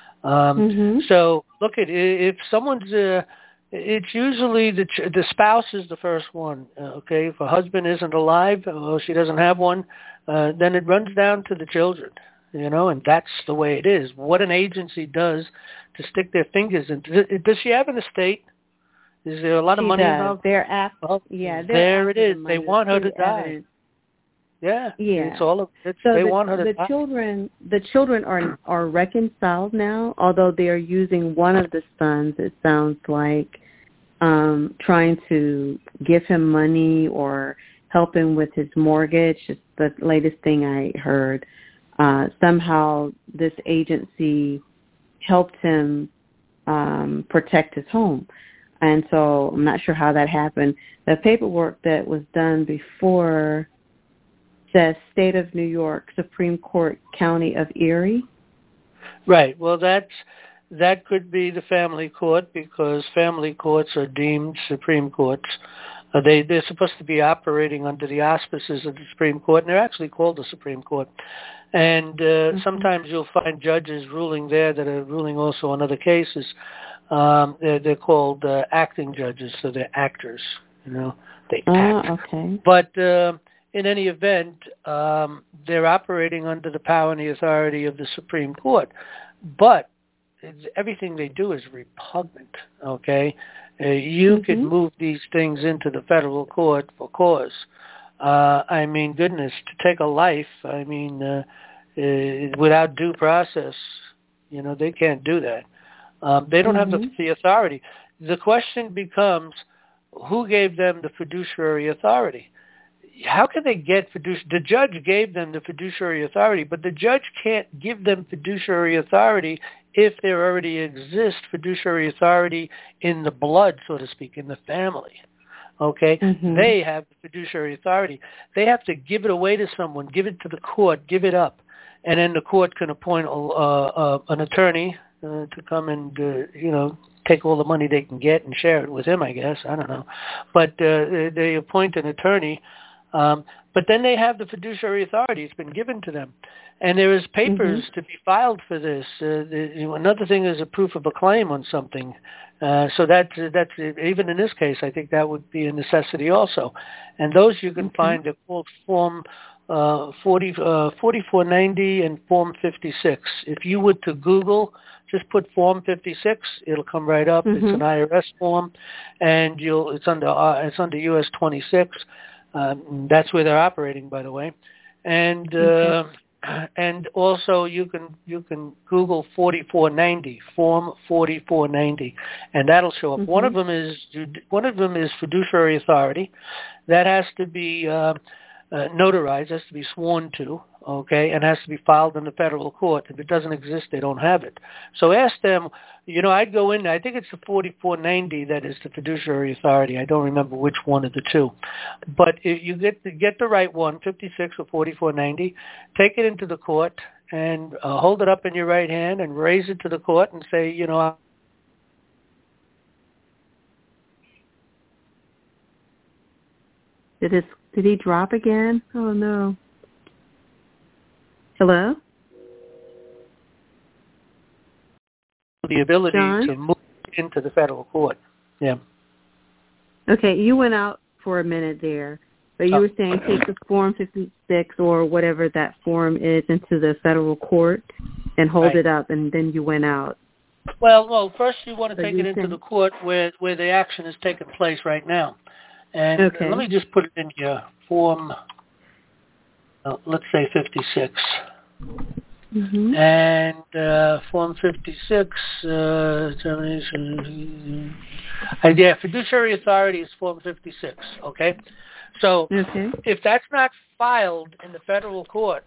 Speaker 1: So look at if someone's. It's usually the spouse is the first one. Okay, if a husband isn't alive or she doesn't have one, then it runs down to the children. And that's the way it is. What an agency does to stick their fingers in. Does she have an estate? Is there a lot of money involved?
Speaker 5: There
Speaker 1: it is. They want her to die.
Speaker 5: Evidence.
Speaker 1: Yeah. It's all of it.
Speaker 5: So
Speaker 1: they want her to die.
Speaker 5: The children are reconciled now, although they are using one of the sons, it sounds like, trying to give him money or help him with his mortgage. It's the latest thing I heard. Somehow this agency helped him protect his home. And so I'm not sure how that happened. The paperwork that was done before says State of New York, Supreme Court, County of Erie.
Speaker 1: Right. Well, that could be the family court, because family courts are deemed Supreme Courts. They're supposed to be operating under the auspices of the Supreme Court, and they're actually called the Supreme Court. And sometimes you'll find judges ruling there that are ruling also on other cases. They're called acting judges, so they're actors. They act.
Speaker 5: Okay.
Speaker 1: But in any event, they're operating under the power and the authority of the Supreme Court. But everything they do is repugnant. Okay, you could move these things into the federal court for cause. I mean, goodness, to take a life. I mean, without due process, they can't do that. They don't have the authority. The question becomes, who gave them the fiduciary authority? How can they get the judge gave them the fiduciary authority, but the judge can't give them fiduciary authority if there already exists fiduciary authority in the blood, so to speak, in the family. Okay? They have the fiduciary authority. They have to give it away to someone, give it to the court, give it up, and then the court can appoint an attorney to come and, take all the money they can get and share it with him, I guess. I don't know. But they appoint an attorney. But then they have the fiduciary authority. It's been given to them. And there is papers to be filed for this. Another thing is a proof of a claim on something. So that's even in this case, I think that would be a necessity also. And those you can find, they're called Form 4490 and Form 56. If you were to Google, just put Form 56, it'll come right up. It's an IRS form, and it's under US 26. That's where they're operating, by the way. And and also you can Google 4490, Form 4490, and that'll show up. One of them is fiduciary authority. That has to be notarized, has to be sworn to. okay, and has to be filed in the federal court. If it doesn't exist, they don't have it. So ask them, I'd go in, I think it's the 4490 that is the fiduciary authority. I don't remember which one of the two. But if you get the right one, 56 or 4490, take it into the court and hold it up in your right hand and raise it to the court and say,
Speaker 5: Did he drop again? Oh, no. Hello?
Speaker 1: The ability
Speaker 5: John?
Speaker 1: to move into the federal court. Yeah.
Speaker 5: Okay, you went out for a minute there, but you were saying take the Form 56 or whatever that form is into the federal court and hold it up, and then you went out.
Speaker 1: Well, first you want to take it into the court where the action is taking place right now. And let me just put it in your form, let's say 56.
Speaker 5: Mm-hmm.
Speaker 1: And Form 56, fiduciary authority is Form 56, okay? So if that's not filed in the federal court,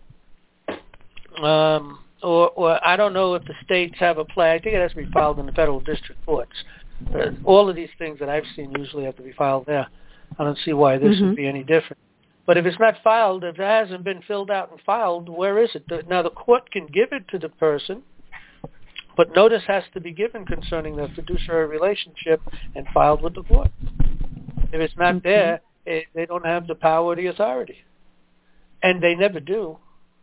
Speaker 1: or I don't know if the states have a play. I think it has to be filed in the federal district courts. All of these things that I've seen usually have to be filed there. I don't see why this would be any different. But if it's not filed, if it hasn't been filled out and filed, where is it? Now, the court can give it to the person, but notice has to be given concerning the fiduciary relationship and filed with the court. If it's not there, they don't have the power or the authority. And they never do.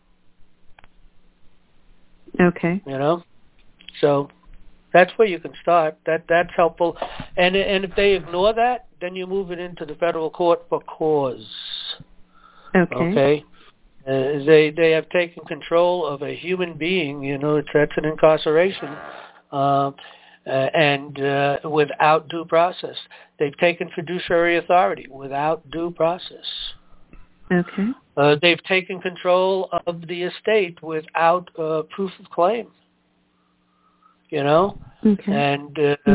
Speaker 5: Okay.
Speaker 1: So that's where you can start. That's helpful. And if they ignore that, then you move it into the federal court for cause. Okay. They have taken control of a human being. That's an incarceration, and without due process. They've taken fiduciary authority without due process.
Speaker 5: Okay.
Speaker 1: They've taken control of the estate without proof of claim.
Speaker 5: Okay.
Speaker 1: And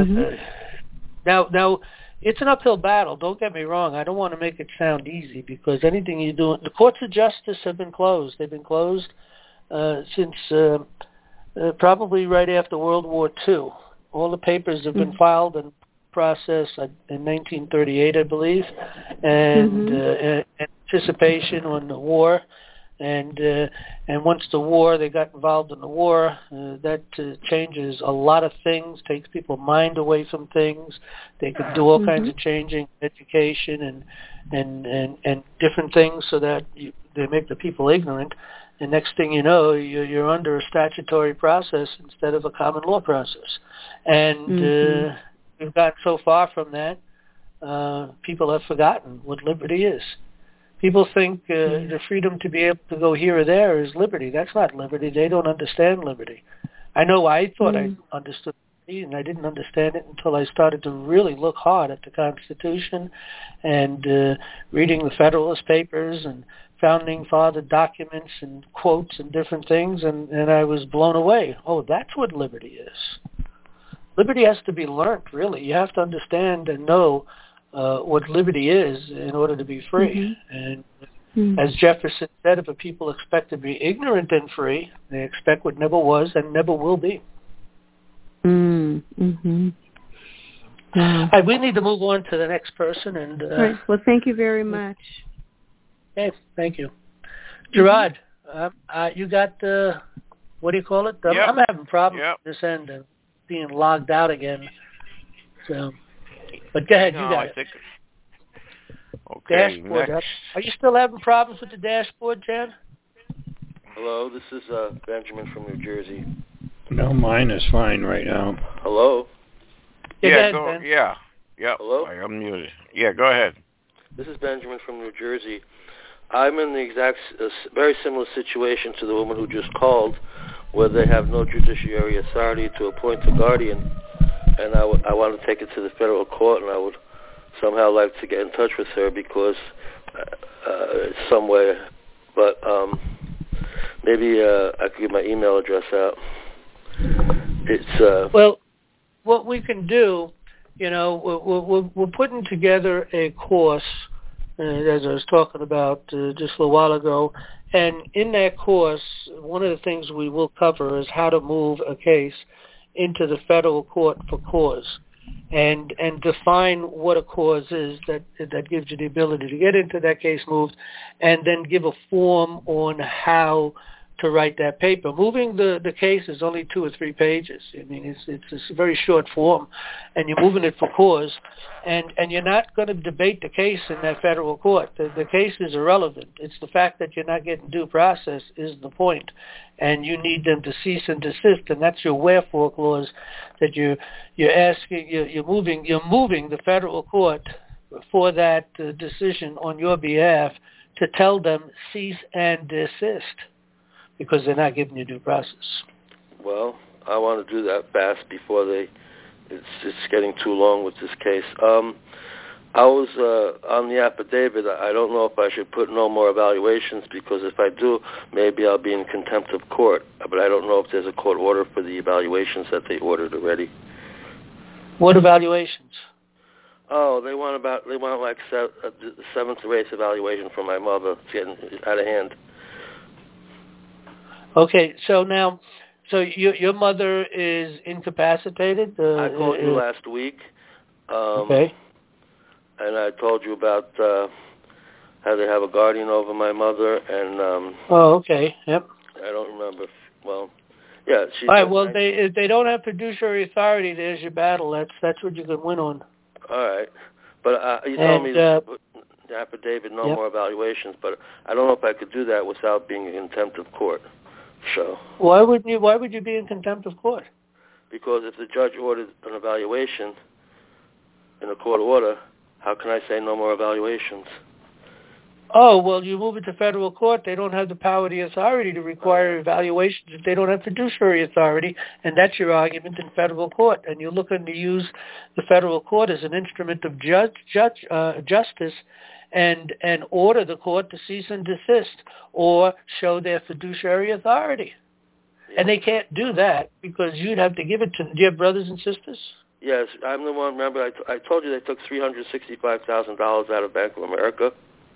Speaker 1: now it's an uphill battle. Don't get me wrong. I don't want to make it sound easy because anything you do, the courts of justice have been closed. They've been closed since probably right after World War II. All the papers have been filed and processed in 1938, I believe, and anticipation on the war. And once the war, they got involved in the war, that changes a lot of things, takes people's mind away from things. They can do all kinds of changing, education and different things so that they make the people ignorant. And next thing you know, you're under a statutory process instead of a common law process. And we've gotten so far from that, people have forgotten what liberty is. People think the freedom to be able to go here or there is liberty. That's not liberty. They don't understand liberty. I know I thought I understood liberty, and I didn't understand it until I started to really look hard at the Constitution and reading the Federalist Papers and Founding Father documents and quotes and different things, and I was blown away. Oh, that's what liberty is. Liberty has to be learned, really. You have to understand and know what liberty is in order to be free. And as Jefferson said, if a people expect to be ignorant and free, they expect what never was and never will be. We need to move on to the next person. And
Speaker 5: right. Well, thank you very much.
Speaker 1: Okay, thank you. Gerard, you got, what do you call it? I'm having problems with this end of being logged out again. So... But go ahead, you got it.
Speaker 3: Okay,
Speaker 1: dashboard.
Speaker 3: next.
Speaker 1: Are you still having problems with the dashboard, Jan?
Speaker 6: Hello, this is Benjamin from New Jersey.
Speaker 2: No, mine is fine right now.
Speaker 6: Hello?
Speaker 1: Yeah,
Speaker 3: go ahead, Yeah.
Speaker 6: Hello?
Speaker 3: I unmuted. Yeah, go ahead.
Speaker 6: This is Benjamin from New Jersey. I'm in the exact, very similar situation to the woman who just called, where they have no judiciary authority to appoint a guardian. And I want to take it to the federal court, and I would somehow like to get in touch with her because some way. But maybe I could give my email address out. It's
Speaker 1: well, what we can do, we're putting together a course as I was talking about just a little while ago. And in that course, one of the things we will cover is how to move a case into the federal court for cause, and define what a cause is that gives you the ability to get into that case moved, and then give a form on how to write that paper. Moving the case is only 2 or 3 pages. I mean, it's a very short form, and you're moving it for cause, and you're not going to debate the case in that federal court. The case is irrelevant. It's the fact that you're not getting due process is the point, and you need them to cease and desist, and that's your wherefore clause that you're moving the federal court for that decision on your behalf to tell them cease and desist, because they're not giving you due process.
Speaker 6: Well, I want to do that fast before it's getting too long with this case. I was on the affidavit. I don't know if I should put no more evaluations, because if I do, maybe I'll be in contempt of court. But I don't know if there's a court order for the evaluations that they ordered already.
Speaker 1: What evaluations?
Speaker 6: Oh, they want like the 7th or 8th evaluation for my mother. It's getting out of hand.
Speaker 1: Okay, so your mother is incapacitated?
Speaker 6: I called you last week.
Speaker 1: Okay.
Speaker 6: And I told you about how they have a guardian over my mother, and
Speaker 1: oh, okay, yep.
Speaker 6: I don't remember. Well, yeah.
Speaker 1: All right. Well, if they don't have fiduciary authority, there's your battle. That's what you can win on.
Speaker 6: All right, but you told me the affidavit, no more evaluations. But I don't know if I could do that without being in contempt of court. So
Speaker 1: why would you be in contempt of court?
Speaker 6: Because if the judge ordered an evaluation in a court order, how can I say no more evaluations?
Speaker 1: Oh, well, you move it to federal court. They don't have the power, the authority to require evaluations if they don't have fiduciary authority, and that's your argument in federal court. And you're looking to use the federal court as an instrument of justice and order the court to cease and desist or show their fiduciary authority. Yeah. And they can't do that because you'd have to give it to them. Do you have brothers and sisters?
Speaker 6: Yes, I'm the one. Remember, I told you they took $365,000 out of Bank of America.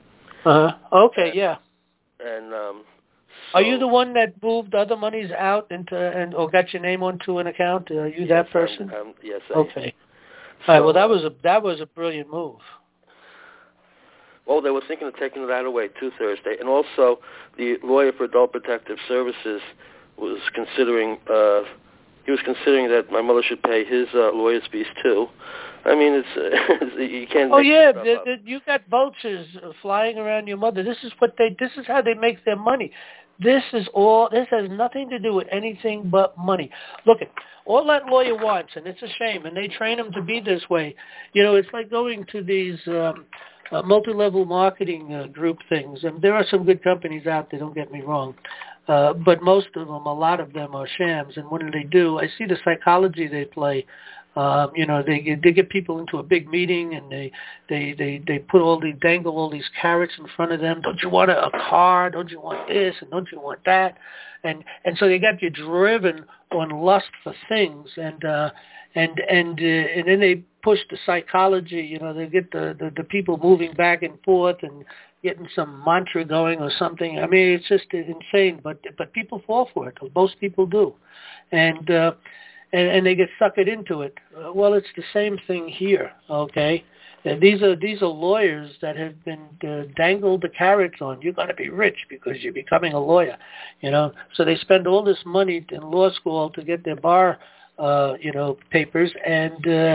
Speaker 1: Okay, yeah.
Speaker 6: And
Speaker 1: are you the one that moved other monies out into or got your name onto an account? Are you that person?
Speaker 6: Yes.
Speaker 1: Okay. All right. Well, that was a brilliant move.
Speaker 6: Well, they were thinking of taking that away too Thursday, and also the lawyer for Adult Protective Services was considering. He was considering that my mother should pay his lawyer's fees too. I mean, it's you can't.
Speaker 1: Oh yeah, you got vultures flying around your mother. This is how they make their money. This has nothing to do with anything but money. Look, all that lawyer wants, and it's a shame, and they train them to be this way. You know, it's like going to these multi-level marketing group things. And there are some good companies out there, don't get me wrong. But most of them, a lot of them are shams. And what do? I see the psychology they play. They get people into a big meeting and they dangle all these carrots in front of them. Don't you want a car? Don't you want this? And don't you want that? And so they got you driven on lust for things. And then they push the psychology. They get the people moving back and forth and getting some mantra going or something. I mean, it's just insane. But people fall for it. Most people do, and they get suckered into it. Well, it's the same thing here. Okay, and these are lawyers that have been dangled the carrots on. You're going to be rich because you're becoming a lawyer. So they spend all this money in law school to get their bar papers, and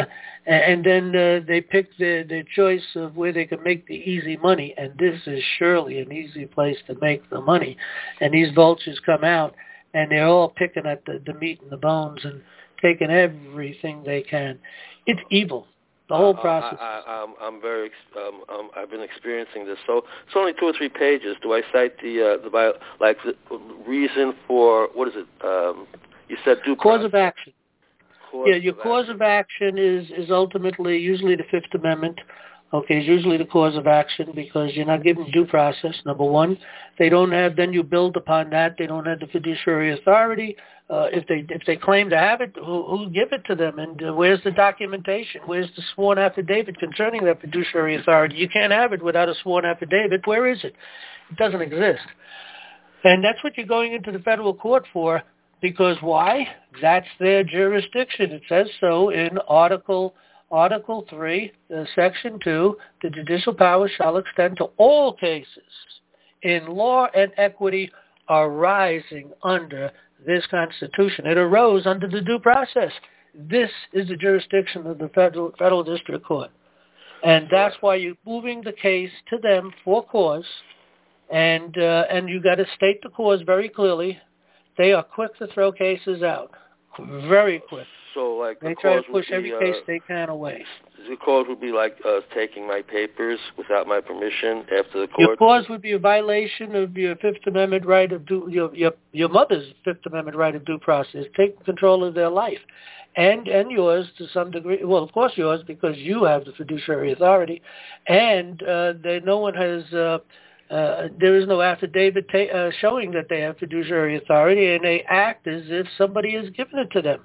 Speaker 1: then they pick their choice of where they can make the easy money, and this is surely an easy place to make the money. And these vultures come out, and they're all picking at the meat and the bones and taking everything they can. It's evil. The whole process.
Speaker 6: I've been experiencing this. So it's only 2 or 3 pages. Do I cite the reason for what is it? You said due process.
Speaker 1: Cause of action. Your cause of action is ultimately usually the Fifth Amendment, Okay, is usually the cause of action because you're not given due process. Number one, they don't have. Then you build upon that. They don't have the fiduciary authority. If they claim to have it, who give it to them? And where's the documentation? Where's the sworn affidavit concerning that fiduciary authority? You can't have it without a sworn affidavit. Where is it? It doesn't exist. And that's what you're going into the federal court for. Because why? That's their jurisdiction. It says so in Article 3, Section 2, the judicial power shall extend to all cases in law and equity arising under this Constitution. It arose under the due process. This is the jurisdiction of the federal district court. And that's why you're moving the case to them for cause, and you got to state the cause very clearly. They are quick to throw cases out, very quick.
Speaker 6: So, like,
Speaker 1: they try to push every case they can away.
Speaker 6: The cause would be like taking my papers without my permission after the court?
Speaker 1: Your cause would be a violation of your Fifth Amendment right of your mother's Fifth Amendment right of due process, taking control of their life, and yours to some degree. Well, of course yours because you have the fiduciary authority, and no one has. There is no affidavit showing that they have fiduciary authority, and they act as if somebody has given it to them.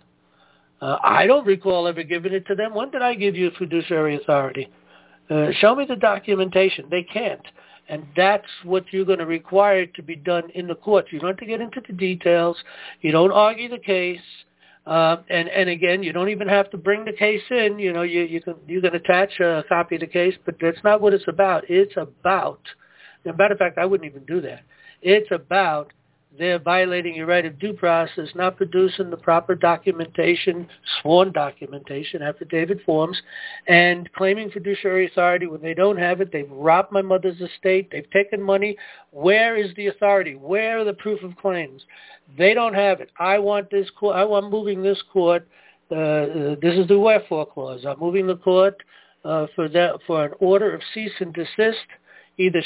Speaker 1: I don't recall ever giving it to them. When did I give you fiduciary authority? Show me the documentation. They can't. And that's what you're going to require to be done in the court. You don't have to get into the details. You don't argue the case. And again, you don't even have to bring the case in. You know, you can attach a copy of the case, but that's not what it's about. It's about, as a matter of fact, I wouldn't even do that. It's about they're violating your right of due process, not producing the proper documentation, sworn documentation, affidavit forms, and claiming fiduciary authority when they don't have it. They've robbed my mother's estate. They've taken money. Where is the authority? Where are the proof of claims? They don't have it. I want this court. I'm moving this court. This is the wherefore clause. I'm moving the court for an order of cease and desist. Either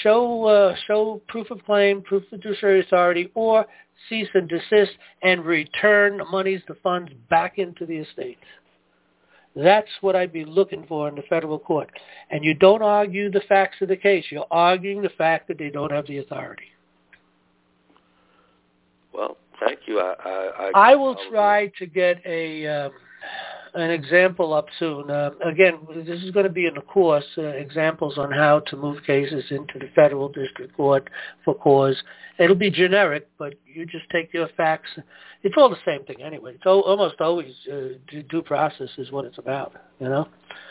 Speaker 1: show proof of claim, proof of fiduciary authority, or cease and desist and return the monies, the funds back into the estate. That's what I'd be looking for in the federal court. And you don't argue the facts of the case. You're arguing the fact that they don't have the authority.
Speaker 6: Well, thank you.
Speaker 1: I will try to get an example up soon. Again, this is going to be in the course, examples on how to move cases into the federal district court for cause. It'll be generic, but you just take your facts. It's all the same thing anyway. It's almost always due process is what it's about, you know?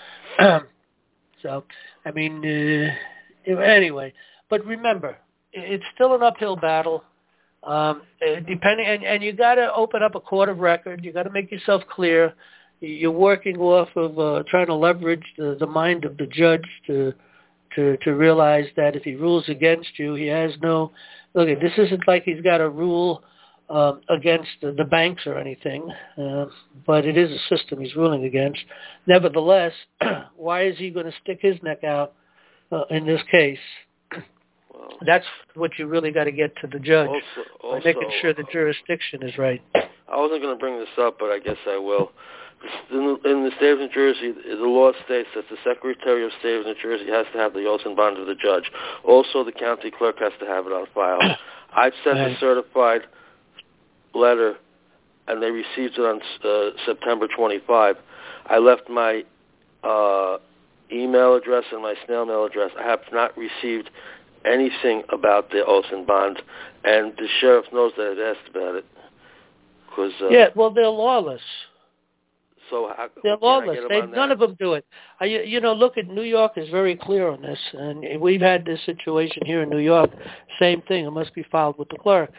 Speaker 1: So, I mean, anyway. But remember, it's still an uphill battle. Depending, and you got to open up a court of record. You got to make yourself clear. You're working off of trying to leverage the mind of the judge to realize that if he rules against you, he has no. Look, this isn't like he's got a rule against the banks or anything, but it is a system he's ruling against. Nevertheless, why is he going to stick his neck out in this case? That's what you really got to get to the judge, by making sure the jurisdiction is right.
Speaker 6: I wasn't going to bring this up, but I guess I will. In the state of New Jersey, the law states that the Secretary of State of New Jersey has to have the oath and bond of the judge. Also, the county clerk has to have it on file. I've sent a certified letter, and they received it on September 25. I left my email address and my snail mail address. I have not received anything about the oath and bond, and the sheriff knows that I asked about it.
Speaker 1: Well, they're lawless.
Speaker 6: So
Speaker 1: they're lawless. None of them do it. Look at New York is very clear on this, and we've had this situation here in New York. Same thing. It must be filed with the clerk,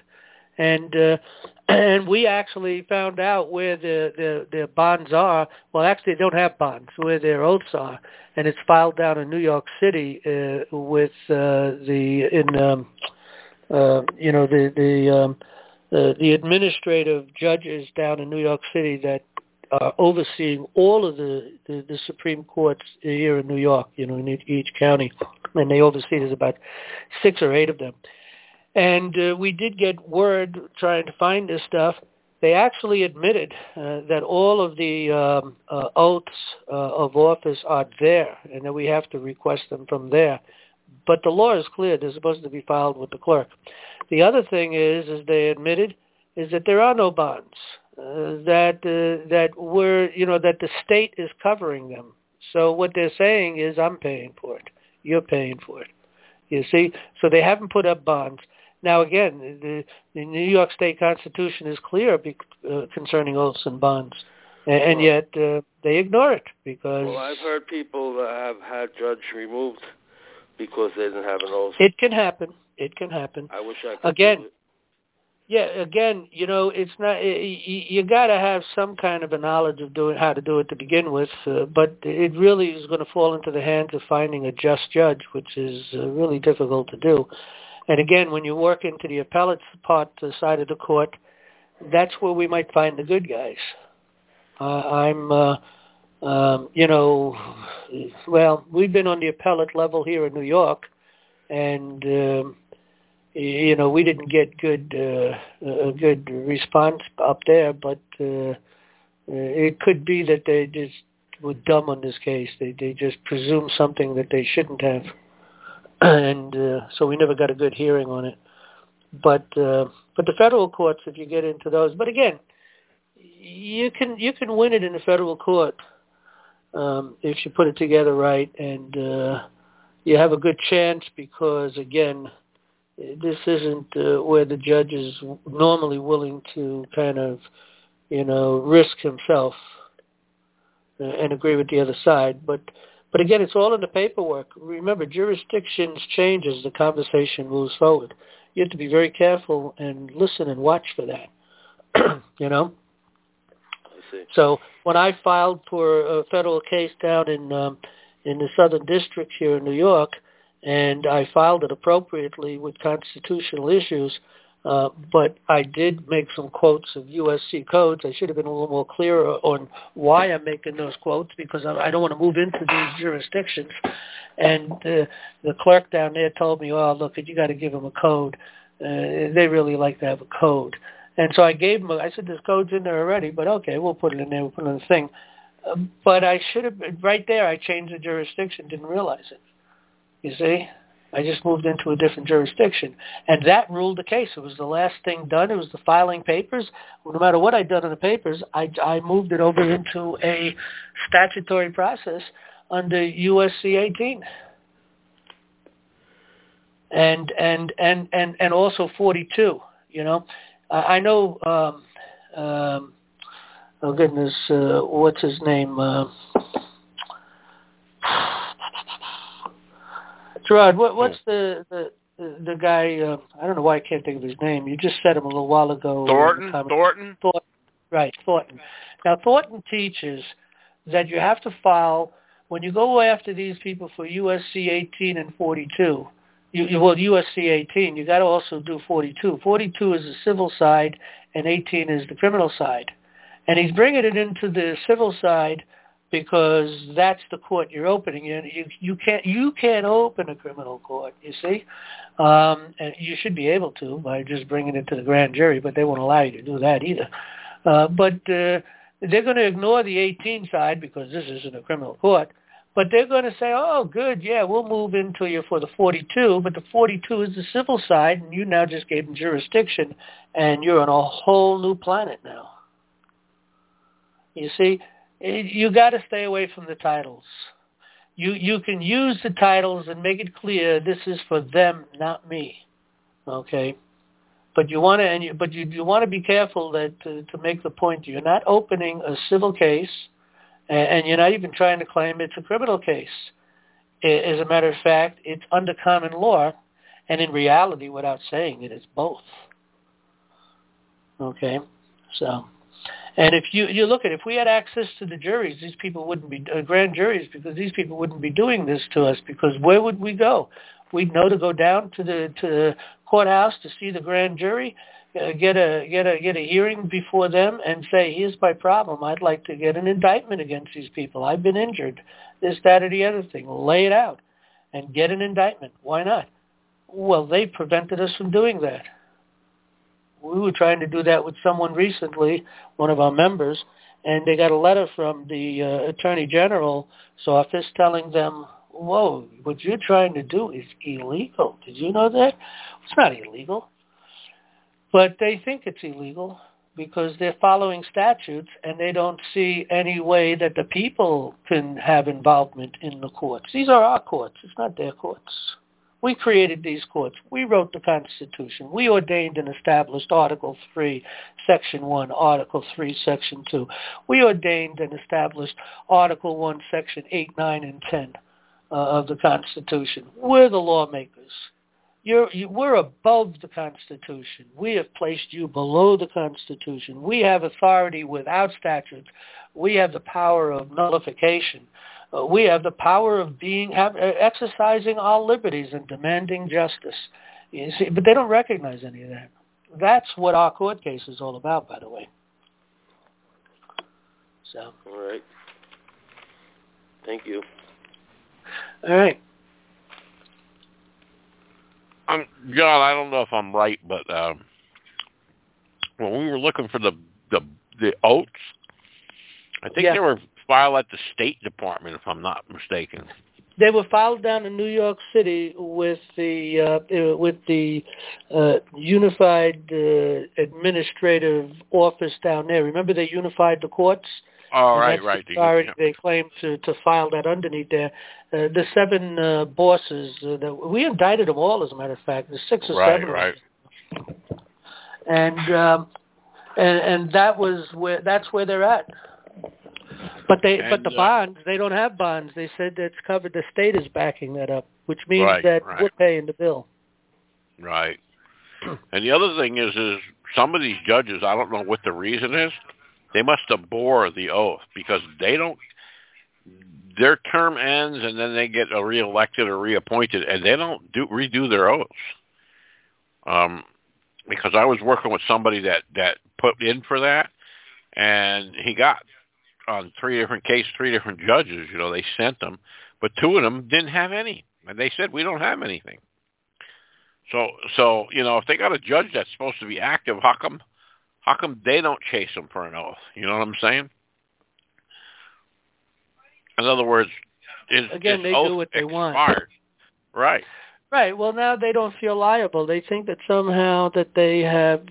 Speaker 1: and we actually found out where their bonds are. Well, actually, they don't have bonds. Where their oaths are, and it's filed down in New York City with the administrative judges down in New York City that are overseeing all of the Supreme Courts here in New York, in each county, and they oversee, there's about 6 or 8 of them. And we did get word trying to find this stuff they actually admitted that all of the oaths of office are there, and that we have to request them from there. But the law is clear; they're supposed to be filed with the clerk. The other thing is they admitted, is that there are no bonds, that the state is covering them. So what they're saying is, I'm paying for it, you're paying for it. You see, so they haven't put up bonds. Now, again, the New York State Constitution is clear concerning oaths and bonds, and yet they ignore it because...
Speaker 6: Well, I've heard people have had judge removed because they didn't have an oath.
Speaker 1: It can happen. It can happen.
Speaker 6: I wish I could do it.
Speaker 1: Yeah, again, it's not... You got to have some kind of a knowledge of how to do it to begin with, but it really is going to fall into the hands of finding a just judge, which is really difficult to do. And again, when you work into the appellate side of the court, that's where we might find the good guys. We've been on the appellate level here in New York, and we didn't get a good response up there, but it could be that they just were dumb on this case. They just presumed something that they shouldn't have. And so we never got a good hearing on it. But the federal courts, if you get into those, but again, you can win it in the federal court if you put it together right, and you have a good chance because, again, this isn't where the judge is normally willing to kind of, risk himself and agree with the other side, but again, it's all in the paperwork. Remember, jurisdictions change as the conversation moves forward. You have to be very careful and listen and watch for that.
Speaker 6: I see.
Speaker 1: So when I filed for a federal case down in the Southern District here in New York, and I filed it appropriately with constitutional issues, but I did make some quotes of USC codes. I should have been a little more clearer on why I'm making those quotes, because I don't want to move into these jurisdictions. And the clerk down there told me, oh, look, you got to give them a code. They really like to have a code. And so I gave them, I said, there's codes in there already, but okay, we'll put it in there, we'll put it in the thing. But I should have, right there, I changed the jurisdiction, didn't realize it. You see? I just moved into a different jurisdiction. And that ruled the case. It was the last thing done. It was the filing papers. Well, no matter what I'd done in the papers, I moved it over into a statutory process under USC 18. And also 42, I know, oh goodness, what's his name? Gerard, what's the guy? I don't know why I can't think of his name. You just said him a little while ago.
Speaker 3: Thornton.
Speaker 1: Right, Thornton. Now, Thornton teaches that you have to file when you go after these people for USC 18 and 42. USC 18. You got to also do 42. 42 is the civil side, and 18 is the criminal side. And he's bringing it into the civil side because that's the court you're opening. You can't open a criminal court, you see, and you should be able to by just bringing it to the grand jury, but they won't allow you to do that either. But they're going to ignore the 18 side because this isn't a criminal court. But they're going to say, oh, good, yeah, we'll move into you for the 42, but the 42 is the civil side, and you now just gave them jurisdiction, and you're on a whole new planet now. You see? You got to stay away from the titles. You can use the titles and make it clear this is for them, not me. Okay, but you want to, but you want to be careful that to make the point you're not opening a civil case, and you're not even trying to claim it's a criminal case. As a matter of fact, it's under common law, and in reality, without saying it, it's both. Okay, so. And if you look at it, if we had access to the juries, these people wouldn't be grand juries, because these people wouldn't be doing this to us. Because where would we go? We'd know to go down to the courthouse to see the grand jury, get a hearing before them, and say, here's my problem. I'd like to get an indictment against these people. I've been injured. This, that, or the other thing. Lay it out and get an indictment. Why not? Well, they prevented us from doing that. We were trying to do that with someone recently, one of our members, and they got a letter from the Attorney General's office telling them, whoa, what you're trying to do is illegal. Did you know that? It's not illegal. But they think it's illegal because they're following statutes and they don't see any way that the people can have involvement in the courts. These are our courts. It's not their courts. We created these courts. We wrote the Constitution. We ordained and established Article 3, Section 1, Article 3, Section 2. We ordained and established Article 1, Section 8, 9, and 10 of the Constitution. We're the lawmakers. We're above the Constitution. We have placed you below the Constitution. We have authority without statutes. We have the power of nullification. We have the power of exercising our liberties and demanding justice. You see, but they don't recognize any of that. That's what our court case is all about, by the way. So.
Speaker 6: All right. Thank you.
Speaker 1: All right.
Speaker 3: John, I don't know if I'm right, but when we were looking for the oaths, I think they were filed at the State Department, if I'm not mistaken.
Speaker 1: They were filed down in New York City with the Unified Administrative Office down there. Remember they unified the courts?
Speaker 3: Oh, right.
Speaker 1: They claim to file that underneath there. The 7 bosses, we indicted them all, as a matter of fact. There's 6 or 7.
Speaker 3: Right.
Speaker 1: And that's where they're at. But the bonds, they don't have bonds. They said that's covered. The state is backing that up, which means that we're paying the bill. Right.
Speaker 3: And the other thing is some of these judges, I don't know what the reason is, they must abhor the oath because they don't. Their term ends and then they get reelected or reappointed, and they don't redo their oaths. Because I was working with somebody that put in for that, and he got on 3 different cases, 3 different judges. They sent them, but 2 of them didn't have any, and they said we don't have anything. So if they got a judge that's supposed to be active, how come they don't chase them for an oath? You know what I'm saying? In other words, they
Speaker 1: do what they want.
Speaker 3: Right.
Speaker 1: Right. Well, now they don't feel liable. They think that somehow that they have,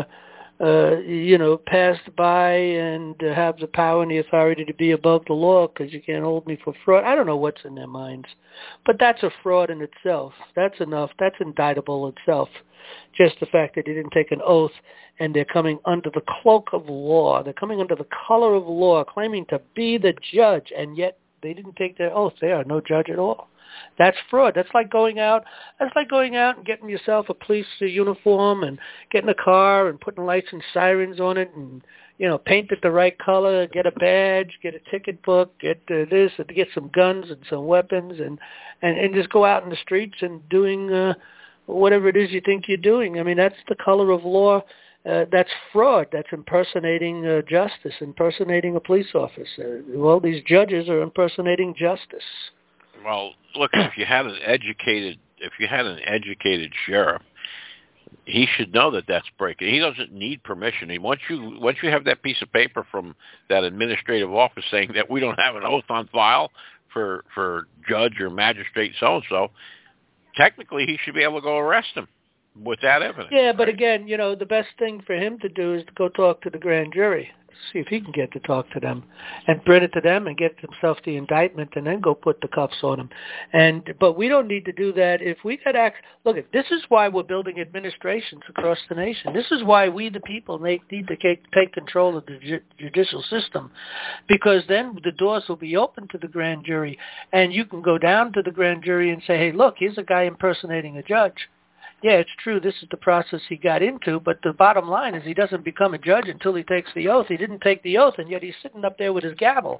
Speaker 1: passed by and have the power and the authority to be above the law because you can't hold me for fraud. I don't know what's in their minds. But that's a fraud in itself. That's enough. That's indictable itself. Just the fact that they didn't take an oath and they're coming under the cloak of law. They're coming under the color of law, claiming to be the judge, and yet they didn't take their oath. They are no judge at all. That's fraud. That's like going out and getting yourself a police uniform and getting a car and putting lights and sirens on it and, paint it the right color, get a badge, get a ticket book, get this, and get some guns and some weapons and just go out in the streets and doing whatever it is you think you're doing. I mean, that's the color of law. That's fraud. That's impersonating justice, impersonating a police officer. Well, these judges are impersonating justice.
Speaker 3: Well, look, if you had an educated sheriff, he should know that that's breaking. He doesn't need permission. Once you have that piece of paper from that administrative office saying that we don't have an oath on file for judge or magistrate so-and-so, technically he should be able to go arrest him with that evidence.
Speaker 1: Yeah, but again, the best thing for him to do is to go talk to the grand jury, see if he can get to talk to them, and bring it to them and get himself the indictment, and then go put the cuffs on him. But we don't need to do that if we could act. Look, this is why we're building administrations across the nation. This is why we, the people, need to take control of the judicial system, because then the doors will be open to the grand jury, and you can go down to the grand jury and say, hey, look, here's a guy impersonating a judge. Yeah, it's true, this is the process he got into, but the bottom line is he doesn't become a judge until he takes the oath. He didn't take the oath, and yet he's sitting up there with his gavel.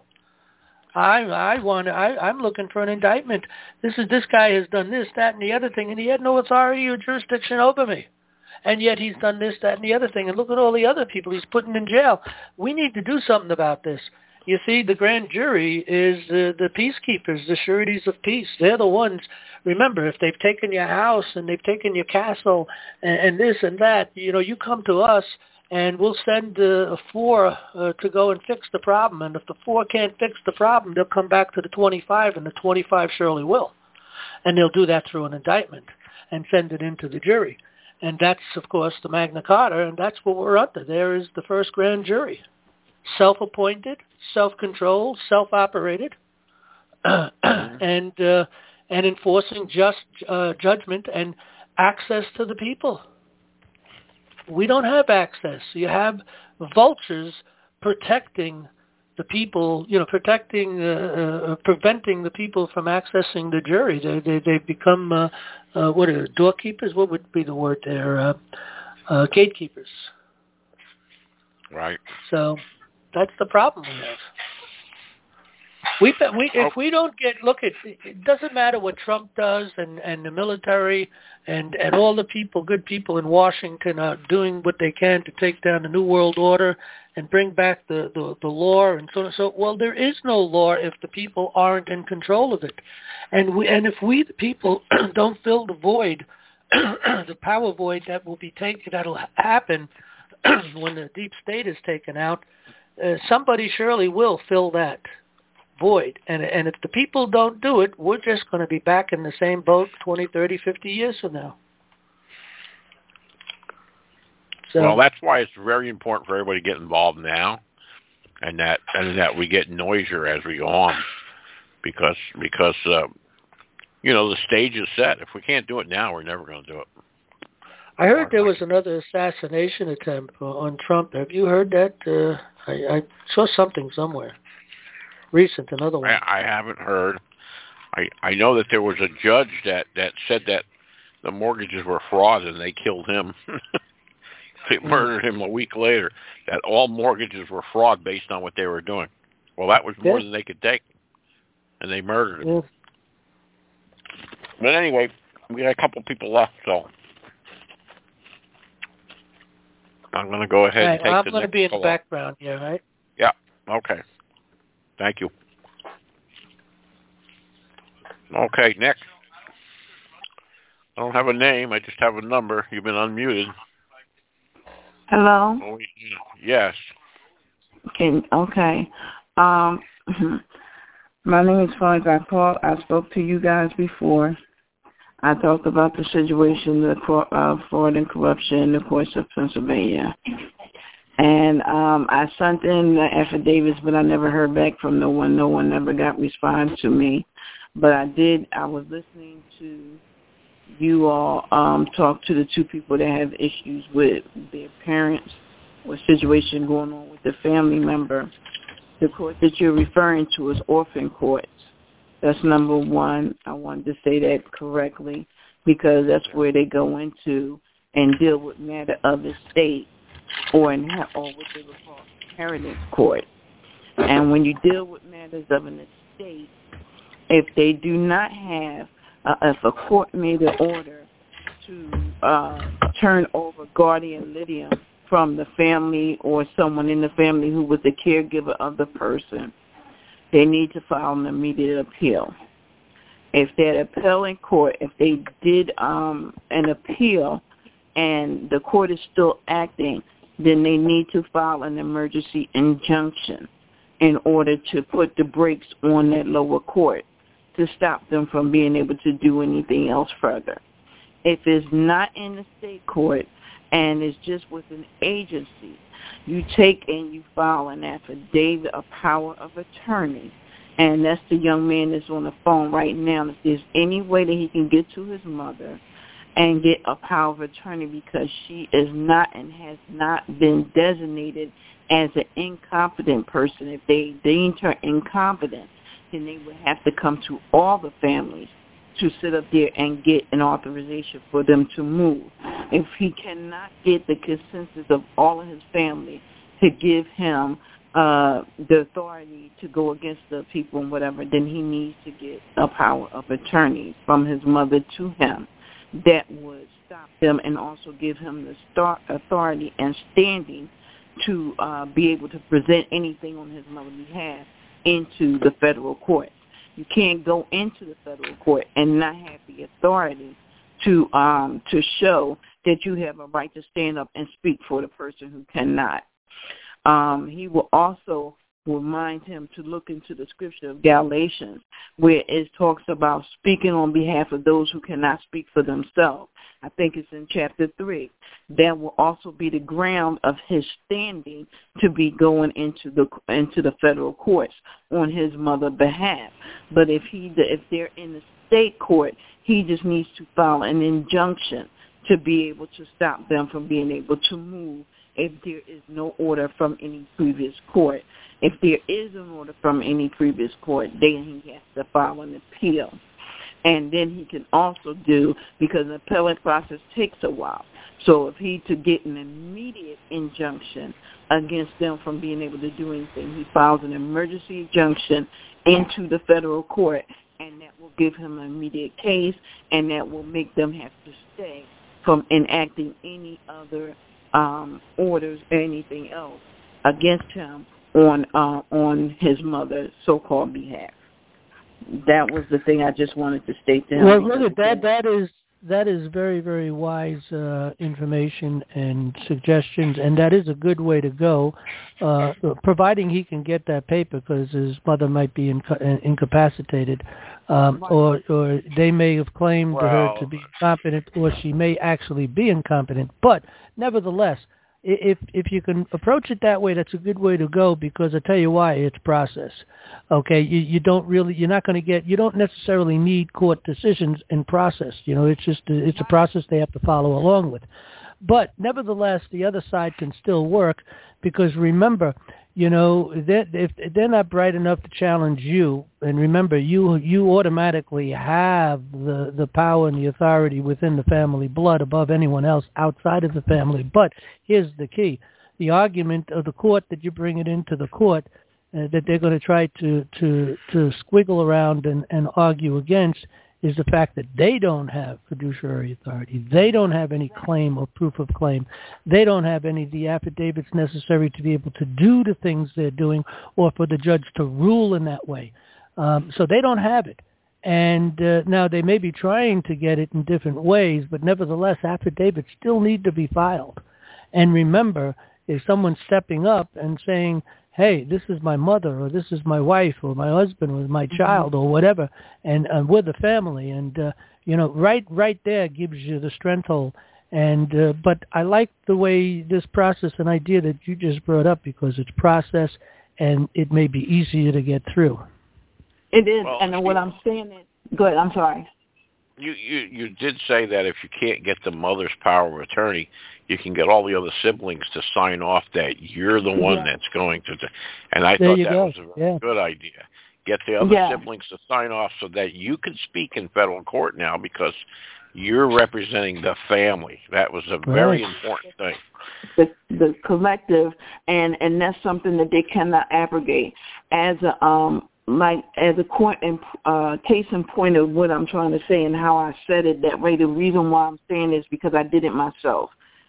Speaker 1: I'm looking for an indictment. This guy has done this, that, and the other thing, and he had no authority or jurisdiction over me. And yet he's done this, that, and the other thing, and look at all the other people he's putting in jail. We need to do something about this. You see, the grand jury is the peacekeepers, the sureties of peace. They're the ones. Remember, if they've taken your house and they've taken your castle and this and that, you come to us and we'll send a 4 to go and fix the problem. And if the 4 can't fix the problem, they'll come back to the 25, and the 25 surely will. And they'll do that through an indictment and send it into the jury. And that's, of course, the Magna Carta, and that's what we're under. There is the first grand jury. Self-appointed, self-controlled, self-operated, and enforcing just judgment and access to the people. We don't have access. You have vultures protecting the people, preventing the people from accessing the jury. They've become, what are doorkeepers? What would be the word there? Gatekeepers.
Speaker 3: Right.
Speaker 1: So that's the problem we have. If we don't look, it doesn't matter what Trump does and the military and all the good people in Washington are doing what they can to take down the New World Order and bring back the law and so on. So, well, there is no law if the people aren't in control of it. And if we, the people, don't fill the void, the power void that'll happen when the deep state is taken out, somebody surely will fill that void. And if the people don't do it, we're just going to be back in the same boat 20, 30, 50 years from now. So,
Speaker 3: well, that's why it's very important for everybody to get involved now, and that we get noisier as we go on, because the stage is set. If we can't do it now, we're never going to do it.
Speaker 1: I heard there was another assassination attempt on Trump. Have you heard that? I saw something somewhere. Recent, another one.
Speaker 3: I haven't heard. I know that there was a judge that said that the mortgages were fraud and they killed him. They murdered him a week later. That all mortgages were fraud based on what they were doing. Well, that was more than they could take, and they murdered him. Yeah. But anyway, we got a couple people left, so I'm going to go ahead and take the next.
Speaker 1: I'm going to be in the background here, right?
Speaker 3: Yeah. Okay. Thank you. Okay, next. I don't have a name. I just have a number. You've been unmuted.
Speaker 7: Hello?
Speaker 3: Oh, yes.
Speaker 7: Okay. My name is Florence. I spoke to you guys before. I talked about the situation, the fraud and corruption in the courts of Pennsylvania. And I sent in the affidavits, but I never heard back from no one. No one never got response to me. But I was listening to you all talk to the 2 people that have issues with their parents or situation going on with the family member. The court that you're referring to is orphan courts. That's number one. I wanted to say that correctly because that's where they go into and deal with matter of the state or what they would call inheritance court. And when you deal with matters of an estate, if they do not have, if a court made an order to turn over guardian litem from the family or someone in the family who was the caregiver of the person, they need to file an immediate appeal. If that appellate court, if they did an appeal and the court is still acting, then they need to file an emergency injunction in order to put the brakes on that lower court to stop them from being able to do anything else further. If it's not in the state court and it's just with an agency, you take and you file an affidavit of power of attorney, and that's the young man that's on the phone right now. If there's any way that he can get to his mother and get a power of attorney because she is not and has not been designated as an incompetent person. If they deemed her incompetent, then they would have to come to all the families to sit up there and get an authorization for them to move. If he cannot get the consensus of all of his family to give him the authority to go against the people and whatever, then he needs to get a power of attorney from his mother to him that would stop them and also give him the authority and standing to be able to present anything on his mother's behalf into the federal court. You can't go into the federal court and not have the authority to show that you have a right to stand up and speak for the person who cannot. He will also remind him to look into the scripture of Galatians, where it talks about speaking on behalf of those who cannot speak for themselves. I think it's in chapter 3. That will also be the ground of his standing to be going into the federal courts on his mother's behalf. But if they're in the state court, he just needs to file an injunction to be able to stop them from being able to move if there is no order from any previous court. If there is an order from any previous court, then he has to file an appeal. And then he can also do, because the appellate process takes a while, so if he to get an immediate injunction against them from being able to do anything, he files an emergency injunction into the federal court, and that will give him an immediate case, and that will make them have to stay from enacting any other orders or anything else against him on his mother's so-called behalf. That was the thing I just wanted to state to him.
Speaker 1: Well, look at that. That is very, very wise information and suggestions, and that is a good way to go, providing he can get that paper, because his mother might be incapacitated, or they may have claimed her to be incompetent, or she may actually be incompetent. But nevertheless, if you can approach it that way, that's a good way to go, because I tell you why, it's process. Okay, you don't necessarily need court decisions in process. It's a process they have to follow along with. But nevertheless, the other side can still work, because remember, if they're not bright enough to challenge you, and remember, you automatically have the power and the authority within the family blood above anyone else outside of the family. But here's the key. The argument of the court that you bring it into the court, that they're going to try to squiggle around and argue against, is the fact that they don't have fiduciary authority. They don't have any claim or proof of claim. They don't have any of the affidavits necessary to be able to do the things they're doing, or for the judge to rule in that way. So they don't have it. And now they may be trying to get it in different ways, but nevertheless, affidavits still need to be filed. And remember, if someone's stepping up and saying, hey, this is my mother, or this is my wife, or my husband, or my child, or whatever, and we're the family, and right there gives you the strengthhold. And but I like the way this process, an idea that you just brought up, because it's process, and it may be easier to get through.
Speaker 7: It is, and what I'm saying is, go ahead, I'm sorry.
Speaker 3: You did say that if you can't get the mother's power of attorney, you can get all the other siblings to sign off that you're the one that's going to. And I thought that was a very good idea. Get the other siblings to sign off so that you can speak in federal court now, because you're representing the family. That was a very important thing.
Speaker 7: The collective, and that's something that they cannot abrogate. As a court and case in point of what I'm trying to say and how I said it that way, the reason why I'm saying it is because I did it myself.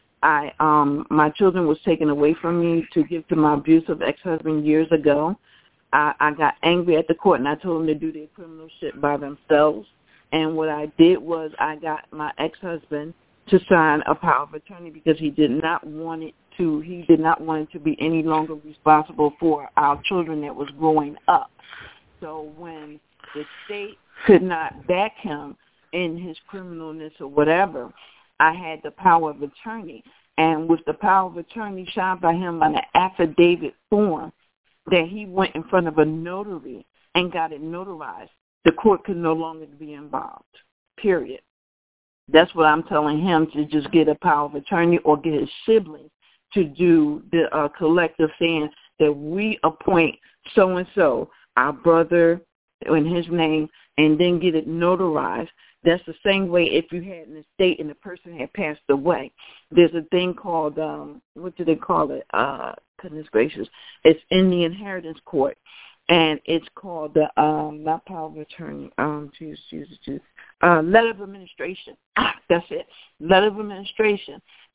Speaker 7: My children was taken away from me to give to my abusive ex-husband years ago. I got angry at the court, and I told them to do their criminal shit by themselves. And what I did was I got my ex-husband to sign a power of attorney, because he did not want it to be any longer responsible for our children that was growing up. So when the state could not back him in his criminalness or whatever, I had the power of attorney. And with the power of attorney signed by him on an affidavit form that he went in front of a notary and got it notarized, the court could no longer be involved, period. That's what I'm telling him, to just get a power of attorney or get his siblings to do the collective saying that we appoint so-and-so, our brother, in his name, and then get it notarized. That's the same way if you had an estate and the person had passed away. There's a thing called, what do they call it? Goodness gracious. It's in the inheritance court, and it's called the, not power of attorney, letter of administration. That's it, letter of administration.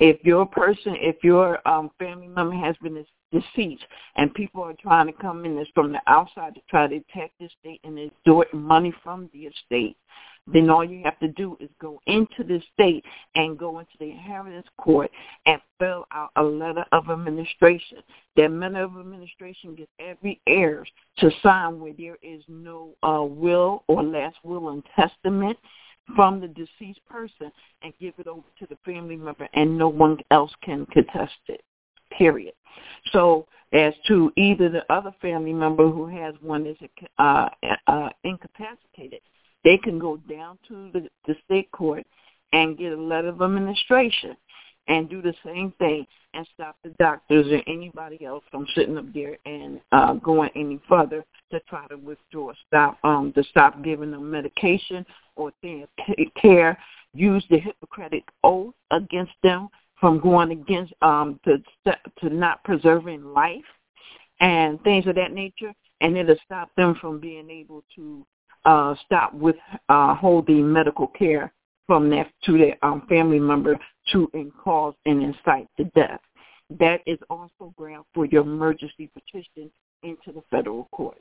Speaker 7: if your family member has been deceased and people are trying to come in from the outside to try to attack the estate and extort money from the estate, then all you have to do is go into the state and go into the inheritance court and fill out a letter of administration. That letter of administration gets every heir to sign where there is no will or last will and testament from the deceased person, and give it over to the family member, and no one else can contest it, period. So as to either the other family member who has one that's incapacitated, they can go down to the state court and get a letter of administration and do the same thing and stop the doctors or anybody else from sitting up there and going any further to try to withdraw, stop giving them medication or care, use the Hippocratic oath against them from going against to not preserving life and things of that nature, and it'll stop them from being able to stop with holding medical care from that to their family member to cause and incite to death. That is also ground for your emergency petition into the federal courts.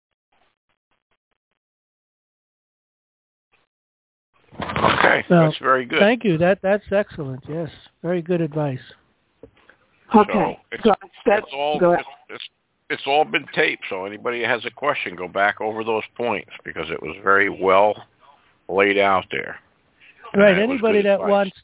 Speaker 3: Okay, that's very good.
Speaker 1: Thank you. That's excellent. Yes, very good advice.
Speaker 7: Okay,
Speaker 3: it's all been taped, so anybody that has a question, go back over those points because it was very well laid out there.
Speaker 1: Right. Anybody that wants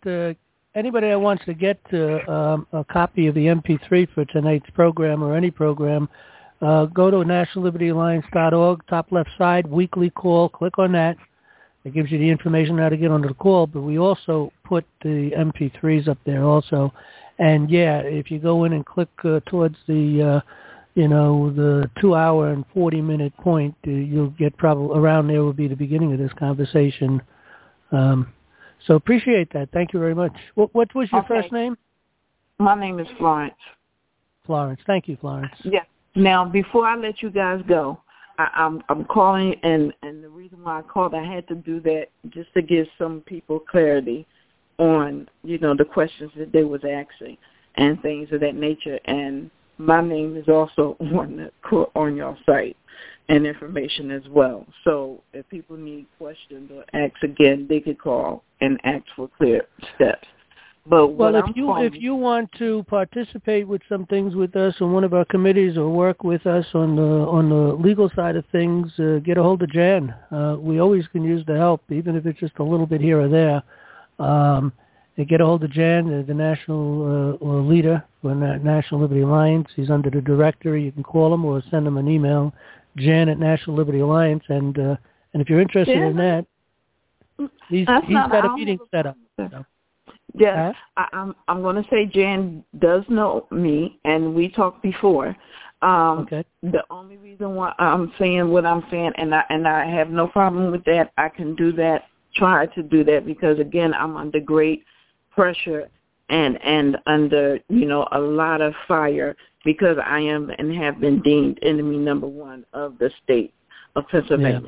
Speaker 1: to get a copy of the MP3 for tonight's program or any program, go to nationallibertyalliance.org, top left side, weekly call. Click on that. It gives you the information how to get onto the call, but we also put the MP3s up there also. And, yeah, if you go in and click towards the, the 2-hour and 40-minute point, you'll get probably around there will be the beginning of this conversation. So appreciate that. Thank you very much. What was your first name?
Speaker 7: My name is Florence.
Speaker 1: Florence. Thank you, Florence.
Speaker 7: Yeah. Now, before I let you guys go, I'm calling, and the reason why I called, I had to do that just to give some people clarity on, the questions that they was asking and things of that nature. And my name is also on your site and information as well. So if people need questions or ask again, they could call and ask for clear steps. But
Speaker 1: if you want to participate with some things with us on one of our committees or work with us on the legal side of things, get a hold of Jan. We always can use the help, even if it's just a little bit here or there. Get a hold of Jan, the national leader for National Liberty Alliance. He's under the directory. You can call him or send him an email, Jan at National Liberty Alliance. And if you're interested in that, he's got a meeting set up. So.
Speaker 7: Yes, I'm going to say Jan does know me, and we talked before.
Speaker 1: Okay.
Speaker 7: The only reason why I'm saying what I'm saying, and I have no problem with that, I can do that, try to do that, because, again, I'm under great pressure and under, a lot of fire because I am and have been deemed enemy number one of the state of Pennsylvania.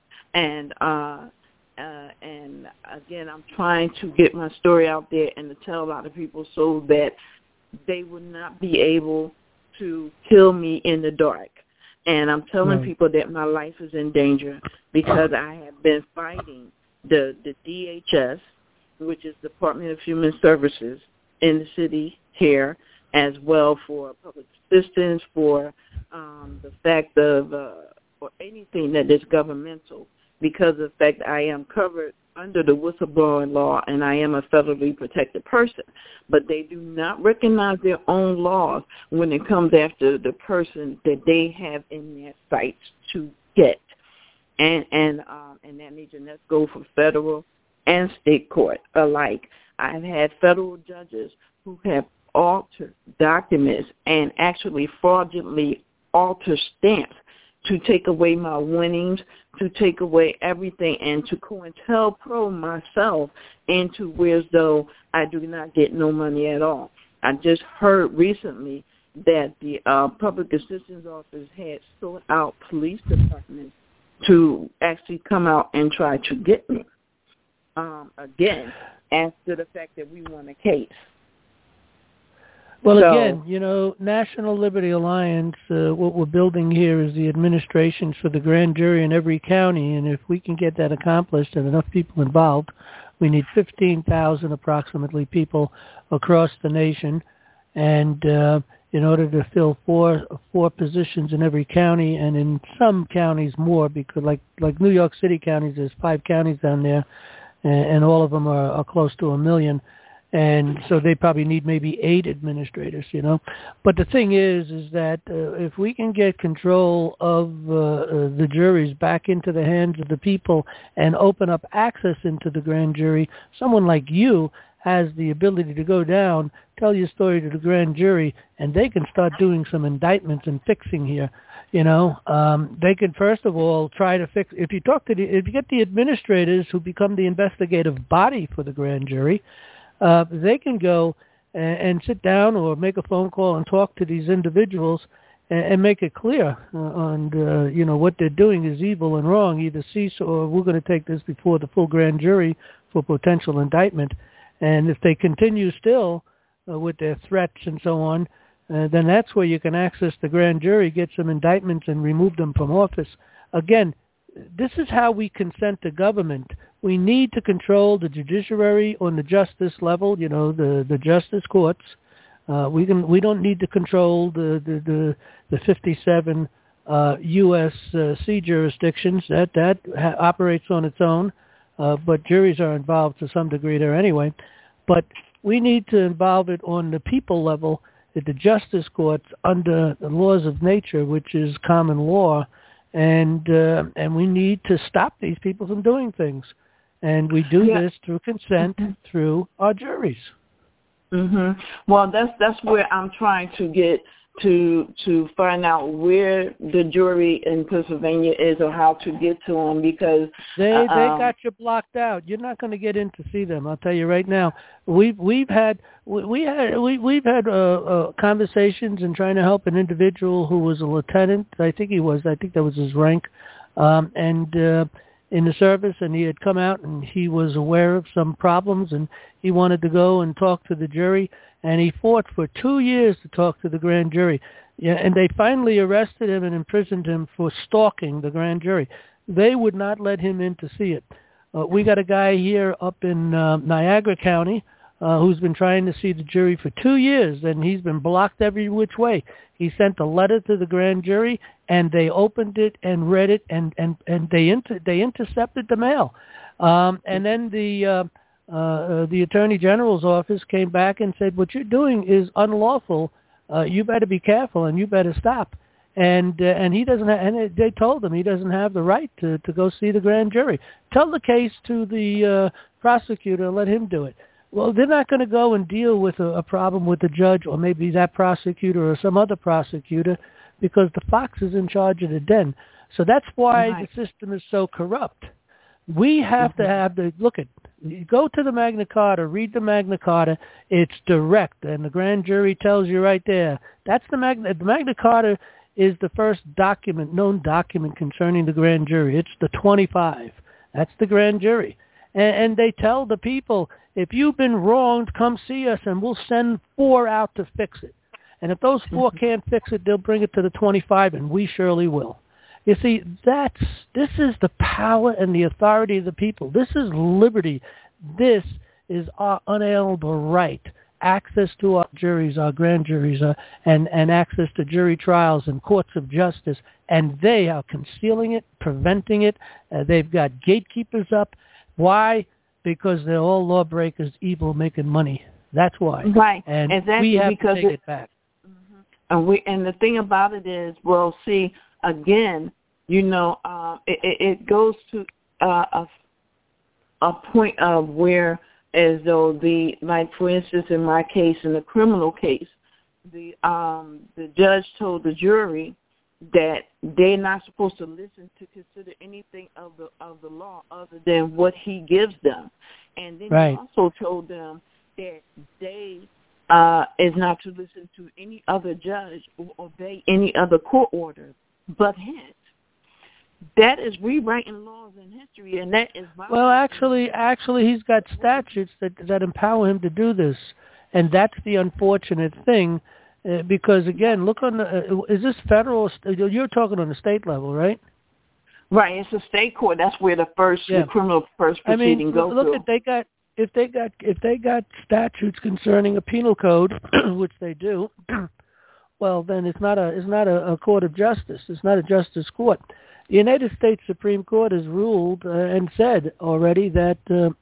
Speaker 7: Yeah. And again, I'm trying to get my story out there and to tell a lot of people so that they will not be able to kill me in the dark. And I'm telling people that my life is in danger because I have been fighting the DHS, which is Department of Human Services in the city here, as well for public assistance, for the fact of or anything that is governmental, because of the fact I am covered under the whistleblowing law and I am a federally protected person. But they do not recognize their own laws when it comes after the person that they have in their sights to get. And that needs to go for federal and state court alike. I've had federal judges who have altered documents and actually fraudulently altered stamps to take away my winnings, to take away everything, and to COINTELPRO myself into where as though I do not get no money at all. I just heard recently that the Public Assistance Office had sought out police departments to actually come out and try to get me again after the fact that we won a case.
Speaker 1: Well,
Speaker 7: So,
Speaker 1: again, National Liberty Alliance, what we're building here is the administrations for the grand jury in every county, and if we can get that accomplished and enough people involved, we need 15,000 approximately people across the nation, and in order to fill four positions in every county, and in some counties more, because like New York City counties, there's 5 counties down there, and all of them are close to 1 million. And so they probably need maybe 8 administrators, But the thing is that if we can get control of the juries back into the hands of the people and open up access into the grand jury, someone like you has the ability to go down, tell your story to the grand jury, and they can start doing some indictments and fixing here. They can first of all try to fix. If you get the administrators who become the investigative body for the grand jury, they can go and sit down or make a phone call and talk to these individuals and make it clear what they're doing is evil and wrong. Either cease or we're going to take this before the full grand jury for potential indictment. And if they continue still with their threats and so on, then that's where you can access the grand jury, get some indictments, and remove them from office. Again, this is how we consent to government. We need to control the judiciary on the justice level, the justice courts. We don't need to control the 57 U.S.C. jurisdictions. That operates on its own, but juries are involved to some degree there anyway. But we need to involve it on the people level at the justice courts under the laws of nature, which is common law. And we need to stop these people from doing things, and we do this through consent through our juries.
Speaker 7: Well, that's where I'm trying to get to find out where the jury in Pennsylvania is or how to get to them, because
Speaker 1: they got you blocked out. You're not going to get in to see them. I'll tell you right now. We've had conversations and trying to help an individual who was a lieutenant. I think that was his rank, in the service, and he had come out and he was aware of some problems, and he wanted to go and talk to the jury, and he fought for 2 years to talk to the grand jury. Yeah, and they finally arrested him and imprisoned him for stalking the grand jury. They would not let him in to see it. We got a guy here up in Niagara County who's been trying to see the jury for 2 years, and he's been blocked every which way. He sent a letter to the grand jury, and they opened it and read it, and they intercepted the mail. And then the Attorney General's office came back and said, what you're doing is unlawful. You better be careful, and you better stop. And he doesn't have, and they told him he doesn't have the right to go see the grand jury. Tell the case to the prosecutor and let him do it. Well, they're not going to go and deal with a problem with the judge or maybe that prosecutor or some other prosecutor, because the fox is in charge of the den. So that's why the system is so corrupt. We have to have go to the Magna Carta, read the Magna Carta. It's direct, and the grand jury tells you right there. That's the Magna Carta is the first known document concerning the grand jury. It's the 25. That's the grand jury. And they tell the people, if you've been wronged, come see us, and we'll send 4 out to fix it. And if those 4 can't fix it, they'll bring it to the 25, and we surely will. You see, this is the power and the authority of the people. This is liberty. This is our unalienable right. Access to our juries, our grand juries, and access to jury trials and courts of justice. And they are concealing it, preventing it. They've got gatekeepers up. Why? Because they're all lawbreakers, evil, making money. That's why.
Speaker 7: Right.
Speaker 1: And
Speaker 7: exactly,
Speaker 1: we have
Speaker 7: because
Speaker 1: to take it back.
Speaker 7: And the thing about it is, well, see, again, it goes to a point of where, as though like for instance, in my case, in the criminal case, the judge told the jury that they're not supposed to listen to consider anything of the law other than what he gives them, and then he also told them that they is not to listen to any other judge or obey any other court order but his. That is rewriting laws in history, and that is violent.
Speaker 1: Well, actually, he's got statutes that empower him to do this, And that's the unfortunate thing, because, again, look on the, is this federal, you're talking on the state level, right?
Speaker 7: Right, it's a state court. That's where the criminal first proceeding goes.
Speaker 1: Look, if they got statutes concerning a penal code, which they do, well, then it's not a court of justice. It's not a justice court. The United States Supreme Court has ruled and said already that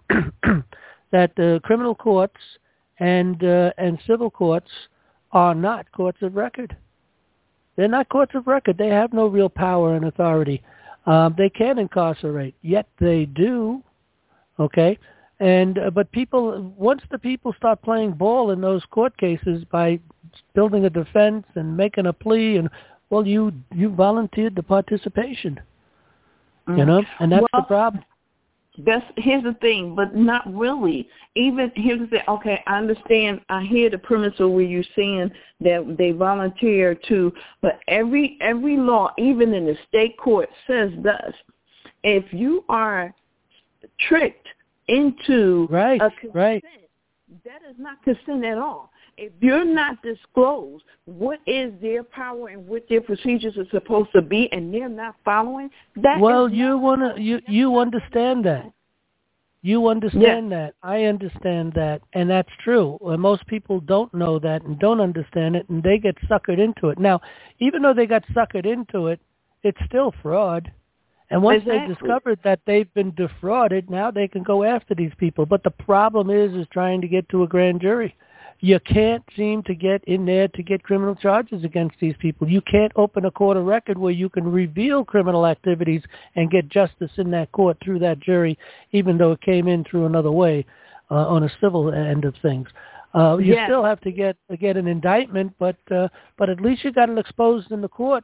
Speaker 1: that criminal courts and civil courts are not courts of record. They're not courts of record. They have no real power and authority. They can incarcerate, yet they do. Okay, but people, once the people start playing ball in those court cases by building a defense and making a plea, and well, you volunteered the participation, you know, and that's the problem.
Speaker 7: Here's the thing, but not really. Even here's the thing. Okay, I understand. I hear the premise of where you're saying that they volunteer to, but every law, even in the state court, says thus: if you are tricked into a consent, that is not consent at all. If you're not disclosed what is their power and what their procedures are supposed to be, and they're not following, that
Speaker 1: you understand that. You understand that. I understand that, and that's true. Most people don't know that and don't understand it, and they get suckered into it. Now, even though they got suckered into it, it's still fraud. And once they've discovered that they've been defrauded, now they can go after these people. But the problem is trying to get to a grand jury. You can't seem to get in there to get criminal charges against these people. You can't open a court of record where you can reveal criminal activities and get justice in that court through that jury, even though it came in through another way on a civil end of things. You still have to get an indictment, but at least you got it exposed in the court.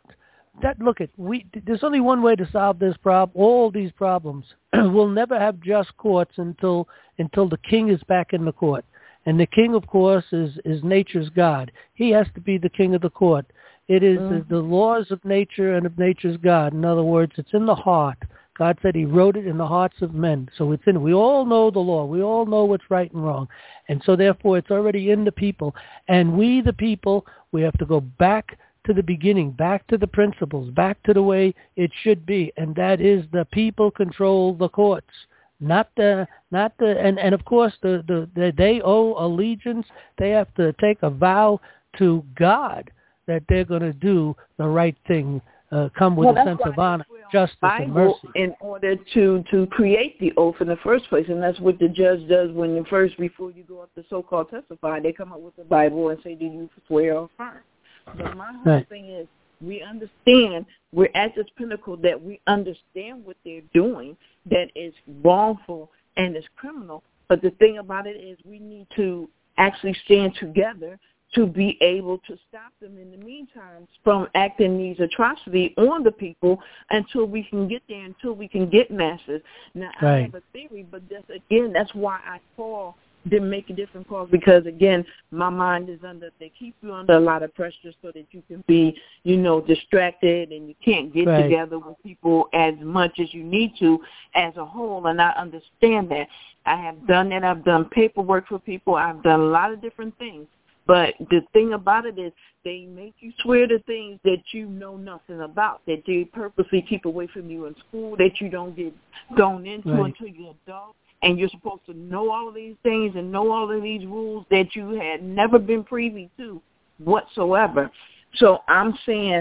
Speaker 1: There's only one way to solve this problem. All these problems. We'll never have just courts until the king is back in the court. And the king, of course, is nature's God. He has to be the king of the court. It is the laws of nature and of nature's God. In other words, it's in the heart. God said he wrote it in the hearts of men. So it's in. We all know the law. We all know what's right and wrong. And so therefore it's already in the people. And we, the people, we have to go back to the beginning, back to the principles, back to the way it should be. And that is the people control the courts. And of course they owe allegiance. They have to take a vow to God that they're going to do the right thing, come with a sense of honor, justice, and mercy. In order to create the oath in the first place, and that's what the judge does before you go up to so-called testify, they come up with the Bible and say, do you swear or affirm? But my whole thing is, we understand, we're at this pinnacle that we understand what they're doing that is wrongful and is criminal. But the thing about it is we need to actually stand together to be able to stop them in the meantime from acting these atrocities on the people until we can get there, until we can get masses. Now, I have a theory, but that's why I call them make different calls, because, again, my mind is they keep you under a lot of pressure so that you can be, distracted and you can't get together with people as much as you need to as a whole, and I understand that. I have done that. I've done paperwork for people. I've done a lot of different things. But the thing about it is they make you swear to things that you know nothing about, that they purposely keep away from you in school, that you don't get thrown into until you're an adult. And you're supposed to know all of these things and know all of these rules that you had never been privy to whatsoever. So I'm saying,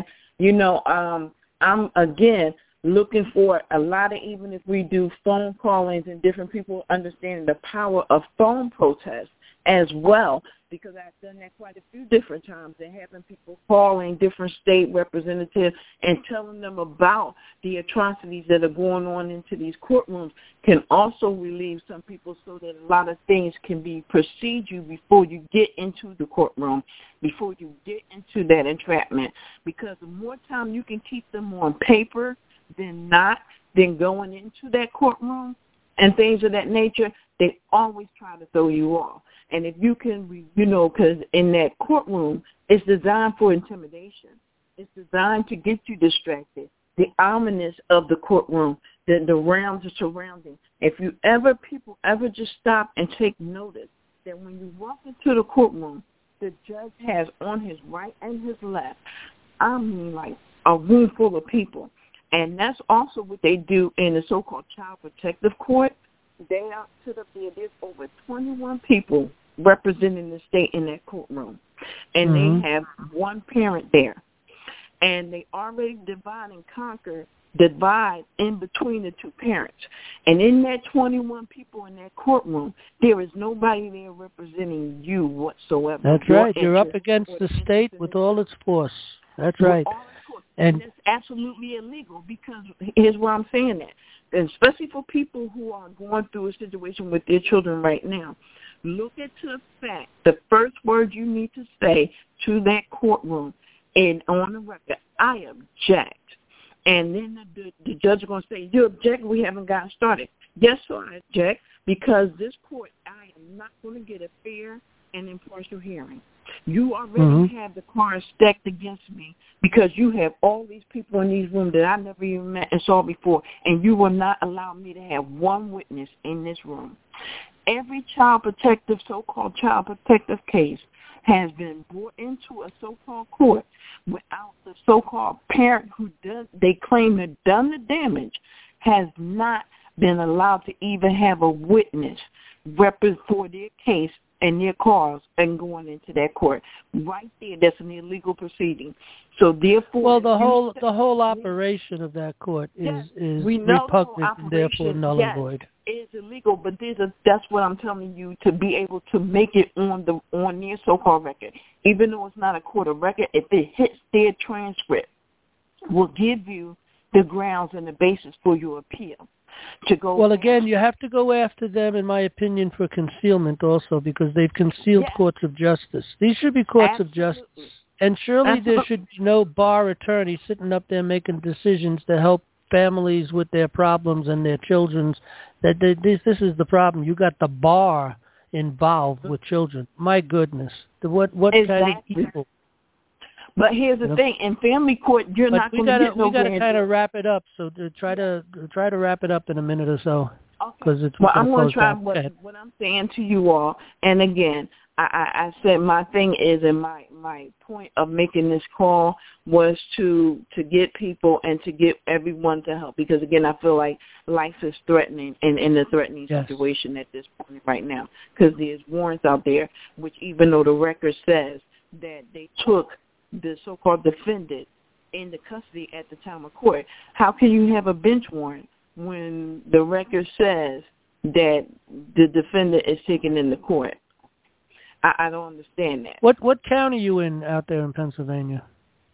Speaker 1: I'm, again, looking for a lot of, even if we do phone callings and different people understanding the power of phone protests as well, because I've done that quite a few different times and having people calling different state representatives and telling them about the atrocities that are going on into these courtrooms can also relieve some people so that a lot of things can be precede you before you get into the courtroom, before you get into that entrapment. Because the more time you can keep them on paper than going into that courtroom and things of that nature, they always try to throw you off. And if you can, because in that courtroom, it's designed for intimidation. It's designed to get you distracted. The ominous of the courtroom, the realms are surrounding. If people ever just stop and take notice
Speaker 7: that when you walk into the courtroom, the judge has on his right and his left, I mean like a room full of people. And that's also what they do in the so-called child protective court. They are put up there. There's over 21 people representing the state in that courtroom. And they have one parent there. And they already divide in between the two parents. And in that 21 people in that courtroom, there is nobody there representing you whatsoever.
Speaker 1: That's right. You're up against the state with all its force. That's right.
Speaker 7: And it's absolutely illegal because here's why I'm saying that. And especially for people who are going through a situation with their children right now, look at the fact, the first word you need to say to that courtroom and on the record, I object. And then the judge is going to say, you object, we haven't gotten started. Yes, so I object because this court, I am not going to get a fair and impartial hearing. You already have the cards stacked against me because you have all these people in these rooms that I never even met and saw before, and you will not allow me to have one witness in this room. Every so-called child protective case has been brought into a so-called court without the so-called parent who they claim had done the damage has not been allowed to even have a witness for their case and their cause and going into that court. Right there, that's an illegal proceeding. So therefore,
Speaker 1: well, the whole operation of that court is repugnant and therefore null and void.
Speaker 7: It's illegal, but that's what I'm telling you, to be able to make it on their so-called record. Even though it's not a court of record, if it hits their transcript, will give you the grounds and the basis for your appeal. Well, again, you have to go after them, in my opinion, for concealment also, because they've concealed courts of justice. These should be courts of justice. And surely there should be no bar attorney sitting up there making decisions to help families with their problems and their children's. This is the problem. You got the bar involved with children. My goodness. What kind of evil? But here's the thing: in family court, you're not going to get no.
Speaker 1: We got to kind of wrap it up. So try to wrap it up in a minute or so.
Speaker 7: Okay. I'm going to try what I'm saying to you all. And again, I said my thing is, and my point of making this call was to get people and to get everyone to help, because again, I feel like life is threatening in a threatening situation at this point right now, because there's warrants out there, which even though the record says that they took the so-called defendant into custody at the time of court, how can you have a bench warrant when the record says that the defendant is taken into court? I don't understand that.
Speaker 1: What county are you in out there in Pennsylvania?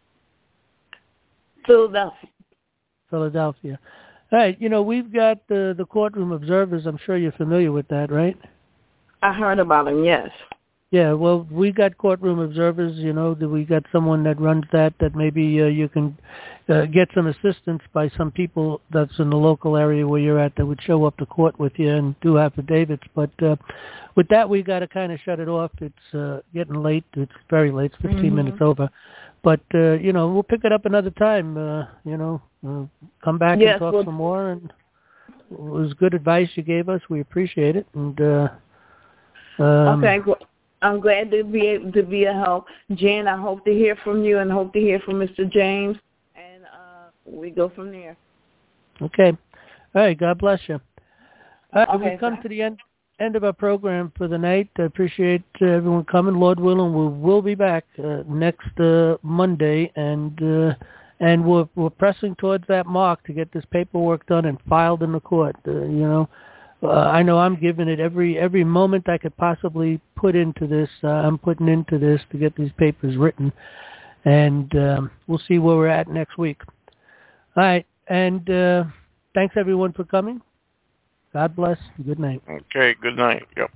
Speaker 1: Philadelphia. All right. We've got the courtroom observers. I'm sure you're familiar with that, right?
Speaker 7: I heard about them, yes.
Speaker 1: Yeah, well, we got courtroom observers, we got someone that runs that maybe you can get some assistance by some people that's in the local area where you're at that would show up to court with you and do affidavits. But with that, we got to kind of shut it off. It's getting late. It's very late. It's 15 minutes over. But, we'll pick it up another time, come back and talk some more. And it was good advice you gave us. We appreciate it. And
Speaker 7: okay, well, I'm glad to be able to be a help. Jen, I hope to hear from you and hope to hear from Mr. James, and we go from there.
Speaker 1: Okay. All right, God bless you. All right, we've come to the end of our program for the night. I appreciate everyone coming. Lord willing, we'll be back next Monday, and we're pressing towards that mark to get this paperwork done and filed in the court, I know I'm giving it every moment I could possibly put into this. I'm putting into this to get these papers written, and we'll see where we're at next week. All right, and thanks everyone for coming. God bless. Good night.
Speaker 3: Okay, good night. Yep.